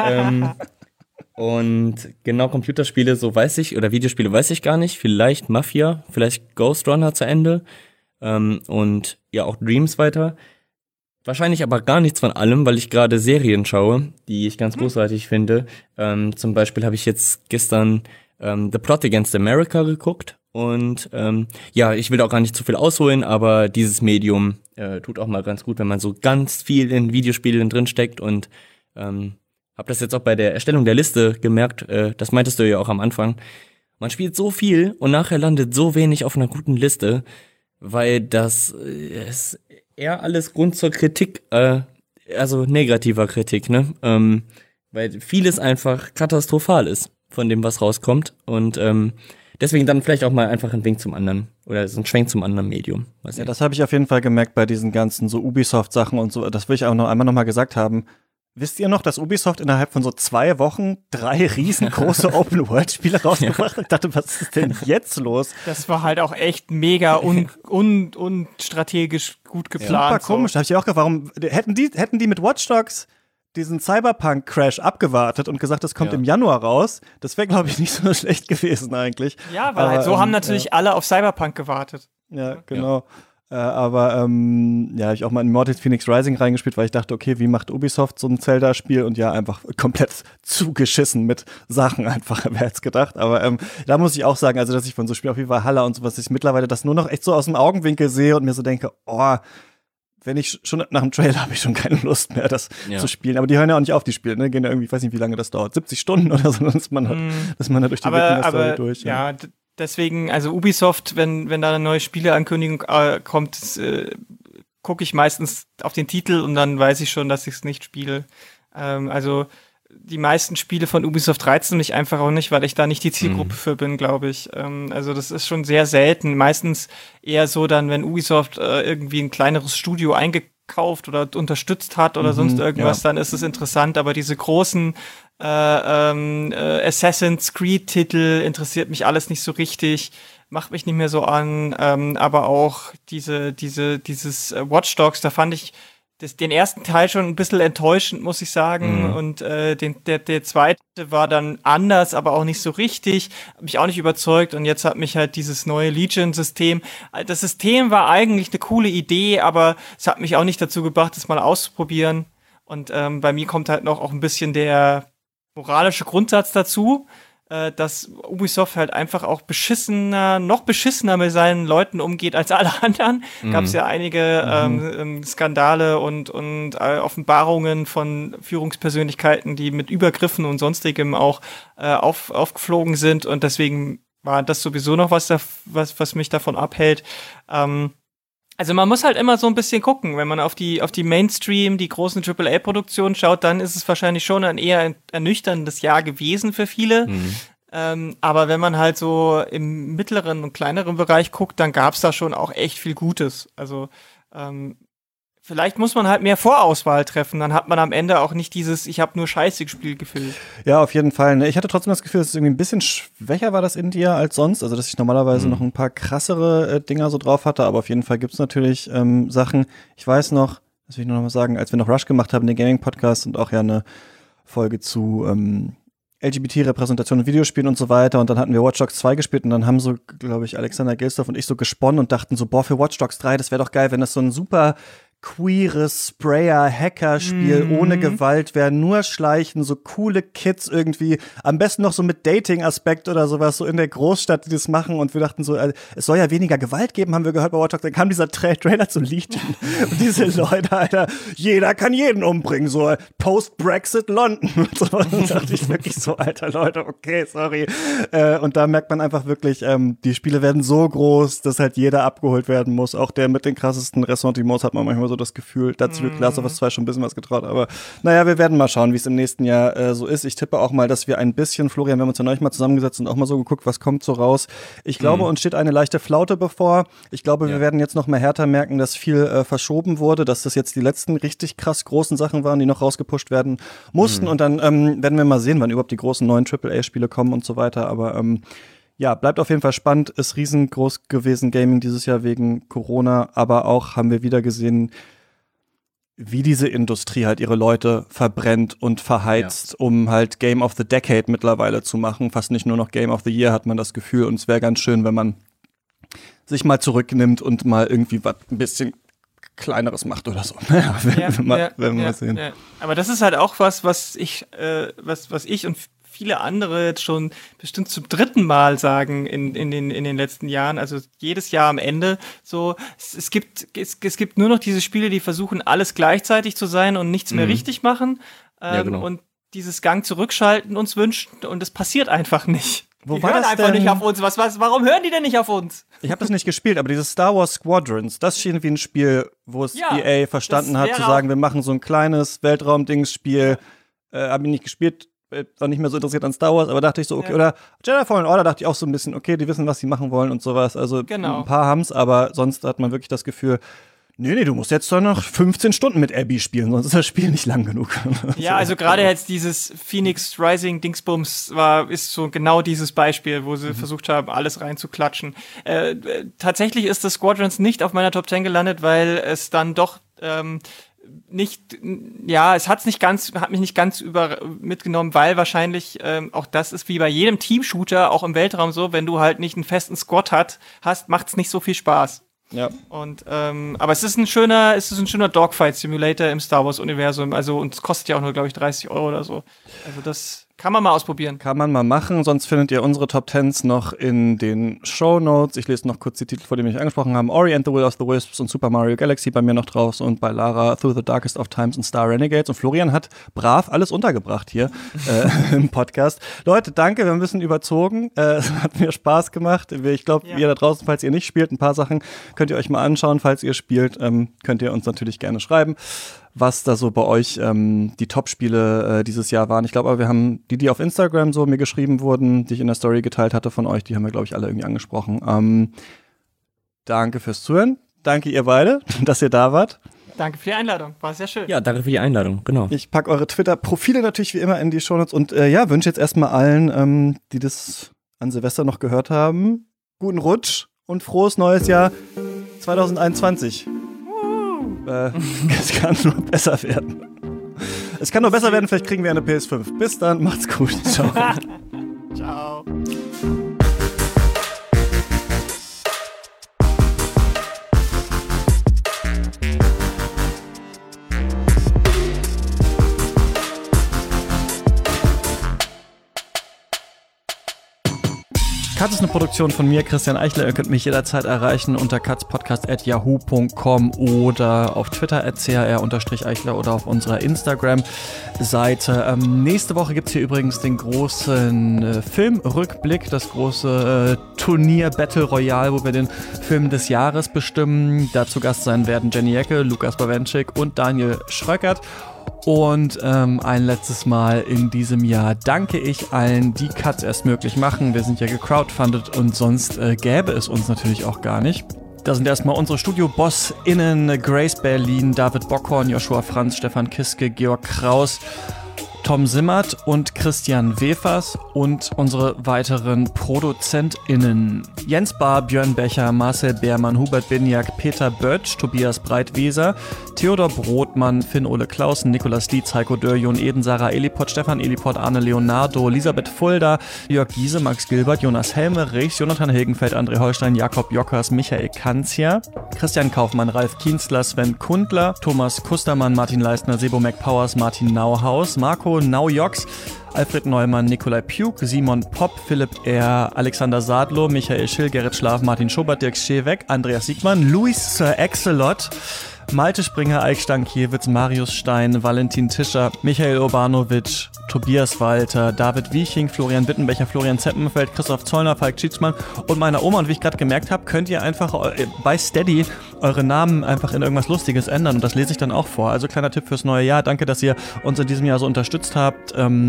Und genau, Computerspiele, so weiß ich, oder Videospiele weiß ich gar nicht. Vielleicht Mafia, vielleicht Ghost Runner zu Ende. Und ja, auch Dreams weiter. Wahrscheinlich aber gar nichts von allem, weil ich gerade Serien schaue, die ich ganz großartig finde. Zum Beispiel habe ich jetzt gestern The Plot Against America geguckt. Und ja, ich will auch gar nicht zu viel ausholen, aber dieses Medium tut auch mal ganz gut, wenn man so ganz viel in Videospielen drinsteckt. Und habe das jetzt auch bei der Erstellung der Liste gemerkt, das meintest du ja auch am Anfang. Man spielt so viel und nachher landet so wenig auf einer guten Liste, weil das ist eher alles Grund zur Kritik, also negativer Kritik, ne? Weil vieles einfach katastrophal ist von dem, was rauskommt und deswegen dann vielleicht auch mal einfach ein Wink zum anderen oder so ein Schwenk zum anderen Medium. Ja, das habe ich auf jeden Fall gemerkt bei diesen ganzen so Ubisoft-Sachen und so. Das will ich auch noch einmal gesagt haben. Wisst ihr noch, dass Ubisoft innerhalb von so 2 Wochen 3 riesengroße Open-World-Spiele rausgebracht hat? Ich dachte, was ist denn jetzt los? Das war halt auch echt mega und strategisch gut geplant. Super komisch. Da habe ich auch gefragt, warum hätten die mit Watch Dogs diesen Cyberpunk-Crash abgewartet und gesagt, das kommt im Januar raus? Das wäre, glaube ich, nicht so schlecht gewesen eigentlich. Ja, weil so haben natürlich alle auf Cyberpunk gewartet. Ja, genau. Aber ja, ich auch mal in Immortals Phoenix Rising reingespielt, weil ich dachte, okay, wie macht Ubisoft so ein Zelda-Spiel? Und ja, einfach komplett zugeschissen mit Sachen einfach, wer hätte es gedacht. Aber da muss ich auch sagen, also dass ich von so Spielen wie Valhalla und sowas, ich mittlerweile das nur noch echt so aus dem Augenwinkel sehe und mir so denke, oh, wenn ich schon nach dem Trailer habe ich schon keine Lust mehr, das zu spielen. Aber die hören ja auch nicht auf, die Spiele, ne? Gehen ja irgendwie, ich weiß nicht, wie lange das dauert, 70 Stunden oder so, dass man da durch die Wikinger-Story durch. Ja, deswegen, also Ubisoft, wenn da eine neue Spieleankündigung kommt, gucke ich meistens auf den Titel und dann weiß ich schon, dass ich es nicht spiele. Also die meisten Spiele von Ubisoft reizen mich einfach auch nicht, weil ich da nicht die Zielgruppe für bin, glaube ich. Also das ist schon sehr selten. Meistens eher so dann, wenn Ubisoft irgendwie ein kleineres Studio eingekauft oder unterstützt hat oder sonst irgendwas, dann ist es interessant. Aber diese großen Assassin's Creed-Titel interessiert mich alles nicht so richtig, macht mich nicht mehr so an. Aber auch dieses Watch Dogs, da fand ich den ersten Teil schon ein bisschen enttäuschend, muss ich sagen. Und der zweite war dann anders, aber auch nicht so richtig. Hat mich auch nicht überzeugt. Und jetzt hat mich halt dieses neue Legion-System. Das System war eigentlich eine coole Idee, aber es hat mich auch nicht dazu gebracht, es mal auszuprobieren. Und bei mir kommt halt noch auch ein bisschen der moralische Grundsatz dazu, dass Ubisoft halt einfach auch noch beschissener mit seinen Leuten umgeht als alle anderen. Gab es ja einige Skandale und Offenbarungen von Führungspersönlichkeiten, die mit Übergriffen und sonstigem auch aufgeflogen sind. Und deswegen war das sowieso noch was mich davon abhält. Also man muss halt immer so ein bisschen gucken, wenn man auf die Mainstream, die großen AAA-Produktionen schaut, dann ist es wahrscheinlich schon ein eher ernüchterndes Jahr gewesen für viele. Aber wenn man halt so im mittleren und kleineren Bereich guckt, dann gab's da schon auch echt viel Gutes. Also vielleicht muss man halt mehr Vorauswahl treffen, dann hat man am Ende auch nicht dieses ich habe nur Scheiße gespielt Gefühl. Ja, auf jeden Fall. Ich hatte trotzdem das Gefühl, dass es irgendwie ein bisschen schwächer war das India als sonst. Also, dass ich normalerweise noch ein paar krassere Dinger so drauf hatte. Aber auf jeden Fall gibt's natürlich Sachen. Ich weiß noch, das will ich nur noch mal sagen, als wir noch Rush gemacht haben, den Gaming-Podcast und auch ja eine Folge zu LGBT-Repräsentation in Videospielen und so weiter. Und dann hatten wir Watch Dogs 2 gespielt und dann haben so, glaube ich, Alexander Gelsdorf und ich so gesponnen und dachten so, boah, für Watch Dogs 3, das wäre doch geil, wenn das so ein super queeres Sprayer-Hacker-Spiel ohne Gewalt wäre, nur Schleichen, so coole Kids irgendwie, am besten noch so mit Dating-Aspekt oder sowas, so in der Großstadt, die das machen und wir dachten so, es soll ja weniger Gewalt geben, haben wir gehört bei Watch Dogs, dann kam dieser Trailer zu Legion und diese Leute, Alter, jeder kann jeden umbringen, so Post-Brexit London und so, und dann dachte ich wirklich so, Alter, Leute, okay, sorry, und da merkt man einfach wirklich, die Spiele werden so groß, dass halt jeder abgeholt werden muss, auch der mit den krassesten Ressentiments hat man manchmal so das Gefühl, dazu wird Last of Us 2 schon ein bisschen was getraut, aber naja, wir werden mal schauen, wie es im nächsten Jahr so ist. Ich tippe auch mal, dass wir ein bisschen, Florian, wir haben uns ja neulich mal zusammengesetzt und auch mal so geguckt, was kommt so raus. Ich glaube, uns steht eine leichte Flaute bevor. Ich glaube, wir werden jetzt noch mal härter merken, dass viel verschoben wurde, dass das jetzt die letzten richtig krass großen Sachen waren, die noch rausgepusht werden mussten und dann werden wir mal sehen, wann überhaupt die großen neuen AAA-Spiele kommen und so weiter, aber ja, bleibt auf jeden Fall spannend, ist riesengroß gewesen, Gaming dieses Jahr wegen Corona, aber auch haben wir wieder gesehen, wie diese Industrie halt ihre Leute verbrennt und verheizt, um halt Game of the Decade mittlerweile zu machen. Fast nicht nur noch Game of the Year hat man das Gefühl und es wäre ganz schön, wenn man sich mal zurücknimmt und mal irgendwie was ein bisschen Kleineres macht oder so. Naja, werden wir mal sehen. Ja. Aber das ist halt auch was ich und viele andere jetzt schon bestimmt zum dritten Mal sagen in den letzten Jahren, also jedes Jahr am Ende so, es gibt nur noch diese Spiele, die versuchen, alles gleichzeitig zu sein und nichts mehr richtig machen und dieses Gang zurückschalten uns wünschen und es passiert einfach nicht. Die hören einfach nicht auf uns. Warum hören die denn nicht auf uns? Ich habe das nicht gespielt, aber dieses Star Wars Squadrons, das schien wie ein Spiel, wo es EA verstanden hat, zu sagen, wir machen so ein kleines Weltraum-Dings-Spiel. Habe ich nicht gespielt, auch nicht mehr so interessiert an Star Wars, aber dachte ich so, okay, oder Jedi Fallen Order dachte ich auch so ein bisschen, okay, die wissen, was sie machen wollen und sowas. Also ein paar haben's, aber sonst hat man wirklich das Gefühl, nee, du musst jetzt doch noch 15 Stunden mit Abby spielen, sonst ist das Spiel nicht lang genug. Ja, also gerade jetzt dieses Phoenix Rising Dingsbums ist so genau dieses Beispiel, wo sie versucht haben, alles reinzuklatschen. Tatsächlich ist das Squadrons nicht auf meiner Top 10 gelandet, weil es dann doch hat mich nicht ganz mitgenommen, weil wahrscheinlich auch das ist wie bei jedem Team-Shooter, auch im Weltraum so, wenn du halt nicht einen festen Squad hast, macht's nicht so viel Spaß. Ja. Und aber es ist ein schöner Dogfight-Simulator im Star Wars-Universum, also und es kostet ja auch nur, glaube ich, 30 € oder so. Also das kann man mal ausprobieren. Kann man mal machen, sonst findet ihr unsere Top 10s noch in den Shownotes. Ich lese noch kurz die Titel, vor denen wir angesprochen haben. Ori and the Will of the Wisps und Super Mario Galaxy bei mir noch drauf und bei Lara Through the Darkest of Times und Star Renegades. Und Florian hat brav alles untergebracht hier im Podcast. Leute, danke, wir haben ein bisschen überzogen. Es hat mir Spaß gemacht. Ich glaube, ihr da draußen, falls ihr nicht spielt, ein paar Sachen könnt ihr euch mal anschauen. Falls ihr spielt, könnt ihr uns natürlich gerne schreiben, was da so bei euch die Top-Spiele dieses Jahr waren. Ich glaube aber, wir haben die auf Instagram so mir geschrieben wurden, die ich in der Story geteilt hatte von euch, die haben wir, glaube ich, alle irgendwie angesprochen. Danke fürs Zuhören. Danke ihr beide, dass ihr da wart. Danke für die Einladung, war sehr schön. Ja, danke für die Einladung, genau. Ich packe eure Twitter-Profile natürlich wie immer in die Shownotes und wünsche jetzt erstmal allen, die das an Silvester noch gehört haben, guten Rutsch und frohes neues Jahr 2021. Es kann nur besser werden. Es kann nur besser werden, vielleicht kriegen wir eine PS5. Bis dann, macht's gut. Ciao. Ciao. Katz ist eine Produktion von mir, Christian Eichler. Ihr könnt mich jederzeit erreichen unter katzpodcast@yahoo.com oder auf Twitter @chr_eichler oder auf unserer Instagram-Seite. Nächste Woche gibt es hier übrigens den großen Filmrückblick, das große Turnier Battle Royale, wo wir den Film des Jahres bestimmen. Dazu Gast sein werden Jenny Ecke, Lukas Bawenschik und Daniel Schröckert. Und ein letztes Mal in diesem Jahr danke ich allen, die Katz erst möglich machen. Wir sind ja gecrowdfundet und sonst gäbe es uns natürlich auch gar nicht. Da sind erstmal unsere Studio-BossInnen Grace Berlin, David Bockhorn, Joshua Franz, Stefan Kiske, Georg Kraus, Tom Simmert und Christian Wefers und unsere weiteren ProduzentInnen Jens Bahr, Björn Becher, Marcel Beermann, Hubert Binjak, Peter Böttsch, Tobias Breitweser, Theodor Brodmann, Finn-Ole Clausen, Nikolaus Dietz, Heiko Dörr, Jon Eden, Sarah Eliport, Stefan Eliport, Arne Leonardo, Elisabeth Fulda, Jörg Giese, Max Gilbert, Jonas Helmerichs, Jonathan Hilgenfeld, André Holstein, Jakob Jockers, Michael Kanzia, Christian Kaufmann, Ralf Kienzler, Sven Kundler, Thomas Kustermann, Martin Leistner, Sebo McPowers, Martin Nauhaus, Marco Naujoks, Alfred Neumann, Nikolai Pjuk, Simon Popp, Philipp R., Alexander Sadlo, Michael Schill, Gerrit Schlaf, Martin Schobert, Dirk Scheweck, Andreas Siegmann, Luis Sir Axelot, Malte Springer, Eik Stankiewicz, Marius Stein, Valentin Tischer, Michael Urbanovic, Tobias Walter, David Wieching, Florian Wittenbecher, Florian Zeppenfeld, Christoph Zollner, Falk Schietzmann und meiner Oma. Und wie ich gerade gemerkt habe, könnt ihr einfach bei Steady eure Namen einfach in irgendwas Lustiges ändern und das lese ich dann auch vor. Also kleiner Tipp fürs neue Jahr. Danke, dass ihr uns in diesem Jahr so unterstützt habt,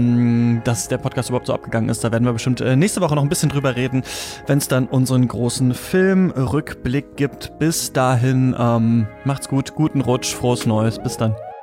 dass der Podcast überhaupt so abgegangen ist. Da werden wir bestimmt nächste Woche noch ein bisschen drüber reden, wenn es dann unseren großen Filmrückblick gibt. Bis dahin, macht's gut, guten Rutsch, frohes Neues. Bis dann.